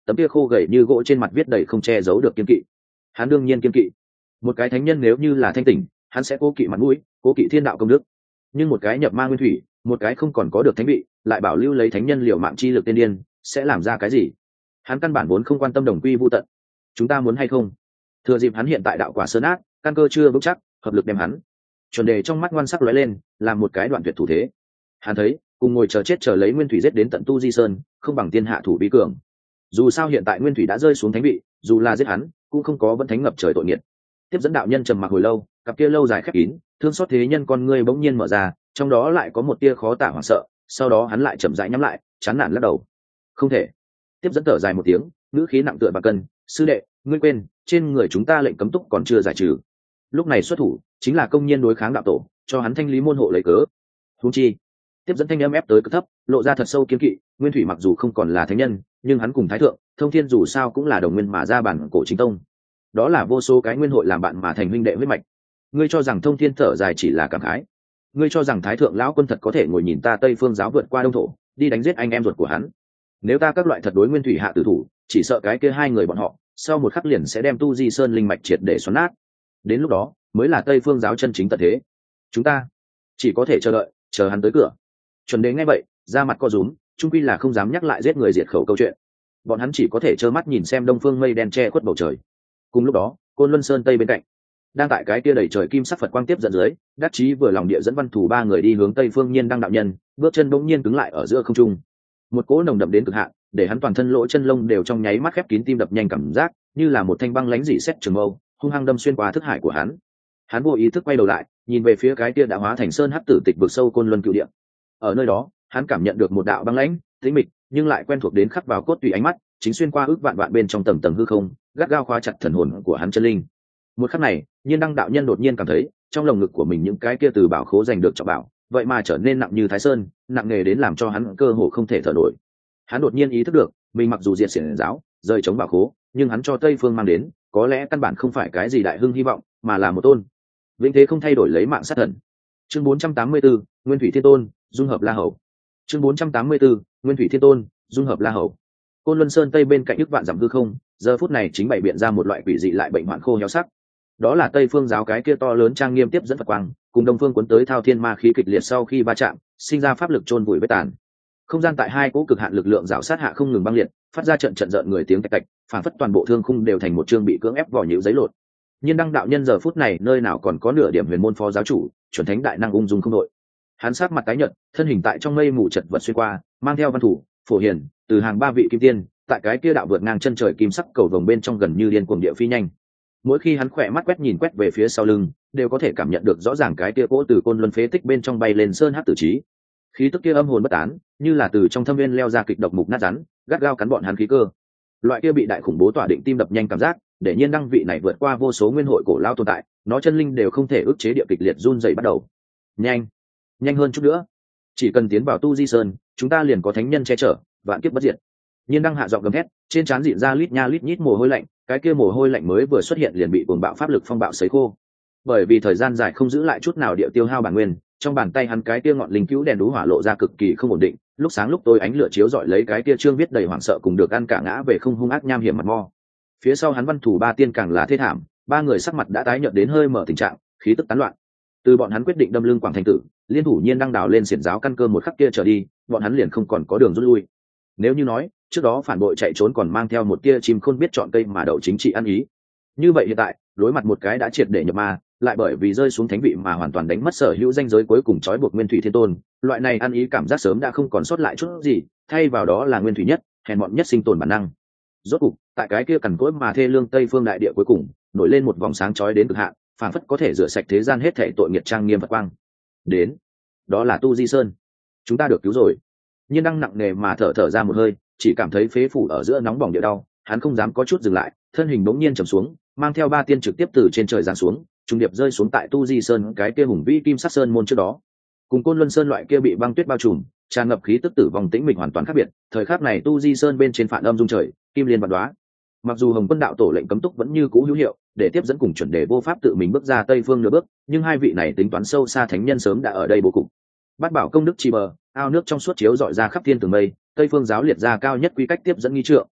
tấm kia khô gầy như gỗ trên mặt viết đầy không che giấu được kiên kỵ. Hắn đương nhiên kiên kỵ. Một cái thánh nhân nếu như là thanh tỉnh, hắn sẽ cố kỵ mặt mũi, cố kỵ thiên đạo công đức. Nhưng một cái nhập ma nguyên thủy, một cái không còn có được thánh vị, lại bảo lưu lấy thánh nhân liều mạng chi lực tiên điên, sẽ làm ra cái gì? Hắn căn bản vốn không quan tâm đồng quy vu tận. Chúng ta muốn hay không? Thừa dịp hắn hiện tại đạo quả sơn ác, căn cơ chưa vững chắc, hợp lực đem hắn. Chuẩn đề trong mắt ngoan sắc lóe lên, làm một cái đoạn tuyệt thủ thế. Hắn thấy, cùng ngồi chờ chết chờ lấy nguyên thủy giết đến tận tu di sơn, không bằng tiên hạ thủ vi cường. Dù sao hiện tại nguyên thủy đã rơi xuống thánh vị, dù là giết hắn, cũng không có vẫn thánh ngập trời tội nghiệt. Tiếp dẫn đạo nhân trầm mặc hồi lâu, cặp kia lâu dài khép kín, thương xót thế nhân con ngươi bỗng nhiên mở ra, trong đó lại có một tia khó tả hoảng sợ. Sau đó hắn lại chậm rãi nhắm lại, chán nản lắc đầu. Không thể. Tiếp dẫn thở dài một tiếng, ngữ khí nặng tựa bạc cân. Sư đệ, ngươi quên, trên người chúng ta lệnh cấm túc còn chưa giải trừ. Lúc này xuất thủ, chính là công nhiên đối kháng đạo tổ, cho hắn thanh lý môn hộ lấy cớ. Huống chi, tiếp dẫn thanh âm ép tới cực thấp, lộ ra thật sâu kiến kỵ. Nguyên thủy mặc dù không còn là thánh nhân, nhưng hắn cùng thái thượng, thông thiên dù sao cũng là đồng nguyên mà ra bản cổ chính tông. Đó là vô số cái nguyên hội làm bạn mà thành huynh đệ huyết mạch. Ngươi cho rằng thông thiên thở dài chỉ là cảm khái? Ngươi cho rằng thái thượng lão quân thật có thể ngồi nhìn ta Tây Phương giáo vượt qua đông thổ, đi đánh giết anh em ruột của hắn? Nếu ta các loại thật đối nguyên thủy hạ tử thủ, chỉ sợ cái kia hai người bọn họ sau một khắc liền sẽ đem tu di sơn linh mạch triệt để xoắn nát. Đến lúc đó mới là Tây Phương giáo chân chính tận thế. Chúng ta chỉ có thể chờ đợi, chờ hắn tới cửa. Chuẩn Đế nghe vậy, ra mặt co rúm, trung quy là không dám nhắc lại giết người diệt khẩu câu chuyện. Bọn hắn chỉ có thể trơ mắt nhìn xem đông phương mây đen che khuất bầu trời. Cùng lúc đó, Côn Luân Sơn tây bên cạnh, đang tại cái kia đầy trời kim sắc Phật quang tiếp dẫn dưới, đắc chí vừa lòng địa dẫn văn thủ ba người đi hướng Tây Phương Nhiên Đăng đạo nhân, bước chân bỗng nhiên cứng lại ở giữa không trung. Một cỗ nồng đậm đến cực hạn, để hắn toàn thân lỗ chân lông đều trong nháy mắt khép kín, tim đập nhanh cảm giác như là một thanh băng lãnh dị xét trường mâu, hung hăng đâm xuyên qua thức hải của hắn. Hắn vô ý thức quay đầu lại, nhìn về phía cái kia đã hóa thành sơn hắc tử tịch vực sâu Côn Luân cựu địa. Ở nơi đó, hắn cảm nhận được một đạo băng lãnh, tĩnh mịch, nhưng lại quen thuộc đến khắc vào cốt tùy ánh mắt, chính xuyên qua ước vạn vạn bên trong tầng tầng hư không, gắt gao khóa chặt thần hồn của hắn chân linh. Một khắc này, Nhiên Đăng đạo nhân đột nhiên cảm thấy, trong lồng ngực của mình những cái kia từ bảo khố giành được trọng bảo, vậy mà trở nên nặng như Thái Sơn, nặng nề đến làm cho hắn cơ hồ không thể thở nổi. Hắn đột nhiên ý thức được, mình mặc dù diệt xiển giáo, rời chống bảo khố, nhưng hắn cho Tây Phương mang đến, có lẽ căn bản không phải cái gì đại hưng hy vọng, mà là một tôn vĩnh thế không thay đổi lấy mạng sát thần. Chương bốn trăm tám mươi tư, Nguyên Thủy Thiên Tôn, dung hợp La Hầu. Chương bốn trăm tám mươi tư, Nguyên Thủy Thiên Tôn, dung hợp La Hầu. Côn Luân Sơn tây bên cạnh ức vạn dặm hư không, giờ phút này chính bày biện ra một loại quỷ dị lại bệnh hoạn khô héo sắc. Đó là Tây Phương giáo cái kia to lớn trang nghiêm tiếp dẫn Phật quang, cùng Đông Phương cuốn tới thao thiên ma khí kịch liệt sau khi va chạm, sinh ra pháp lực chôn vùi vết tàn. Không gian tại hai cỗ cực hạn lực lượng rào sát hạ không ngừng băng liệt, phát ra trận trận rợn người tiếng tạch tạch, phản phất toàn bộ thương khung đều thành một chương bị cưỡng ép vỏ nhũ giấy lột. Nhiên Đăng đạo nhân giờ phút này nơi nào còn có nửa điểm huyền môn phó giáo chủ, chuẩn thánh đại năng ung dung không đội. Hắn sát mặt tái nhợt, thân hình tại trong mây mù chật vật xuyên qua, mang theo văn thủ, phổ hiền, từ hàng ba vị kim tiên, tại cái kia đạo vượt ngang chân trời kim sắc cầu vồng bên trong gần như điên cuồng địa phi nhanh. Mỗi khi hắn khỏe mắt quét nhìn quét về phía sau lưng, đều có thể cảm nhận được rõ ràng cái kia cỗ từ côn luân phế tích bên trong bay lên sơn hắc tử trí. Khí tức kia âm hồn bất tán, như là từ trong thâm viên leo ra kịch độc mục nát rắn, gắt gao cắn bọn hắn khí cơ. Loại kia bị đại khủng bố tỏa định tim đập nhanh cảm giác, để Nhiên Đăng vị này vượt qua vô số nguyên hội cổ lao tồn tại, nó chân linh đều không thể ức chế địa kịch liệt run rẩy bắt đầu. Nhanh, nhanh hơn chút nữa, chỉ cần tiến vào tu di sơn, chúng ta liền có thánh nhân che chở, vạn kiếp bất diệt. Nhiên Đăng hạ giọng gầm hét, trên trán dịn ra lít nha lít nhít mồ hôi lạnh, cái kia mồ hôi lạnh mới vừa xuất hiện liền bị cuồng bạo pháp lực phong bạo sấy khô. Bởi vì thời gian dài không giữ lại chút nào địa tiêu hao bản nguyên, trong bàn tay hắn cái kia ngọn linh cứu đèn đú hỏa lộ ra cực kỳ không ổn định, lúc sáng lúc tối ánh lửa chiếu rọi lấy cái kia trương viết đầy hoảng sợ cùng được ăn cả ngã về không hung ác nham hiểm mặt mo. Phía sau hắn văn thủ ba tiên càng là thê thảm, ba người sắc mặt đã tái nhợt đến hơi mở tình trạng, khí tức tán loạn. Từ bọn hắn quyết định đâm lưng Quảng Thành Tử, liên thủ Nhiên Đăng đào lên xiển giáo căn cơ một khắc kia trở đi, bọn hắn liền không còn có đường rút lui. Nếu như nói trước đó phản bội chạy trốn còn mang theo một tia chim khôn biết chọn cây mà đậu chính trị ăn ý, như vậy hiện tại đối mặt một cái đã triệt để nhập ma, lại bởi vì rơi xuống thánh vị mà hoàn toàn đánh mất sở hữu danh giới cuối cùng trói buộc Nguyên Thủy Thiên Tôn, loại này ăn ý cảm giác sớm đã không còn sót lại chút gì, thay vào đó là nguyên thủy nhất, hèn mọn nhất sinh tồn bản năng. Rốt cục, tại cái kia cằn cỗi mà thê lương Tây Phương đại địa cuối cùng, nổi lên một vòng sáng chói đến cực hạn, phảng phất có thể rửa sạch thế gian hết thảy tội nghiệp trang nghiêm Phật quang. Đến, đó là Tu Di Sơn. Chúng ta được cứu rồi. Nhiên Đăng nặng nề mà thở thở ra một hơi, chỉ cảm thấy phế phủ ở giữa nóng bỏng địa đau, hắn không dám có chút dừng lại, thân hình bỗng nhiên trầm xuống, mang theo ba tiên trực tiếp từ trên trời giáng xuống, trùng điệp rơi xuống tại Tu Di Sơn cái kia hùng vĩ kim sắc sơn môn trước đó. Cùng Côn Luân Sơn loại kia bị băng tuyết bao trùm, tràn ngập khí tức tử vong tĩnh mịch hoàn toàn khác biệt, thời khắc này Tu Di Sơn bên trên phản âm dung trời, kim liên vạn đóa. Mặc dù Hồng Quân đạo tổ lệnh cấm túc vẫn như cũ hữu hiệu, để tiếp dẫn cùng chuẩn đề vô pháp tự mình bước ra Tây Phương nửa bước, nhưng hai vị này tính toán sâu xa thánh nhân sớm đã ở đây bố cục. Bát bảo công đức chi bờ, ao nước trong suốt chiếu rọi ra khắp thiên tường mây, Tây Phương giáo liệt ra cao nhất quy cách tiếp dẫn nghi trượng.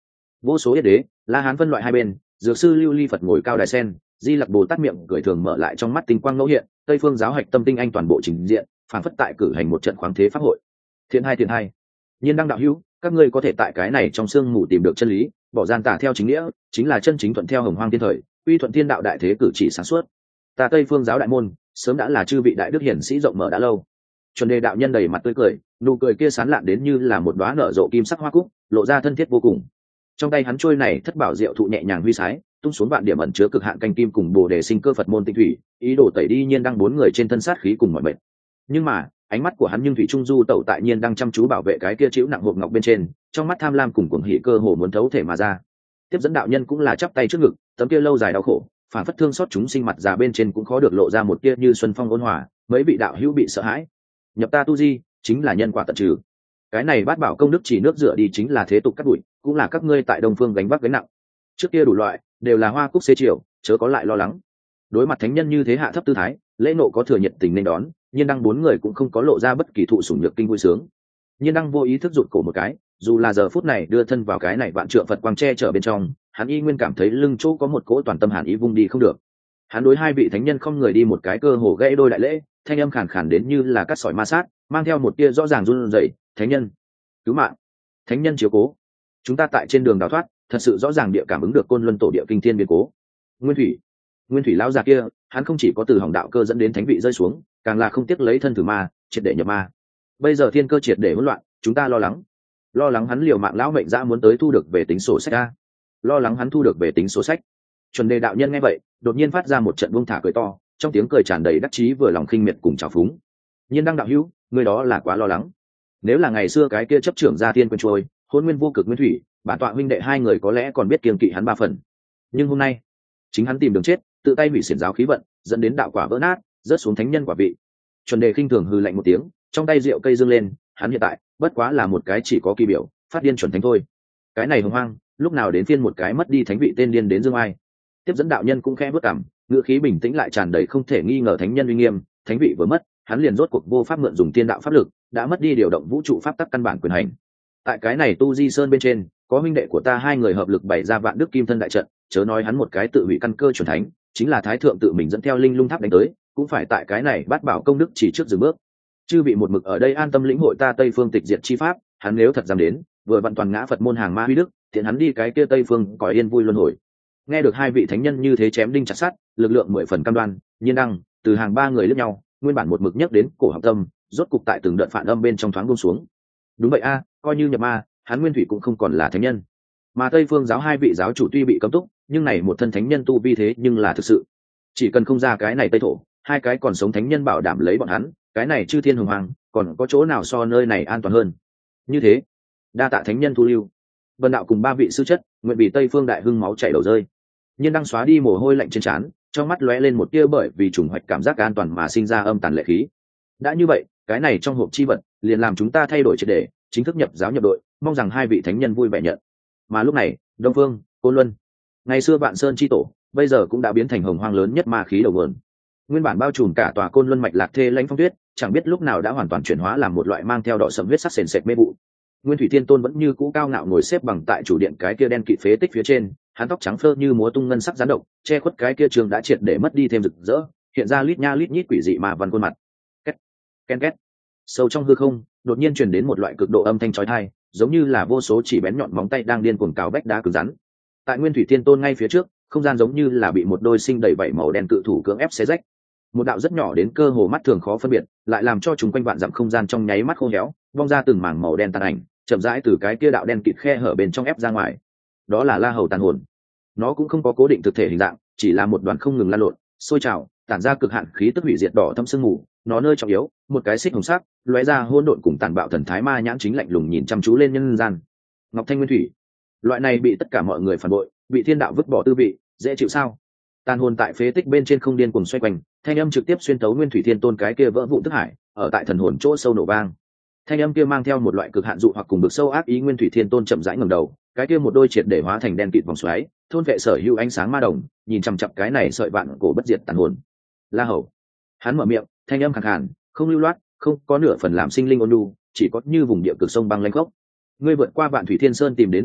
vô số yết đế la hán phân loại hai bên, dược sư lưu ly phật ngồi cao đài sen, di lặc bồ tát miệng cười thường mở lại trong mắt tinh quang ngẫu hiện, tây phương giáo hạch tâm tinh anh toàn bộ trình diện, phản phất tại cử hành một trận khoáng thế pháp hội. Thiện hai thiện hai, nhiên đăng đạo hữu, các ngươi có thể tại cái này trong sương mù tìm được chân lý, bỏ gian tả theo chính nghĩa, chính là chân chính thuận theo hồng hoang thiên thời, uy thuận thiên đạo đại thế cử chỉ sáng suốt. Ta tây phương giáo đại môn sớm đã là chư vị đại đức hiển sĩ rộng mở đã lâu. Chuẩn đề đạo nhân đầy mặt tươi cười, nụ cười kia sán lạn đến như là một đóa nở rộ kim sắc hoa cúc, lộ ra thân thiết vô cùng. Trong tay hắn trôi này thất bảo diệu thụ nhẹ nhàng huy sái, tung xuống vạn điểm ẩn chứa cực hạn canh kim cùng bồ đề sinh cơ Phật môn tinh thủy, ý đồ tẩy đi nhiên đăng bốn người trên thân sát khí cùng mọi mệt. Nhưng mà ánh mắt của hắn nhưng thủy trung du tẩu tại nhiên đang chăm chú bảo vệ cái kia chịu nặng hộp ngọc bên trên, trong mắt tham lam cùng cuồng hỉ cơ hồ muốn thấu thể mà ra. Tiếp dẫn đạo nhân cũng là chắp tay trước ngực, tấm kia lâu dài đau khổ phản phất thương xót chúng sinh mặt già bên trên cũng khó được lộ ra một tia như xuân phong ôn hòa. Mấy vị đạo hữu bị sợ hãi, nhập ta tu di chính là nhân quả tận trừ. Cái này bát bảo công đức chỉ nước rửa đi chính là thế tục cắt bụi, cũng là các ngươi tại đông phương gánh vác gánh nặng. Trước kia đủ loại đều là hoa cúc xế chiều, chớ có lại lo lắng. Đối mặt thánh nhân như thế hạ thấp tư thái, lễ nộ có thừa nhiệt tình nên đón, nhiên đăng bốn người cũng không có lộ ra bất kỳ thụ sủng nhược kinh vui sướng. Nhiên đăng vô ý thức rụt cổ một cái, dù là giờ phút này đưa thân vào cái này vạn trượng Phật quang che chở bên trong, hắn y nguyên cảm thấy lưng chỗ có một cỗ toàn tâm hàn ý vung đi không được. Hắn đối hai vị thánh nhân không người đi một cái cơ hồ gãy đôi đại lễ, thanh âm khàn khàn đến như là cắt sỏi ma sát, mang theo một tia rõ ràng run rẩy. Thánh nhân cứu mạng, thánh nhân chiếu cố, chúng ta tại trên đường đào thoát, thật sự rõ ràng địa cảm ứng được côn luân tổ địa kinh thiên biến cố. Nguyên thủy, nguyên thủy lão già kia, hắn không chỉ có từ hỏng đạo cơ dẫn đến thánh vị rơi xuống, càng là không tiếc lấy thân thử ma, triệt để nhập ma. Bây giờ thiên cơ triệt để hỗn loạn, chúng ta lo lắng, lo lắng hắn liều mạng lão mệnh ra muốn tới thu được về tính sổ sách a, lo lắng hắn thu được về tính sổ sách. Chuẩn đề đạo nhân nghe vậy, đột nhiên phát ra một trận buông thả cười to, trong tiếng cười tràn đầy đắc chí vừa lòng khinh miệt cùng trào phúng. Nhiên đăng đạo hữu, người đó là quá lo lắng. Nếu là ngày xưa cái kia chấp trưởng gia tiên quân trôi, hôn nguyên vô cực nguyên thủy, bản tọa huynh đệ hai người có lẽ còn biết kiêng kỵ hắn ba phần. Nhưng hôm nay, chính hắn tìm đường chết, tự tay hủy xiển giáo khí vận, dẫn đến đạo quả vỡ nát, rớt xuống thánh nhân quả vị. Chuẩn đề khinh thường hừ lạnh một tiếng, trong tay rượu cây dương lên, hắn hiện tại bất quá là một cái chỉ có kỳ biểu, phát điên chuẩn thánh thôi. Cái này hồng hoang, lúc nào đến phiên một cái mất đi thánh vị tên điên đến dương ai. Tiếp dẫn đạo nhân cũng khẽ bước cảm, ngữ khí bình tĩnh lại tràn đầy không thể nghi ngờ thánh nhân uy nghiêm, thánh vị vừa mất, hắn liền rốt cuộc vô pháp mượn dùng tiên đạo pháp lực, đã mất đi điều động vũ trụ pháp tắc căn bản quyền hành. Tại cái này tu di sơn bên trên, có huynh đệ của ta hai người hợp lực bày ra vạn đức kim thân đại trận, chớ nói hắn một cái tự hủy căn cơ chuẩn thánh, chính là thái thượng tự mình dẫn theo linh lung tháp đánh tới, cũng phải tại cái này bát bảo công đức chỉ trước dừng bước. Chư vị một mực ở đây an tâm lĩnh hội ta tây phương tịch diệt chi pháp, hắn nếu thật dám đến, vừa vặn toàn ngã Phật môn hàng ma huy đức, tiện hắn đi cái kia tây phương cõi yên vui luân hồi. Nghe được hai vị thánh nhân như thế chém đinh chặt sắt, lực lượng mười phần cam đoan, nhiên đăng từ hàng ba người lướt nhau, nguyên bản một mực nhấc đến cổ học tâm, rốt cục tại từng đợt phản âm bên trong thoáng buông xuống. Đúng vậy a, coi như nhập ma, hắn nguyên thủy cũng không còn là thánh nhân. Mà tây phương giáo hai vị giáo chủ tuy bị cấm túc, nhưng này một thân thánh nhân tu vi thế nhưng là thực sự. Chỉ cần không ra cái này tây thổ, hai cái còn sống thánh nhân bảo đảm lấy bọn hắn, cái này chư thiên hồng hoàng, còn có chỗ nào so nơi này an toàn hơn. Như thế, đa tạ thánh nhân thu lưu. Vân đạo cùng ba vị sư chất, nguyện vì tây phương đại hưng máu chảy đầu rơi. Nhiên đang xóa đi mồ hôi lạnh trên trán, trong mắt lóe lên một tia bởi vì trùng hoạch cảm giác an toàn mà sinh ra âm tàn lệ khí. Đã như vậy, cái này trong hộp chi vật liền làm chúng ta thay đổi triệt để, chính thức nhập giáo nhập đội, mong rằng hai vị thánh nhân vui vẻ nhận. Mà lúc này, Đông Phương, Côn Luân, ngày xưa Vạn Sơn chi tổ, bây giờ cũng đã biến thành hồng hoang lớn nhất ma khí đầu nguồn. Nguyên bản bao trùm cả tòa Côn Luân mạch lạc thê lãnh phong tuyết, chẳng biết lúc nào đã hoàn toàn chuyển hóa làm một loại mang theo đỏ sẫm huyết sắc sền sệt mê vụ. Nguyên Thủy Thiên Tôn vẫn như cũ cao ngạo ngồi xếp bằng tại chủ điện cái kia đen kịt phế tích phía trên, hắn tóc trắng phơ như múa tung ngân sắc gián độc, che khuất cái kia trường đã triệt để mất đi thêm rực rỡ, hiện ra lít nha lít nhít quỷ dị mà văn khuôn mặt. Két, ken két. Sâu trong hư không, đột nhiên truyền đến một loại cực độ âm thanh chói tai, giống như là vô số chỉ bén nhọn móng tay đang điên cuồng cào vách đá cứng rắn. Tại Nguyên Thủy Thiên Tôn ngay phía trước, không gian giống như là bị một đôi sinh đầy vảy màu đen cự thủ cưỡng ép xé rách. Một đạo rất nhỏ đến cơ hồ mắt thường khó phân biệt, lại làm cho chúng quanh vạn dặm không gian trong nháy mắt khô héo, vong ra từng mảng màu đen tàn ảnh, chậm rãi từ cái kia đạo đen kịt khe hở bên trong ép ra ngoài. Đó là La Hầu tàn hồn. Nó cũng không có cố định thực thể hình dạng, chỉ là một đoàn không ngừng lan lộn, sôi trào, tản ra cực hạn khí tức hủy diệt đỏ thâm sương mù. Nó nơi trọng yếu, một cái xích hồng sắc, lóe ra hỗn độn cùng tàn bạo thần thái ma nhãn chính lạnh lùng nhìn chăm chú lên nhân gian. Ngọc Thanh Nguyên Thủy, loại này bị tất cả mọi người phản bội, bị thiên đạo vứt bỏ tư vị, dễ chịu sao? Tàn hồn tại phế tích bên trên không điên cuồng xoay quanh, thanh âm trực tiếp xuyên tấu Nguyên Thủy Thiên Tôn cái kia vỡ vụn thức hải, ở tại thần hồn chỗ sâu nổ vang. Thanh âm kia mang theo một loại cực hạn dụ hoặc cùng bực sâu ác ý. Nguyên Thủy Thiên Tôn chậm rãi ngẩng đầu, cái kia một đôi triệt để hóa thành đen kịt vòng xoáy, thôn vệ sở hữu ánh sáng ma đồng, nhìn chằm chằm cái này sợi vạn cổ bất diệt tàn hồn. La Hầu, hắn mở miệng, thanh âm khàn khàn, không lưu loát, không có nửa phần làm sinh linh ôn nhu, chỉ có như vùng địa cực sông băng lanh khốc. Ngươi vượt qua Vạn Thủy Thiên Sơn tìm đến bần đạo,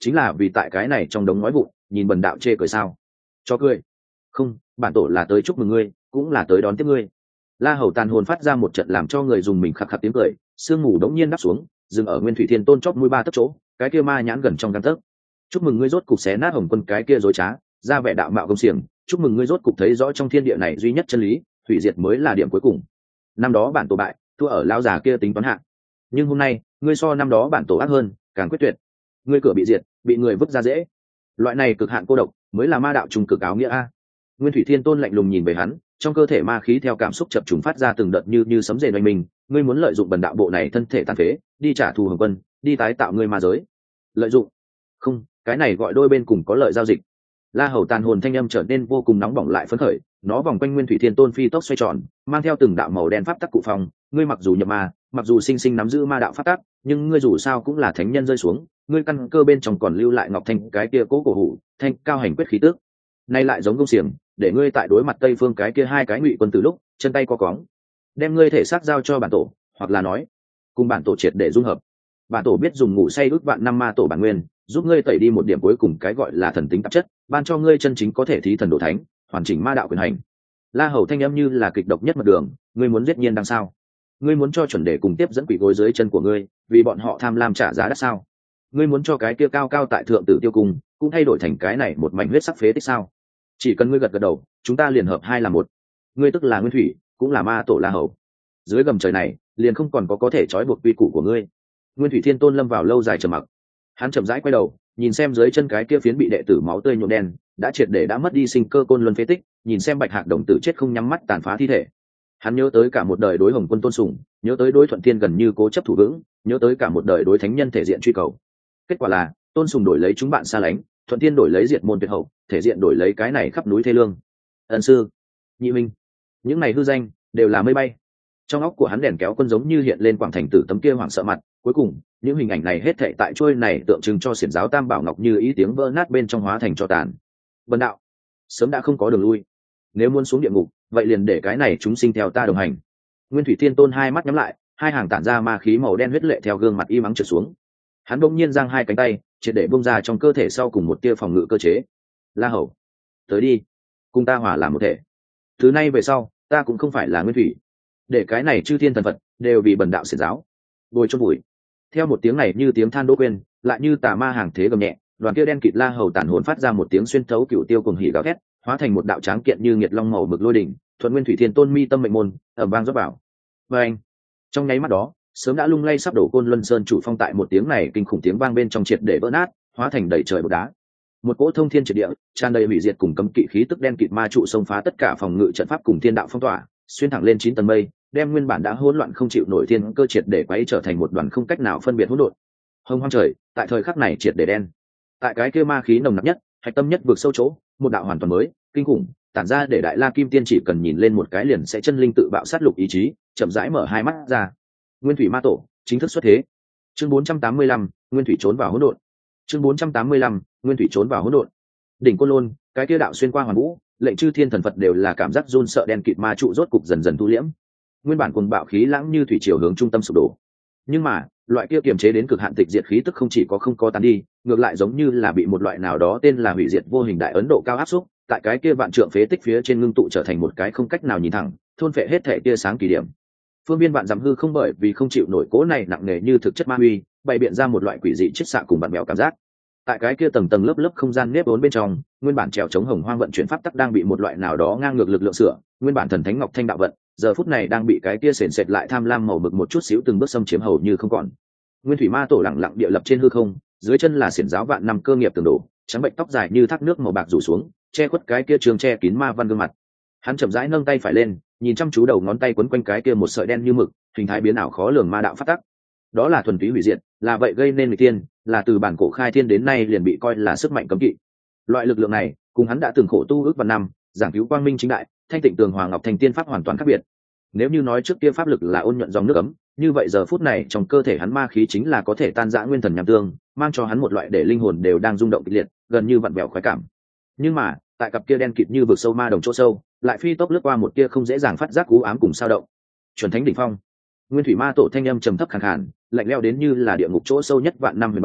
chính là vì tại cái này trong đống nói vụn nhìn bần đạo chê cười sao? Cho cười. Không, bản tổ là tới chúc mừng ngươi, cũng là tới đón tiếp ngươi. La Hầu tàn hồn phát ra một trận làm cho người dùng mình khạc khạc tiếng cười, sương mù đống nhiên đắp xuống, dừng ở Nguyên Thủy Thiên Tôn chóp mũi ba tấc chỗ, cái kia ma nhãn gần trong gang tấc. Chúc mừng ngươi rốt cục xé nát Hồng Quân cái kia dối trá, ra vẻ đạo mạo công xiềng, chúc mừng ngươi rốt cục thấy rõ trong thiên địa này duy nhất chân lý, hủy diệt mới là điểm cuối cùng. Năm đó bản tổ bại, thua ở lão già kia tính toán hạng. Nhưng hôm nay, ngươi so năm đó bản tổ ác hơn, càng quyết tuyệt. Ngươi cửa bị diệt, bị người vứt ra dễ. Loại này cực hạn cô độc, mới là ma đạo trùng cực áo nghĩa a. Nguyên Thủy Thiên Tôn lạnh lùng nhìn về hắn, trong cơ thể ma khí theo cảm xúc chập trùng phát ra từng đợt như như sấm rền oanh mình. Ngươi muốn lợi dụng bần đạo bộ này thân thể tàn phế, đi trả thù Hồng Quân, đi tái tạo ngươi ma giới. Lợi dụng? Không, cái này gọi đôi bên cùng có lợi giao dịch. La Hầu tàn hồn thanh âm trở nên vô cùng nóng bỏng lại phấn khởi, nó vòng quanh Nguyên Thủy Thiên Tôn phi tốc xoay tròn, mang theo từng đạo màu đen pháp tắc cụ phòng. Ngươi mặc dù nhập ma, mặc dù sinh sinh nắm giữ ma đạo pháp tắc, nhưng ngươi dù sao cũng là thánh nhân rơi xuống, ngươi căn cơ bên trong còn lưu lại Ngọc Thanh cái kia cố cổ hủ, thanh cao hành quyết khí tước. Nay lại giống công xiềng, để ngươi tại đối mặt Tây Phương cái kia hai cái ngụy quân từ lúc, chân tay co cóng, đem ngươi thể xác giao cho bản tổ, hoặc là nói, cùng bản tổ triệt để dung hợp. Bản tổ biết dùng ngủ say ước vạn năm ma tổ bản nguyên, giúp ngươi tẩy đi một điểm cuối cùng cái gọi là thần tính tạp chất, ban cho ngươi chân chính có thể thí thần độ thánh, hoàn chỉnh ma đạo quyền hành. La Hầu thanh âm như là kịch độc nhất mật đường, ngươi muốn giết nhiên đằng sao? Ngươi muốn cho chuẩn đề cùng tiếp dẫn quỷ gối dưới chân của ngươi, vì bọn họ tham lam trả giá đắt sao? Ngươi muốn cho cái kia cao cao tại thượng tử tiêu cung cũng thay đổi thành cái này một mảnh huyết sắc phế tích sao? Chỉ cần ngươi gật gật đầu, chúng ta liền hợp hai là một. Ngươi tức là Nguyên Thủy, cũng là ma tổ La Hầu. Dưới gầm trời này, liền không còn có có thể trói buộc quy củ của ngươi. Nguyên Thủy Thiên Tôn lâm vào lâu dài trầm mặc. Hắn chậm rãi quay đầu, nhìn xem dưới chân cái kia phiến bị đệ tử máu tươi nhuộm đen, đã triệt để đã mất đi sinh cơ côn luân phế tích, nhìn xem Bạch Hạc đồng tử chết không nhắm mắt tàn phá thi thể. Hắn nhớ tới cả một đời đối Hồng Quân tôn sùng, nhớ tới đối Thuận Thiên gần như cố chấp thủ vững, nhớ tới cả một đời đối thánh nhân thể diện truy cầu. Kết quả là, tôn sùng đổi lấy chúng bạn xa lánh, Thuận Thiên đổi lấy diệt môn tuyệt hậu, thể diện đổi lấy cái này khắp núi thê lương. Ân sư, Nhị Minh, những này hư danh đều là mây bay. Trong óc của hắn đèn kéo quân giống như hiện lên quảng thành tử tấm kia hoảng sợ mặt, cuối cùng những hình ảnh này hết thảy tại trôi này tượng trưng cho xiển giáo Tam Bảo Ngọc như ý tiếng vỡ nát bên trong hóa thành cho tàn. Bần đạo sớm đã không có đường lui, nếu muốn xuống địa ngục vậy liền để cái này chúng sinh theo ta đồng hành. Nguyên Thủy Thiên Tôn hai mắt nhắm lại, hai hàng tản ra ma khí màu đen huyết lệ theo gương mặt y mắng trượt xuống. Hắn bỗng nhiên giang hai cánh tay, triệt để bung ra trong cơ thể sau cùng một tia phòng ngự cơ chế. La Hầu, tới đi, cùng ta hòa làm một thể. Thứ nay về sau, ta cũng không phải là Nguyên Thủy, để cái này chư thiên thần vật đều vì bần đạo xiển giáo bồi chôn bụi. Theo một tiếng này như tiếng than đỗ quên, lại như tà ma hàng thế gầm nhẹ, đoàn kia đen kịt La Hầu tàn hồn phát ra một tiếng xuyên thấu cựu tiêu cùng hỉ gào thét, hóa thành một đạo tráng kiện như nghiệt long màu mực lôi đỉnh, thuận Nguyên Thủy Thiên Tôn mi tâm mệnh môn, ầm vang rót vào. Và anh, trong nháy mắt đó, sớm đã lung lay sắp đổ Côn Luân Sơn chủ phong tại một tiếng này kinh khủng tiếng vang bên trong triệt để vỡ nát, hóa thành đầy trời bột đá. Một cỗ thông thiên triệt địa, tràn đầy hủy diệt cùng cấm kỵ khí tức đen kịt ma trụ xông phá tất cả phòng ngự trận pháp cùng thiên đạo phong tỏa, xuyên thẳng lên chín tầng mây, đem nguyên bản đã hỗn loạn không chịu nổi thiên cơ triệt để quấy trở thành một đoàn không cách nào phân biệt hỗn độn. Hồng hoang trời, tại thời khắc này triệt để đen. Tại cái kia ma khí nồng nặc nhất, hạch tâm nhất vượt sâu chỗ, một đạo hoàn toàn mới, kinh khủng, tản ra để Đại La Kim Tiên chỉ cần nhìn lên một cái liền sẽ chân linh tự bạo sát lục ý chí, chậm rãi mở hai mắt ra. Nguyên Thủy Ma Tổ chính thức xuất thế. Chương bốn trăm tám mươi lăm, Nguyên Thủy trốn vào hỗn độn. Chương bốn trăm tám mươi lăm, Nguyên Thủy trốn vào hỗn độn. Đỉnh Côn Lôn, cái kia đạo xuyên qua hoàn vũ, lệnh chư thiên thần Phật đều là cảm giác run sợ đen kịt ma trụ rốt cục dần dần thu liễm. Nguyên bản cuồng bạo khí lãng như thủy triều hướng trung tâm sụp đổ. Nhưng mà, loại kia kiềm chế đến cực hạn tịch diệt khí tức không chỉ có không có tán đi, ngược lại giống như là bị một loại nào đó tên là hủy diệt vô hình đại ấn độ cao áp xúc, tại cái kia vạn trượng phế tích phía trên ngưng tụ trở thành một cái không cách nào nhìn thẳng, thôn phệ hết thể tia sáng kỳ điểm. Phương viên vạn dặm hư không bởi vì không chịu nổi cố này nặng nề như thực chất ma huy, bày biện ra một loại quỷ dị chiết xạ cùng bạn mèo cảm giác. Tại cái kia tầng tầng lớp lớp không gian nếp vốn bên trong, nguyên bản trèo chống hồng hoang vận chuyển pháp tắc đang bị một loại nào đó ngang ngược lực lượng sửa, nguyên bản thần thánh ngọc thanh đạo vận, giờ phút này đang bị cái kia sền sệt lại tham lam màu mực một chút xíu từng bước xâm chiếm hầu như không còn. Nguyên Thủy Ma Tổ lặng lặng địa lập trên hư không, dưới chân là xiển giáo vạn năm cơ nghiệp tường đổ, trắng bệnh tóc dài như thác nước màu bạc rủ xuống, che khuất cái kia trường che kín ma văn gương mặt. Hắn chậm rãi nâng tay phải lên, nhìn chăm chú đầu ngón tay quấn quanh cái kia một sợi đen như mực, hình thái biến ảo khó lường ma đạo pháp tắc. Đó là thuần túy hủy diệt, là vậy gây nên người tiên, là từ bản cổ khai thiên đến nay liền bị coi là sức mạnh cấm kỵ. Loại lực lượng này, cùng hắn đã từng khổ tu ước vạn năm, giảng cứu quang minh chính đại, thanh tịnh tường hòa ngọc thành tiên pháp hoàn toàn khác biệt. Nếu như nói trước kia pháp lực là ôn nhuận dòng nước ấm, như vậy giờ phút này trong cơ thể hắn ma khí chính là có thể tan rã nguyên thần nham tương, mang cho hắn một loại để linh hồn đều đang rung động kịch liệt, gần như vặn vẹo khoái cảm. Nhưng mà, tại cặp kia đen kịt như vực sâu ma đồng chỗ sâu, lại phi tốc lướt qua một kia không dễ dàng phát giác cú ám cùng sao động. Chuẩn thánh đỉnh phong. Nguyên Thủy Ma Tổ thanh âm trầm thấp khàn khàn, lạnh lẽo đến như là địa ngục chỗ sâu nhất vạn năm huyền băng,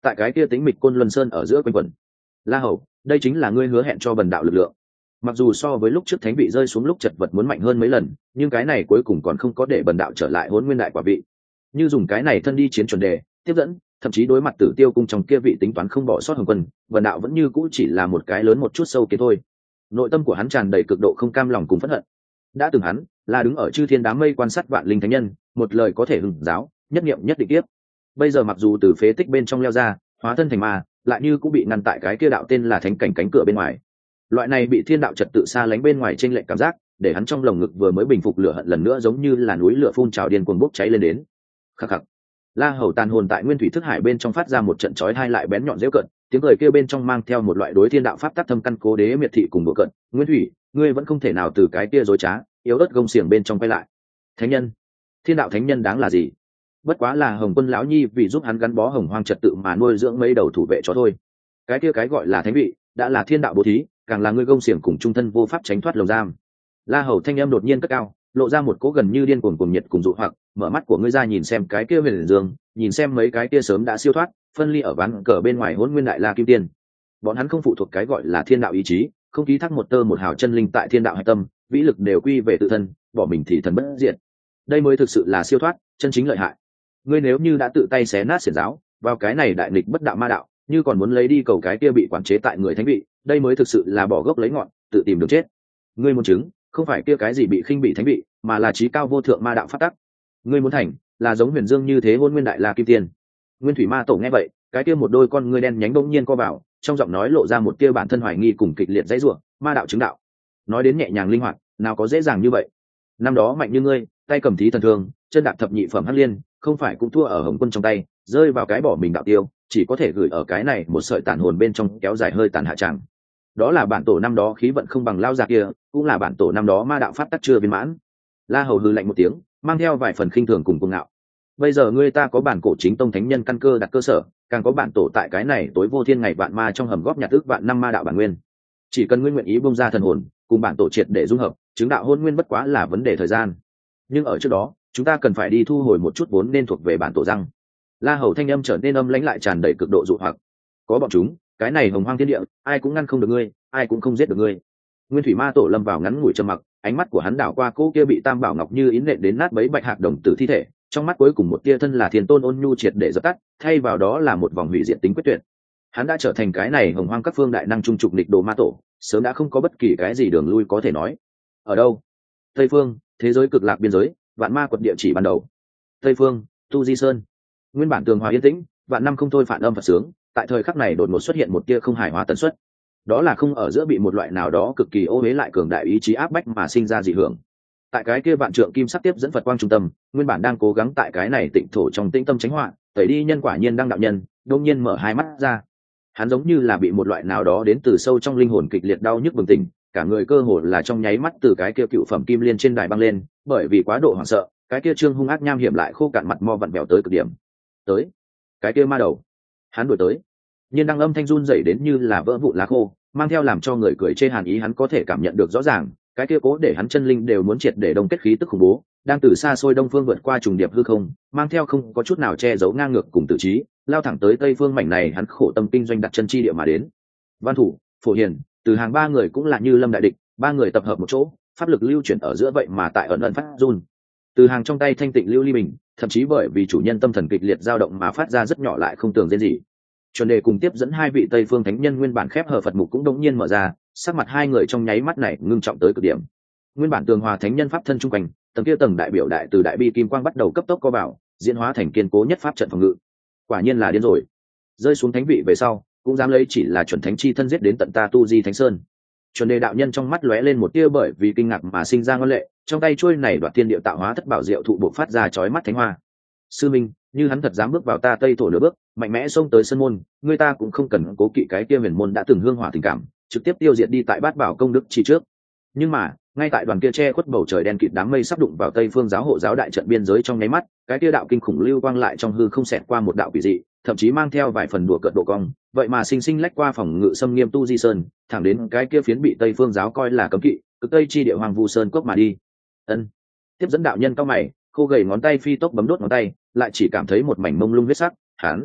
tại cái kia tính mịch côn luân sơn ở giữa quanh quẩn. La Hầu, đây chính là ngươi hứa hẹn cho bần đạo lực lượng. Mặc dù so với lúc trước thánh vị rơi xuống lúc chật vật muốn mạnh hơn mấy lần, nhưng cái này cuối cùng còn không có để bần đạo trở lại Hỗn Nguyên đại quả vị. Như dùng cái này thân đi chiến chuẩn đề tiếp dẫn, thậm chí đối mặt Tử Tiêu cung trong kia vị tính toán không bỏ sót Hồng Quân, bần đạo vẫn như cũ chỉ là một cái lớn một chút sâu kiến thôi. Nội tâm của hắn tràn đầy cực độ không cam lòng cùng phẫn hận. Đã từng hắn là đứng ở chư thiên đám mây quan sát vạn linh thánh nhân, một lời có thể hùng giáo, nhất niệm nhất định tiếp. Bây giờ mặc dù từ phế tích bên trong leo ra, hóa thân thành ma, lại như cũng bị ngăn tại cái kia đạo tên là thánh cảnh cánh cửa bên ngoài. Loại này bị thiên đạo trật tự xa lánh bên ngoài trên lệnh cảm giác, để hắn trong lồng ngực vừa mới bình phục lửa hận lần nữa giống như là núi lửa phun trào điên cuồng bốc cháy lên đến. Khắc khắc. La Hầu tàn hồn tại nguyên thủy thức hải bên trong phát ra một trận chói tai lại bén nhọn giễu cận, tiếng cười kêu bên trong mang theo một loại đối thiên đạo pháp tắc thâm căn cố đế miệt thị cùng đùa cận. Nguyên thủy, ngươi vẫn không thể nào từ cái kia dối trá, yếu ớt gông xiềng bên trong quay lại. Thánh nhân, thiên đạo thánh nhân đáng là gì? Bất quá là Hồng Quân lão nhi vì giúp hắn gắn bó hồng hoang trật tự mà nuôi dưỡng mấy đầu thủ vệ cho thôi. Cái kia cái gọi là thánh vị, đã là thiên đạo bố thí, càng là ngươi gông xiềng cùng trung thân vô pháp tránh thoát lồng giam. La Hầu thanh âm đột nhiên cất cao, lộ ra một cỗ gần như điên cuồng cùng nhiệt cùng dụ hoặc, mở mắt của ngươi ra nhìn xem cái kia huyền dương, nhìn xem mấy cái kia sớm đã siêu thoát, phân ly ở ván cờ bên ngoài Hỗn Nguyên đại la kim tiên. Bọn hắn không phụ thuộc cái gọi là thiên đạo ý chí, không ký thác một tơ một hào chân linh tại thiên đạo hạch tâm, vĩ lực đều quy về tự thân, bỏ mình thì thần bất diệt. Đây mới thực sự là siêu thoát, chân chính lợi hại. Ngươi nếu như đã tự tay xé nát xiển giáo, vào cái này đại nghịch bất đạo ma đạo, như còn muốn lấy đi cầu cái kia bị quản chế tại người thánh vị, đây mới thực sự là bỏ gốc lấy ngọn, tự tìm đường chết. Ngươi muốn chứng, không phải kia cái gì bị khinh bị thánh vị, mà là trí cao vô thượng ma đạo pháp tắc. Ngươi muốn thành, là giống Huyền Dương như thế Hỗn Nguyên đại la kim tiên. Nguyên thủy ma tổ nghe vậy, cái kia một đôi con ngươi đen nhánh bỗng nhiên co vào, trong giọng nói lộ ra một tia bản thân hoài nghi cùng kịch liệt dãy rủa, ma đạo chứng đạo. Nói đến nhẹ nhàng linh hoạt, nào có dễ dàng như vậy. Năm đó mạnh như ngươi, tay cầm thí thần thương, chân đạp thập nhị phẩm hắc liên, không phải cũng thua ở Hồng Quân trong tay, rơi vào cái bỏ mình đạo tiêu, chỉ có thể gửi ở cái này một sợi tàn hồn bên trong kéo dài hơi tàn hạ tràng. Đó là bản tổ năm đó khí vận không bằng lao già kia, cũng là bản tổ năm đó ma đạo pháp tắc chưa viên mãn. La Hầu hừ lạnh một tiếng, mang theo vài phần khinh thường cùng cuồng ngạo. Bây giờ ngươi ta có bản cổ chính tông thánh nhân căn cơ đặt cơ sở, càng có bản tổ tại cái này tối vô thiên ngày vạn ma trong hầm góp nhặt ước vạn năm ma đạo bản nguyên. Chỉ cần ngươi nguyện ý bung ra thần hồn, cùng bản tổ triệt để dung hợp, chứng đạo hôn nguyên bất quá là vấn đề thời gian. Nhưng ở trước đó, chúng ta cần phải đi thu hồi một chút vốn nên thuộc về bản tổ răng. La Hầu thanh âm trở nên âm lãnh lại tràn đầy cực độ dụ hoặc. Có bọn chúng, cái này hồng hoang thiên địa, ai cũng ngăn không được ngươi, ai cũng không giết được ngươi. Nguyên thủy ma tổ lâm vào ngắn ngủi trầm mặc, ánh mắt của hắn đảo qua cô kia bị tam bảo ngọc như yến nện đến nát bấy bạch hạc đồng tử thi thể, trong mắt cuối cùng một tia thân là thiên tôn ôn nhu triệt để dập tắt, thay vào đó là một vòng hủy diệt tính quyết tuyệt. Hắn đã trở thành cái này hồng hoang các phương đại năng trung trục địch đồ ma tổ, sớm đã không có bất kỳ cái gì đường lui có thể nói. Ở đâu? Tây phương, thế giới cực lạc biên giới, vạn ma quật địa chỉ ban đầu. Tây phương, Tu Di Sơn. Nguyên bản tường hòa yên tĩnh, vạn năm không thôi phản âm Phật sướng, tại thời khắc này đột ngột xuất hiện một tia không hài hòa tần suất. Đó là không ở giữa bị một loại nào đó cực kỳ ô uế lại cường đại ý chí áp bách mà sinh ra dị hưởng. Tại cái kia vạn trượng kim sắc tiếp dẫn Phật quang trung tâm, nguyên bản đang cố gắng tại cái này tịnh thổ trong tĩnh tâm tránh họa, tẩy đi nhân quả nhiên đang đạo nhân, đột nhiên mở hai mắt ra. Hắn giống như là bị một loại nào đó đến từ sâu trong linh hồn kịch liệt đau nhức bừng tỉnh, cả người cơ hồ là trong nháy mắt từ cái kia cựu phẩm kim liên trên đài băng lên, bởi vì quá độ hoảng sợ, cái kia trương hung ác nham hiểm lại khô cạn mặt mo vặn vẹo tới cực điểm. Tới, cái kia ma đầu, hắn đuổi tới. Nhưng đang âm thanh run rẩy đến như là vỡ vụn lá khô, mang theo làm cho người cười chê hàn ý hắn có thể cảm nhận được rõ ràng, cái kia cố để hắn chân linh đều muốn triệt để đông kết khí tức khủng bố, đang từ xa xôi đông phương vượt qua trùng điệp hư không, mang theo không có chút nào che giấu ngang ngược cùng tự trí, lao thẳng tới tây phương mảnh này hắn khổ tâm kinh doanh đặt chân chi địa mà đến. Văn Thủ, Phổ Hiền, từ hàng ba người cũng là như lâm đại địch, ba người tập hợp một chỗ, pháp lực lưu chuyển ở giữa vậy mà tại ẩn ẩn phát run. Từ hàng trong tay thanh tịnh lưu ly bình, thậm chí bởi vì chủ nhân tâm thần kịch liệt dao động mà phát ra rất nhỏ lại không tưởng rên gì. Chuẩn đề cùng tiếp dẫn hai vị tây phương thánh nhân nguyên bản khép hờ Phật mục cũng đống nhiên mở ra, sắc mặt hai người trong nháy mắt này ngưng trọng tới cực điểm. Nguyên bản tường hòa thánh nhân pháp thân trung quanh, tầng kia tầng đại biểu đại từ đại bi kim quang bắt đầu cấp tốc co vào, diễn hóa thành kiên cố nhất pháp trận phòng ngự. Quả nhiên là điên rồi. Rơi xuống thánh vị về sau, cũng dám lấy chỉ là chuẩn thánh chi thân giết đến tận ta Tu Di Thánh Sơn. Chuẩn đề đạo nhân trong mắt lóe lên một tia bởi vì kinh ngạc mà sinh ra ngân lệ, trong tay chuôi này đoạt thiên điệu tạo hóa thất bảo diệu thụ bộc phát ra chói mắt thánh hoa. Sư minh, như hắn thật dám bước vào ta Tây thổ nửa bước, mạnh mẽ xông tới sân môn, người ta cũng không cần cố kỵ cái kia huyền môn đã từng hương hỏa tình cảm, trực tiếp tiêu diệt đi tại bát bảo công đức chi trước. Nhưng mà, ngay tại đoàn kia che khuất bầu trời đen kịt đám mây sắp đụng vào Tây phương giáo hộ giáo đại trận biên giới trong nháy mắt, cái kia đạo kinh khủng lưu quang lại trong hư không xẹt qua một đạo quỷ dị, thậm chí mang theo vài phần đùa cợt độ cong, vậy mà sinh sinh lách qua phòng ngự xâm nghiêm Tu Di Sơn, thẳng đến cái kia phiến bị Tây phương giáo coi là cấm kỵ, cực tây chi địa hoàng vu sơn cốc mà đi. Ân. Tiếp dẫn đạo nhân cao mày, khô gầy ngón tay phi tốc bấm đốt ngón tay, lại chỉ cảm thấy một mảnh mông lung huyết sắc, hắn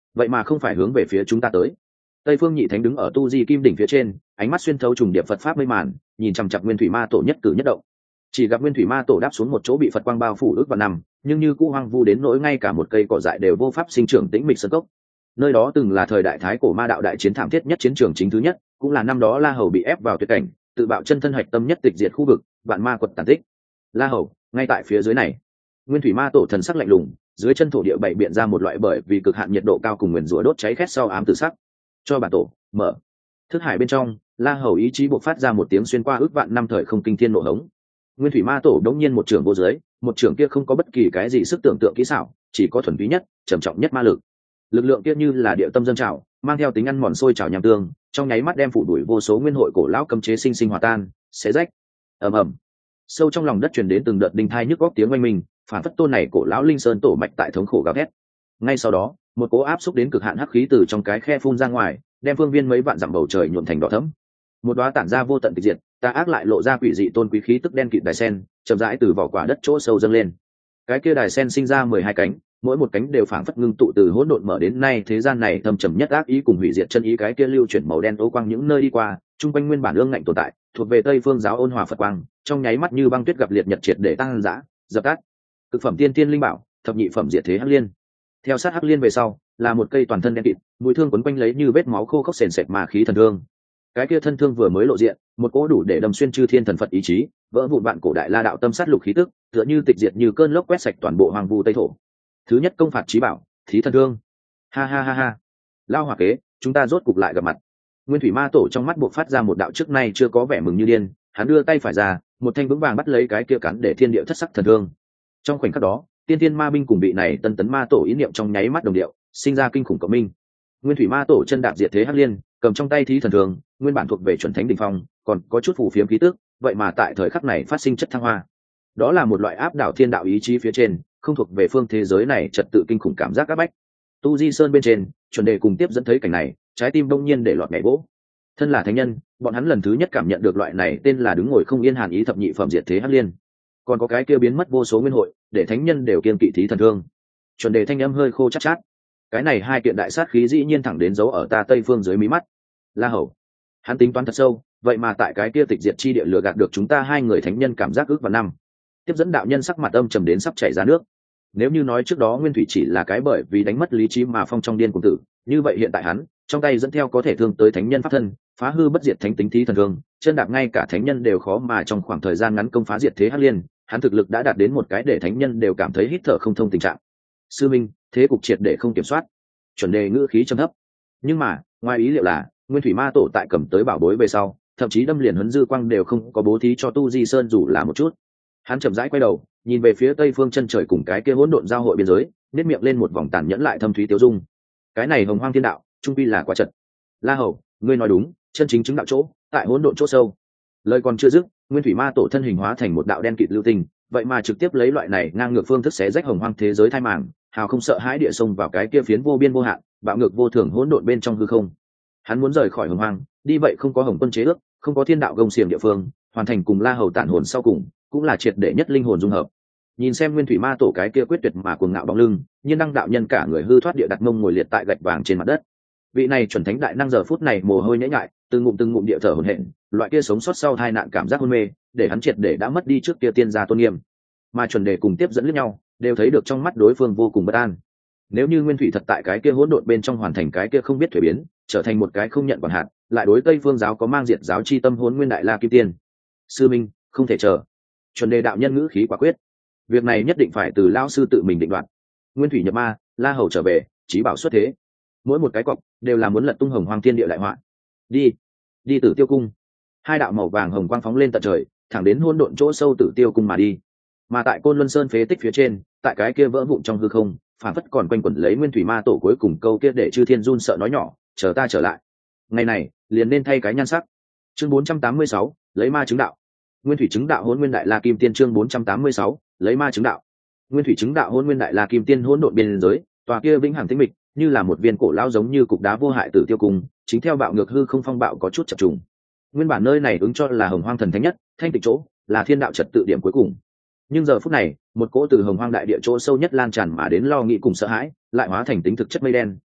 vậy mà không phải hướng về phía chúng ta tới. Tây Phương Nhị Thánh đứng ở tu di kim đỉnh phía trên, ánh mắt xuyên thấu trùng điệp Phật pháp mây màn, nhìn chằm chằm Nguyên Thủy Ma Tổ nhất cử nhất động. Chỉ gặp Nguyên Thủy Ma Tổ đáp xuống một chỗ bị Phật quang bao phủ ước và nằm, nhưng như cũ hoang vu đến nỗi ngay cả một cây cỏ dại đều vô pháp sinh trưởng tĩnh mịch sơn cốc. Nơi đó từng là thời đại thái cổ ma đạo đại chiến thảm thiết nhất chiến trường chính thứ nhất, cũng là năm đó La Hầu bị ép vào tuyệt cảnh, tự bạo chân thân hạch tâm nhất tịch diệt khu vực, vạn ma quật tàn tích. La Hầu, ngay tại phía dưới này. Nguyên Thủy Ma Tổ thần sắc lạnh lùng, dưới chân thổ địa bảy biện ra một loại bởi vì cực hạn nhiệt độ cao cùng nguyền rủa đốt cháy khét sau ám tử sắc. Cho bản tổ mở. Thức hải bên trong, La Hầu ý chí bộc phát ra một tiếng xuyên qua ước vạn năm thời không kinh thiên nộ hống. Nguyên Thủy Ma Tổ đống nhiên một trường vô dưới, một trường kia không có bất kỳ cái gì sức tưởng tượng kỹ xảo, chỉ có thuần túy nhất, trầm trọng nhất ma lực. Lực lượng kia như là địa tâm dâng trào, mang theo tính ăn mòn sôi trào nham tương, trong nháy mắt đem phủ đuổi vô số nguyên hội cổ lão cấm chế sinh sinh hòa tan, xé rách. Ầm ầm. Sâu trong lòng đất truyền đến từng đợt đinh thai nhức góc tiếng oanh minh, phản phất tôn này cổ lão linh sơn tổ mạch tại thống khổ gào thét. Ngay sau đó, một cỗ áp xúc đến cực hạn hắc khí từ trong cái khe phun ra ngoài, đem phương viên mấy vạn dặm bầu trời nhuộm thành đỏ thẫm. Một đóa tản ra vô tận tịch diệt, ta ác lại lộ ra quỷ dị tôn quý khí tức đen kịt đài sen, chậm rãi từ vỏ quả đất chỗ sâu dâng lên. Cái kia đài sen sinh ra mười hai cánh, mỗi một cánh đều phảng phất ngưng tụ từ hỗn độn mở đến nay thế gian này thâm trầm nhất ác ý cùng hủy diệt chân ý, cái kia lưu chuyển màu đen ố quang những nơi đi qua, trung quanh nguyên bản ương ngạnh tồn tại, thuộc về Tây Phương giáo ôn hòa Phật quang, trong nháy mắt như băng tuyết gặp liệt nhật triệt để tăng dã, dập tắt. Cực phẩm tiên tiên linh bảo, thập nhị phẩm diệt thế hắc liên. Theo sát hắc liên về sau, là một cây toàn thân đen kịt, mũi thương quấn quanh lấy như vết máu khô khốc sền sệt mà khí thần thương. Cái kia thân thương vừa mới lộ diện, một cỗ đủ để đâm xuyên chư thiên thần Phật ý chí, vỡ vụn vạn cổ đại la đạo tâm sát lục khí tức, tựa như tịch diệt như cơn lốc quét sạch toàn bộ hoàng vu Tây thổ. Thứ nhất công phạt chí bảo, thí thần thương. Ha ha ha ha. Lao hỏa kế, chúng ta rốt cục lại gặp mặt. Nguyên Thủy Ma Tổ trong mắt buộc phát ra một đạo trước nay chưa có vẻ mừng như điên, hắn đưa tay phải ra, một thanh vững vàng bắt lấy cái kia cắn để thiên địa thất sắc thần thương. Trong khoảnh khắc đó, tiên tiên ma binh cùng vị này tân tấn ma tổ ý niệm trong nháy mắt đồng điệu, sinh ra kinh khủng cộng minh. Nguyên Thủy Ma Tổ chân đạp diệt thế hắc liên, cầm trong tay thí thần thương, nguyên bản thuộc về chuẩn thánh đỉnh phong, còn có chút phù phiếm khí tức, vậy mà tại thời khắc này phát sinh chất thăng hoa. Đó là một loại áp đảo thiên đạo ý chí phía trên, không thuộc về phương thế giới này trật tự kinh khủng cảm giác áp bách. Tu Di Sơn bên trên, chuẩn đề cùng tiếp dẫn thấy cảnh này, trái tim đông nhiên để lọt nhảy vỗ. Thân là thánh nhân, bọn hắn lần thứ nhất cảm nhận được loại này tên là đứng ngồi không yên hàn ý thập nhị phẩm diệt thế hắc liên. Còn có cái kia biến mất vô số nguyên hội, để thánh nhân đều kiên kỵ thí thần thương. Chuẩn đề thanh âm hơi khô chát chát. Cái này hai kiện đại sát khí dĩ nhiên thẳng đến giấu ở ta Tây Phương dưới mí mắt. La Hầu, hắn tính toán thật sâu, vậy mà tại cái kia tịch diệt chi địa lừa gạt được chúng ta hai người thánh nhân cảm giác ước và năm. Tiếp dẫn đạo nhân sắc mặt âm trầm đến sắp chảy ra nước. Nếu như nói trước đó Nguyên Thủy chỉ là cái bởi vì đánh mất lý trí mà phong trong điên cùng tử, như vậy hiện tại hắn trong tay dẫn theo có thể thương tới thánh nhân pháp thân, phá hư bất diệt thánh tính thí thần thương, chân đạp ngay cả thánh nhân đều khó mà trong khoảng thời gian ngắn công phá diệt thế hắc liên, hắn thực lực đã đạt đến một cái để thánh nhân đều cảm thấy hít thở không thông tình trạng. Sư minh, thế cục triệt để không kiểm soát. Chuẩn đề ngữ khí trầm thấp. Nhưng mà, ngoài ý liệu là, Nguyên Thủy Ma Tổ tại cầm tới bảo bối về sau, thậm chí đâm liền huấn dư quang đều không có bố thí cho Tu Di Sơn dù là một chút. Hắn chậm rãi quay đầu, nhìn về phía tây phương chân trời cùng cái kia hỗn độn giao hội biên giới, nét miệng lên một vòng tàn nhẫn lại thâm thúy tiêu dung. Cái này hồng hoang thiên đạo, trung quy là quá chật. La Hầu, ngươi nói đúng, chân chính chứng đạo chỗ, tại hỗn độn chỗ sâu. Lời còn chưa dứt, Nguyên Thủy Ma Tổ thân hình hóa thành một đạo đen kịt lưu tinh, vậy mà trực tiếp lấy loại này ngang ngược phương thức xé rách hồng hoang thế giới thai màng, hào không sợ hãi địa sông vào cái kia phiến vô biên vô hạn, bạo ngược vô thường hỗn độn bên trong hư không. Hắn muốn rời khỏi hồng hoang, đi vậy không có hồng quân chế ước, không có thiên đạo gông xiềng địa phương, hoàn thành cùng La Hầu tản hồn sau cùng, cũng là triệt để nhất linh hồn dung hợp. Nhìn xem Nguyên Thủy Ma Tổ cái kia quyết tuyệt mà cuồng ngạo bóng lưng, nhiên đăng đạo nhân cả người hư thoát địa đặt mông ngồi liệt tại gạch vàng trên mặt đất. Vị này chuẩn thánh đại năng giờ phút này mồ hôi nhễ nhại, từng ngụm từng ngụm địa thở hổn hển, loại kia sống sót sau tai nạn cảm giác hôn mê, để hắn triệt để đã mất đi trước kia tiên gia tôn nghiêm. Mà chuẩn đề cùng tiếp dẫn lẫn nhau, đều thấy được trong mắt đối phương vô cùng bất an. Nếu như Nguyên Thủy thật tại cái kia hỗn độn bên trong hoàn thành cái kia không biết thuế biến, trở thành một cái không nhận quản hạt, lại đối Tây Phương giáo có mang diệt giáo chi tâm Hỗn Nguyên Đại La Kim Tiên. Sư minh, không thể chờ. Chuẩn đề đạo nhân ngữ khí quả quyết. Việc này nhất định phải từ lão sư tự mình định đoạt. Nguyên Thủy nhập ma, La Hầu trở về, chí bảo xuất thế. Mỗi một cái cọc đều là muốn lật tung hồng hoang thiên địa đại họa. Đi, đi Tử Tiêu cung. Hai đạo màu vàng hồng quang phóng lên tận trời, thẳng đến hỗn độn chỗ sâu Tử Tiêu cung mà đi. Mà tại Côn Luân Sơn phế tích phía trên, tại cái kia vỡ vụn trong hư không, phản phất còn quanh quẩn lấy Nguyên Thủy Ma Tổ cuối cùng câu kia để chư thiên run sợ nói nhỏ, chờ ta trở lại. Ngày này, liền nên thay cái nhan sắc. Chương bốn trăm tám mươi sáu, lấy ma chứng đạo. Nguyên Thủy chứng đạo Hỗn Nguyên Đại La Kim Tiên chương bốn trăm tám mươi sáu, lấy ma chứng đạo. Nguyên Thủy chứng đạo Hỗn Nguyên Đại La Kim Tiên hỗn độn biên giới, tòa kia vĩnh hằng tĩnh mịch, như là một viên cổ lão giống như cục đá vô hại Tử Tiêu cung, chính theo bạo ngược hư không phong bạo có chút chập trùng. Nguyên bản nơi này ứng cho là hồng hoang thần thánh nhất, thanh tịnh chỗ, là thiên đạo trật tự điểm cuối cùng. Nhưng giờ phút này, một cỗ từ hồng hoang đại địa chỗ sâu nhất lan tràn mà đến lo nghĩ cùng sợ hãi, lại hóa thành tính thực chất mây đen,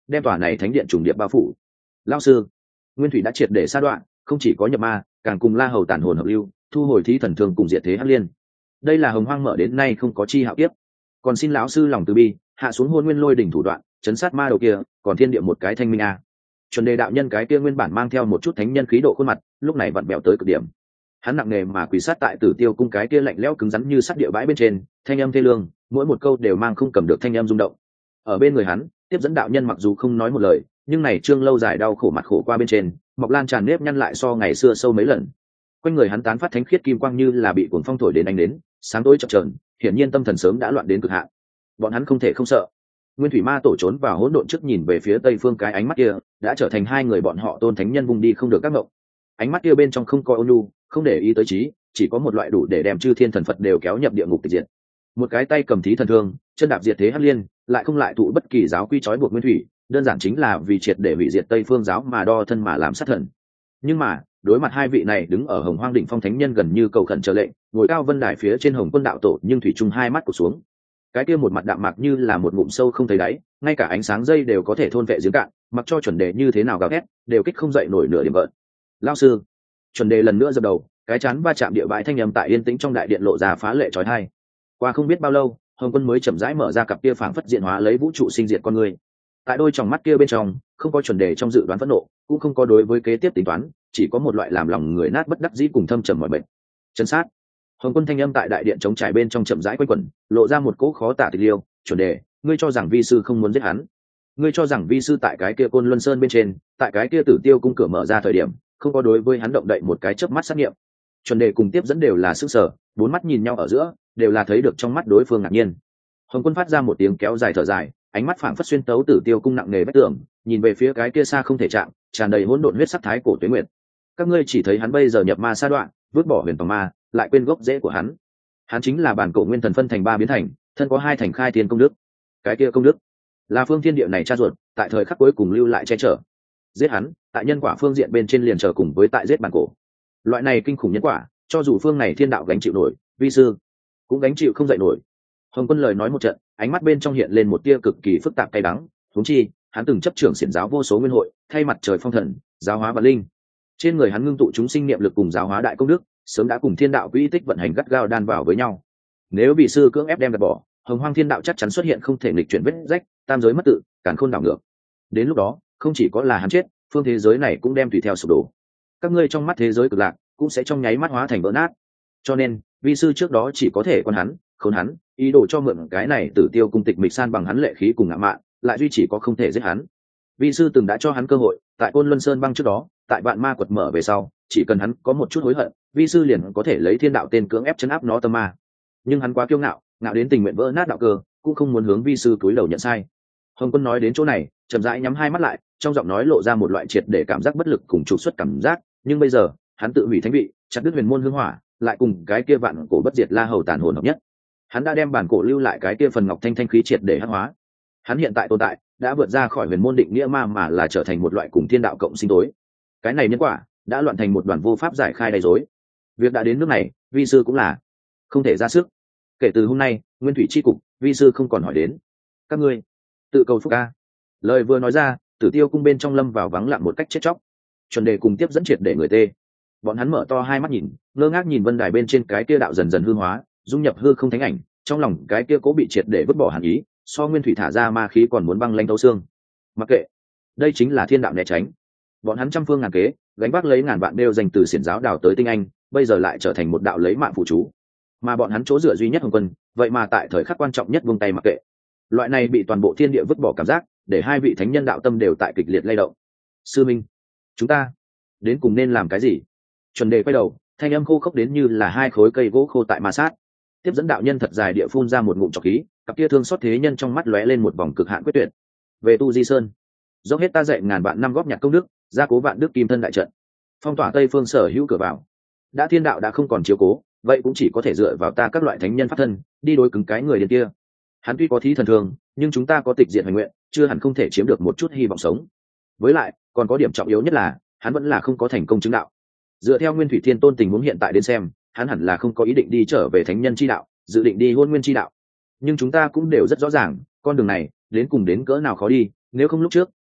đem tòa này thánh điện trùng điệp bao phủ. Lão sư, nguyên thủy đã triệt để sa đoạn, không chỉ có nhập ma, càng cùng La Hầu tản hồn hợp lưu, thu hồi thí thần thương cùng diệt thế hắc liên. Đây là hồng hoang mở đến nay không có chi hạo kiếp. Còn xin lão sư lòng từ bi, hạ xuống hôn nguyên lôi đỉnh thủ đoạn, chấn sát ma đầu kia, còn thiên địa một cái thanh minh a. Chuẩn đề đạo nhân cái kia nguyên bản mang theo một chút thánh nhân khí độ khuôn mặt, lúc này vặn bẹo tới cực điểm. Hắn nặng nề mà quỳ sát tại Tử Tiêu cung cái kia lạnh lẽo cứng rắn như sắt địa bãi bên trên, thanh âm thê lương, mỗi một câu đều mang không cầm được thanh âm rung động. Ở bên người hắn, tiếp dẫn đạo nhân mặc dù không nói một lời, nhưng này trương lâu dài đau khổ mặt khổ qua bên trên, mọc lan tràn nếp nhăn lại so ngày xưa sâu mấy lần. Quanh người hắn tán phát thánh khiết kim quang như là bị cuồng phong thổi đến đánh đến, sáng tối chập chờn, hiển nhiên tâm thần sớm đã loạn đến cực hạn. Bọn hắn không thể không sợ. Nguyên thủy ma tổ trốn vào hỗn độn trước nhìn về phía tây phương, cái ánh mắt kia đã trở thành hai người bọn họ tôn thánh nhân vùng đi không được các ngộng. Ánh mắt kia bên trong không có ôn nhu, không để ý tới trí, chỉ có một loại đủ để đem chư thiên thần phật đều kéo nhập địa ngục tịch diệt. Một cái tay cầm thí thần thương, chân đạp diệt thế hắc liên, lại không lại thụ bất kỳ giáo quy trói buộc nguyên thủy, đơn giản chính là vì triệt để hủy diệt tây phương giáo mà đo thân mà làm sát thần. Nhưng mà đối mặt hai vị này đứng ở hồng hoang đỉnh phong thánh nhân gần như cầu khẩn chờ lệnh, ngồi cao vân đài phía trên hồng quân đạo tổ, nhưng thủy chung hai mắt cụp xuống. Cái kia một mặt đạm mạc như là một ngụm sâu không thấy đáy, ngay cả ánh sáng dây đều có thể thôn vệ giếng cạn, mặc cho chuẩn đề như thế nào gào thét đều kích không dậy nổi nửa điểm vợn. Lão sư, chuẩn đề lần nữa dập đầu, cái chán va chạm địa bãi, thanh âm tại yên tĩnh trong đại điện lộ ra phá lệ chói tai. Qua không biết bao lâu, hồng quân mới chậm rãi mở ra cặp kia phảng phất diện hóa lấy vũ trụ sinh diệt con người. Tại đôi tròng mắt kia bên trong, không có chuẩn đề trong dự đoán phẫn nộ, cũng không có đối với kế tiếp tính toán, chỉ có một loại làm lòng người nát bất đắc dĩ cùng thâm trầm mỏi mệt. Chân sát. Hồng quân thanh âm tại đại điện chống trải bên trong chậm rãi quanh quẩn, lộ ra một cỗ khó tả tịch liêu. Chuẩn đề, ngươi cho rằng vi sư không muốn giết hắn? Ngươi cho rằng vi sư tại cái kia côn luân sơn bên trên, tại cái kia tử tiêu cung cửa mở ra thời điểm, không có đối với hắn động đậy một cái chớp mắt sát nghiệm? Chuẩn đề cùng tiếp dẫn đều là sức sở, bốn mắt nhìn nhau ở giữa, đều là thấy được trong mắt đối phương ngạc nhiên. Hồng quân phát ra một tiếng kéo dài thở dài, ánh mắt phảng phất xuyên tấu tử tiêu cung nặng nề vách tường, nhìn về phía cái kia xa không thể chạm, tràn đầy hỗn độn huyết sắc thái cổ tuế nguyệt. Các ngươi chỉ thấy hắn bây giờ nhập ma sa đoạn, vứt bỏ huyền tòng ma, lại quên gốc rễ của hắn. Hắn chính là bản cổ nguyên thần phân thành ba biến thành, thân có hai thành khai thiên công đức. Cái kia công đức là phương thiên địa này cha ruột, tại thời khắc cuối cùng lưu lại che chở. Giết hắn, tại nhân quả phương diện bên trên liền trở cùng với tại giết bản cổ. Loại này kinh khủng nhân quả, cho dù phương này thiên đạo gánh chịu nổi, vi sư cũng gánh chịu không dậy nổi. Hồng quân lời nói một trận, ánh mắt bên trong hiện lên một tia cực kỳ phức tạp cay đắng. Huống chi hắn từng chấp trưởng xiển giáo vô số nguyên hội, thay mặt trời phong thần, giáo hóa vạn linh. Trên người hắn ngưng tụ chúng sinh niệm lực cùng giáo hóa đại công đức, sớm đã cùng thiên đạo quỹ tích vận hành gắt gao đan vào với nhau. Nếu vị sư cưỡng ép đem gạt bỏ, hồng hoang thiên đạo chắc chắn xuất hiện không thể nghịch chuyển vết rách, tam giới mất tự, càn khôn đảo ngược. Đến lúc đó, không chỉ có là hắn chết, phương thế giới này cũng đem tùy theo sụp đổ. Các ngươi trong mắt thế giới cực lạc cũng sẽ trong nháy mắt hóa thành vỡ nát. Cho nên vi sư trước đó chỉ có thể con hắn, khốn hắn, ý đồ cho mượn cái này tử tiêu cung tịch mịch san bằng hắn lệ khí cùng ngạo mạn, lại duy chỉ có không thể giết hắn. Vi sư từng đã cho hắn cơ hội, tại côn luân sơn băng trước đó, tại vạn ma quật mở về sau, chỉ cần hắn có một chút hối hận, vi sư liền có thể lấy thiên đạo tên cưỡng ép chấn áp nó tâm ma. Nhưng hắn quá kiêu ngạo, ngạo đến tình nguyện vỡ nát đạo cơ, cũng không muốn hướng vi sư cúi đầu nhận sai. Hồng quân nói đến chỗ này, chậm rãi nhắm hai mắt lại, trong giọng nói lộ ra một loại triệt để cảm giác bất lực cùng trục xuất cảm giác. Nhưng bây giờ hắn tự hủy thánh vị, chặt đứt huyền môn hương hỏa, lại cùng cái kia vạn cổ bất diệt La Hầu tàn hồn hợp nhất. Hắn đã đem bản cổ lưu lại cái kia phần ngọc thanh thanh khí triệt để hắc hóa. Hắn hiện tại tồn tại đã vượt ra khỏi huyền môn định nghĩa ma, mà là trở thành một loại cùng thiên đạo cộng sinh tối. Cái này nhân quả đã loạn thành một đoàn vô pháp giải khai đầy rối. Việc đã đến nước này, vi sư cũng là không thể ra sức. Kể từ hôm nay, nguyên thủy chi cục, vi sư không còn hỏi đến. Các ngươi tự cầu phúc ca. Lời vừa nói ra, tử tiêu cung bên trong lâm vào vắng lặng một cách chết chóc. Chuẩn đề cùng tiếp dẫn triệt để người tê. Bọn hắn mở to hai mắt nhìn, ngơ ngác nhìn vân đài bên trên cái kia đạo dần dần hư hóa, dung nhập hư không thánh ảnh, trong lòng cái kia cố bị triệt để vứt bỏ hàn ý, so nguyên thủy thả ra ma khí còn muốn băng lãnh thấu xương. Mặc kệ, đây chính là thiên đạo né tránh. Bọn hắn trăm phương ngàn kế, gánh vác lấy ngàn vạn đều dành từ xiển giáo đào tới tinh anh, bây giờ lại trở thành một đạo lấy mạng phụ chú. Mà bọn hắn chỗ dựa duy nhất Hồng Quân, vậy mà tại thời khắc quan trọng nhất buông tay mặc kệ. Loại này bị toàn bộ thiên địa vứt bỏ cảm giác, để hai vị thánh nhân đạo tâm đều tại kịch liệt lay động. Sư minh, chúng ta đến cùng nên làm cái gì? Chuẩn đề quay đầu, thanh âm khô khốc đến như là hai khối cây gỗ khô tại ma sát. Tiếp dẫn đạo nhân thật dài địa phun ra một ngụm trọc khí, cặp kia thương xót thế nhân trong mắt lóe lên một vòng cực hạn quyết tuyệt. Về tu di sơn, dốc hết ta dạy ngàn vạn năm góp nhặt công đức, gia cố vạn đức kim thân đại trận, phong tỏa tây phương sở hữu cửa vào. Đã thiên đạo đã không còn chiếu cố, vậy cũng chỉ có thể dựa vào ta các loại thánh nhân pháp thân đi đối cứng cái người điên kia. Hắn tuy có thí thần thường, nhưng chúng ta có tịch diện hoành nguyện, chưa hẳn không thể chiếm được một chút hy vọng sống. Với lại còn có điểm trọng yếu nhất là hắn vẫn là không có thành công chứng đạo. Dựa theo nguyên thủy thiên tôn tình huống hiện tại đến xem, hắn hẳn là không có ý định đi trở về thánh nhân chi đạo, dự định đi hôn nguyên chi đạo. Nhưng chúng ta cũng đều rất rõ ràng, con đường này đến cùng đến cỡ nào khó đi, nếu không lúc trước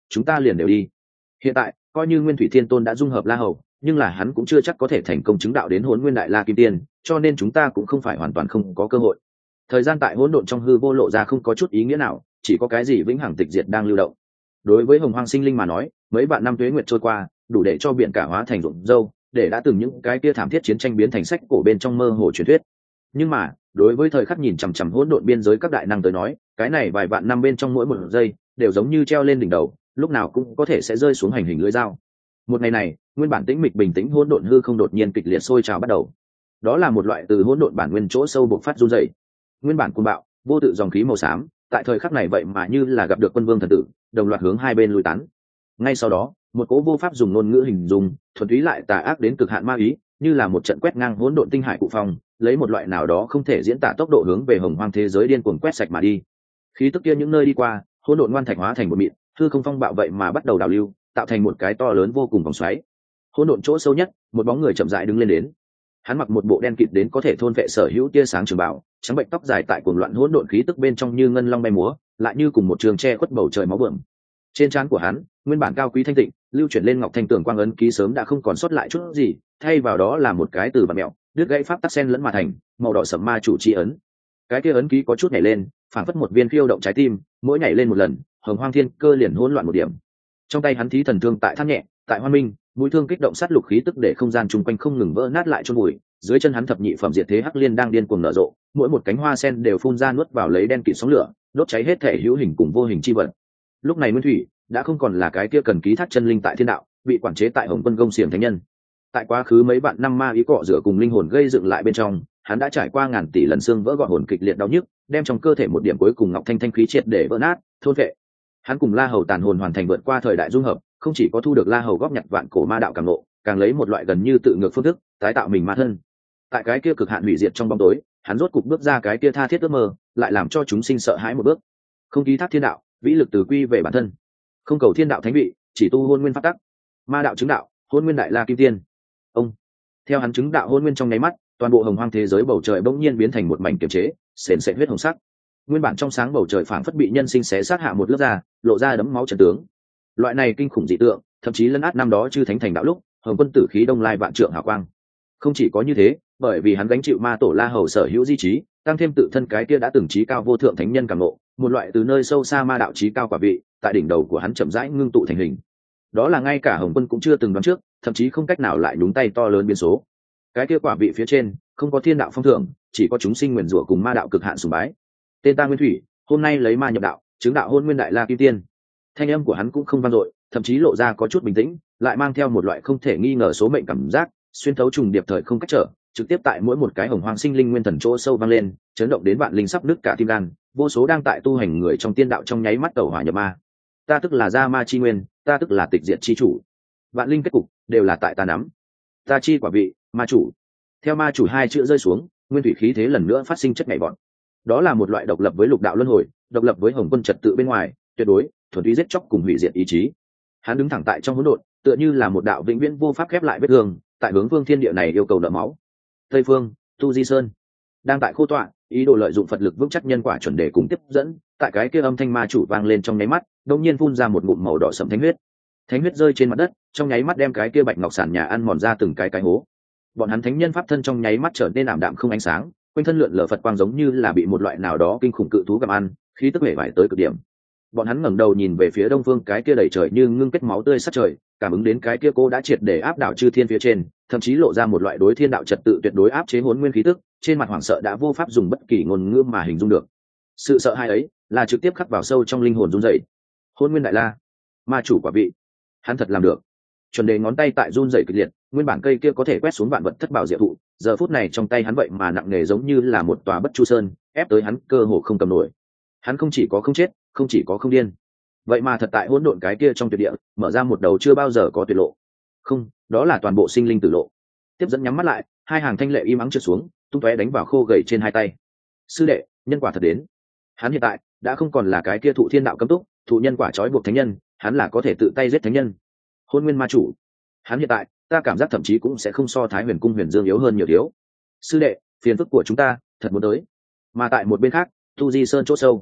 chúng ta liền đều đi. Hiện tại coi như Nguyên Thủy Thiên Tôn đã dung hợp La Hầu, nhưng là hắn cũng chưa chắc có thể thành công chứng đạo đến Hỗn Nguyên Đại La Kim Tiên, cho nên chúng ta cũng không phải hoàn toàn không có cơ hội. Thời gian tại hỗn độn trong hư vô lộ ra không có chút ý nghĩa nào, chỉ có cái gì vĩnh hằng tịch diệt đang lưu động. Đối với Hồng Hoang sinh linh mà nói, mấy vạn năm tuế nguyệt trôi qua, đủ để cho biển cả hóa thành ruộng dâu, để đã từng những cái kia thảm thiết chiến tranh biến thành sách cổ bên trong mơ hồ truyền thuyết. Nhưng mà đối với thời khắc nhìn chằm chằm hỗn độn biên giới các đại năng tới nói, cái này vài vạn năm bên trong mỗi một giây đều giống như treo lên đỉnh đầu, lúc nào cũng có thể sẽ rơi xuống hành hình lưỡi dao. Một ngày này, nguyên bản tĩnh mịch bình tĩnh hỗn độn hư không đột nhiên kịch liệt sôi trào bắt đầu. Đó là một loại từ hỗn độn bản nguyên chỗ sâu bộc phát run rẩy. Nguyên bản cuồng bạo, vô tự dòng khí màu xám, tại thời khắc này vậy mà như là gặp được quân vương thần tử, đồng loạt hướng hai bên lùi tán. Ngay sau đó, một cỗ vô pháp dùng ngôn ngữ hình dung, thuần túy lại tà ác đến cực hạn ma ý, như là một trận quét ngang hỗn độn tinh hải cụ phong, lấy một loại nào đó không thể diễn tả tốc độ hướng về hồng hoang thế giới điên cuồng quét sạch mà đi. Khí tức kia những nơi đi qua, hỗn độn ngoan thạch hóa thành một mịn, hư không phong bạo vậy mà bắt đầu đảo lưu, tạo thành một cái to lớn vô cùng vòng xoáy. Hỗn độn chỗ sâu nhất, một bóng người chậm rãi đứng lên đến. Hắn mặc một bộ đen kịt đến có thể thôn vệ sở hữu tia sáng trường bảo, trắng bệnh tóc dài tại cuồng loạn hỗn độn khí tức bên trong như ngân long bay múa, lại như cùng một trường tre khuất bầu trời máu bượm. Trên trán của hắn, nguyên bản cao quý thanh tịnh, lưu chuyển lên ngọc thanh tường quang ấn ký sớm đã không còn sót lại chút gì, thay vào đó là một cái từ vặn mèo, đứt gãy pháp tắc sen lẫn mà thành, màu đỏ sẫm ma chủ chi ấn. Cái kia ấn ký có chút nhảy lên, phản phất một viên phiêu động trái tim, mỗi nhảy lên một lần, hồng hoang thiên cơ liền hỗn loạn một điểm. Trong tay hắn thí thần thương tại than nhẹ, tại hoa minh, mũi thương kích động sát lục khí tức để không gian chung quanh không ngừng vỡ nát lại chôn bụi. Dưới chân hắn thập nhị phẩm diệt thế hắc liên đang điên cuồng nở rộ, mỗi một cánh hoa sen đều phun ra nuốt vào lấy đen kịt sóng lửa, đốt cháy hết thể hữu hình cùng vô hình chi vật. Lúc này Nguyên Thủy đã không còn là cái kia cần ký thác chân linh tại thiên đạo, bị quản chế tại Hồng Quân Gông Xiềng thánh nhân. Tại quá khứ mấy vạn năm ma ý cọ rửa cùng linh hồn gây dựng lại bên trong, hắn đã trải qua ngàn tỷ lần xương vỡ gọn hồn kịch liệt đau nhức, đem trong cơ thể một điểm cuối cùng ngọc thanh thanh khí triệt để vỡ nát, thôn vệ. Hắn cùng La Hầu tàn hồn hoàn thành vượt qua thời đại dung hợp, không chỉ có thu được La Hầu góp nhặt vạn cổ ma đạo càng ngộ, càng lấy một loại gần như tự ngược phương thức tái tạo mình ma thân. Tại cái kia cực hạn hủy diệt trong bóng tối, hắn rốt cục bước ra cái kia tha thiết ước mơ, lại làm cho chúng sinh sợ hãi một bước. Không ký thác thiên đạo, vĩ lực từ quy về bản thân. Không cầu thiên đạo thánh vị, chỉ tu hôn nguyên pháp tắc. Ma đạo chứng đạo, hôn nguyên đại la kim tiên. Ông theo hắn chứng đạo hôn nguyên trong nháy mắt, toàn bộ hồng hoang thế giới bầu trời bỗng nhiên biến thành một mảnh kiềm chế, sền sệt huyết hồng sắc. Nguyên bản trong sáng bầu trời phảng phất bị nhân sinh xé sát hạ một lớp da, lộ ra đấm máu trận tướng. Loại này kinh khủng dị tượng, thậm chí lấn át năm đó chư thánh thành đạo lúc, hồng quân tử khí đông lai vạn trượng hào quang. Không chỉ có như thế, bởi vì hắn gánh chịu ma tổ La Hầu sở hữu di trí, tăng thêm tự thân cái kia đã từng trí cao vô thượng thánh nhân cảm ngộ, một loại từ nơi sâu xa ma đạo trí cao quả vị, tại đỉnh đầu của hắn chậm rãi ngưng tụ thành hình. Đó là ngay cả hồng quân cũng chưa từng đoán trước, thậm chí không cách nào lại nhúng tay to lớn biến số. Cái kia quả vị phía trên không có thiên đạo phong thưởng, chỉ có chúng sinh nguyền rủa cùng ma đạo cực hạn sùng bái. Tên ta Nguyên Thủy, hôm nay lấy ma nhập đạo, chứng đạo hôn nguyên đại la kim tiên. Thanh âm của hắn cũng không vang dội, thậm chí lộ ra có chút bình tĩnh, lại mang theo một loại không thể nghi ngờ số mệnh cảm giác, xuyên thấu trùng điệp thời không cách trở, trực tiếp tại mỗi một cái hồng hoang sinh linh nguyên thần chỗ sâu vang lên, chấn động đến vạn linh sắp nứt cả tim gan, vô số đang tại tu hành người trong tiên đạo trong nháy mắt tẩu hỏa nhập ma. Ta tức là gia ma chi nguyên, ta tức là tịch diệt chi chủ. Vạn linh kết cục đều là tại ta nắm. Ta chi quả vị, ma chủ. Theo ma chủ hai chữ rơi xuống, nguyên thủy khí thế lần nữa phát sinh chất nhảy bọn. Đó là một loại độc lập với lục đạo luân hồi, độc lập với hồng quân trật tự bên ngoài, tuyệt đối thuần túy giết chóc cùng hủy diệt ý chí. Hắn đứng thẳng tại trong hỗn độn, tựa như là một đạo vĩnh viễn vô pháp khép lại vết thương, tại hướng phương thiên địa này yêu cầu nợ máu. Tây phương, Tu Di Sơn, đang tại khô tọa, ý đồ lợi dụng Phật lực vững chắc nhân quả chuẩn đề cùng tiếp dẫn, tại cái kia âm thanh ma chủ vang lên trong nháy mắt, đột nhiên phun ra một ngụm màu đỏ sẫm thánh huyết. Thánh huyết rơi trên mặt đất, trong nháy mắt đem cái kia bạch ngọc sản nhà ăn mòn ra từng cái cái hố. Bọn hắn thánh nhân pháp thân trong nháy mắt trở nên ảm đạm không ánh sáng, quanh thân lượn lờ Phật quang giống như là bị một loại nào đó kinh khủng cự thú gặm ăn, khí tức hể vải tới cực điểm. Bọn hắn ngẩng đầu nhìn về phía đông phương, cái kia đầy trời như ngưng kết máu tươi sát trời, cảm ứng đến cái kia cô đã triệt để áp đảo chư thiên phía trên, thậm chí lộ ra một loại đối thiên đạo trật tự tuyệt đối áp chế hỗn nguyên khí tức, trên mặt hoảng sợ đã vô pháp dùng bất kỳ ngôn ngữ mà hình dung được. Sự sợ hãi ấy là trực tiếp khắc vào sâu trong linh hồn run rẩy. Hỗn nguyên đại la, ma chủ quả vị, hắn thật làm được. Chuẩn đề ngón tay tại run rẩy kịch liệt, nguyên bản cây kia có thể quét xuống vạn vật thất bảo diệu thụ, giờ phút này trong tay hắn vậy mà nặng nề giống như là một tòa bất chu sơn, ép tới hắn cơ hồ không cầm nổi. Hắn không chỉ có không chết, không chỉ có không điên, vậy mà thật tại hỗn độn cái kia trong tuyệt địa mở ra một đầu chưa bao giờ có tuyệt lộ. Không, đó là toàn bộ sinh linh tử lộ. Tiếp dẫn nhắm mắt lại, hai hàng thanh lệ im ắng trượt xuống, tung tóe đánh vào khô gầy trên hai tay. Sư đệ, nhân quả thật đến. Hắn hiện tại đã không còn là cái kia thụ thiên đạo cấm túc, thụ nhân quả trói buộc thánh nhân, hắn là có thể tự tay giết thánh nhân. Hôn nguyên ma chủ. Hắn hiện tại, ta cảm giác thậm chí cũng sẽ không so Thái Huyền cung Huyền Dương yếu hơn nhiều thiếu. Sư đệ, phiền phức của chúng ta thật muốn tới. Mà tại một bên khác, Tu Di Sơn chỗ sâu,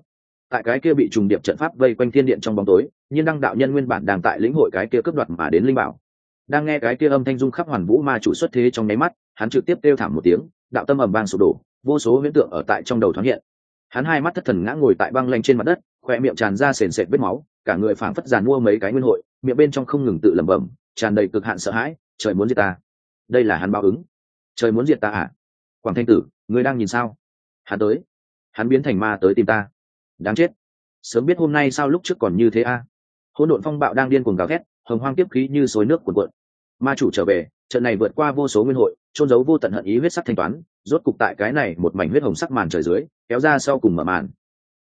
Tại cái kia bị trùng điệp trận pháp vây quanh thiên điện trong bóng tối, nhiên đăng đạo nhân nguyên bản đang tại lĩnh hội cái kia cướp đoạt mà đến linh bảo. Đang nghe cái kia âm thanh dung khắp hoàn vũ ma chủ xuất thế trong nháy mắt, hắn trực tiếp kêu thảm một tiếng, đạo tâm ầm vang sụp đổ, vô số huyễn tượng ở tại trong đầu thoáng hiện. Hắn hai mắt thất thần ngã ngồi tại băng lanh trên mặt đất, khoe miệng tràn ra sền sệt vết máu, cả người phảng phất giàn mua mấy cái nguyên hội, miệng bên trong không ngừng tự lẩm bẩm, tràn đầy cực hạn sợ hãi, trời muốn diệt ta. Đây là hắn báo ứng. Trời muốn diệt ta à? Quảng Thanh Tử, ngươi đang nhìn sao? Hắn tới. Hắn biến thành ma tới tìm ta. Đáng chết. Sớm biết hôm nay sao lúc trước còn như thế a. Hỗn độn phong bạo đang điên cuồng gào thét, hồng hoang tiếp khí như xối nước cuồn cuộn. Ma chủ trở về, trận này vượt qua vô số nguyên hội, trôn giấu vô tận hận ý huyết sắc thanh toán, rốt cục tại cái này một mảnh huyết hồng sắc màn trời dưới, kéo ra sau cùng mở màn.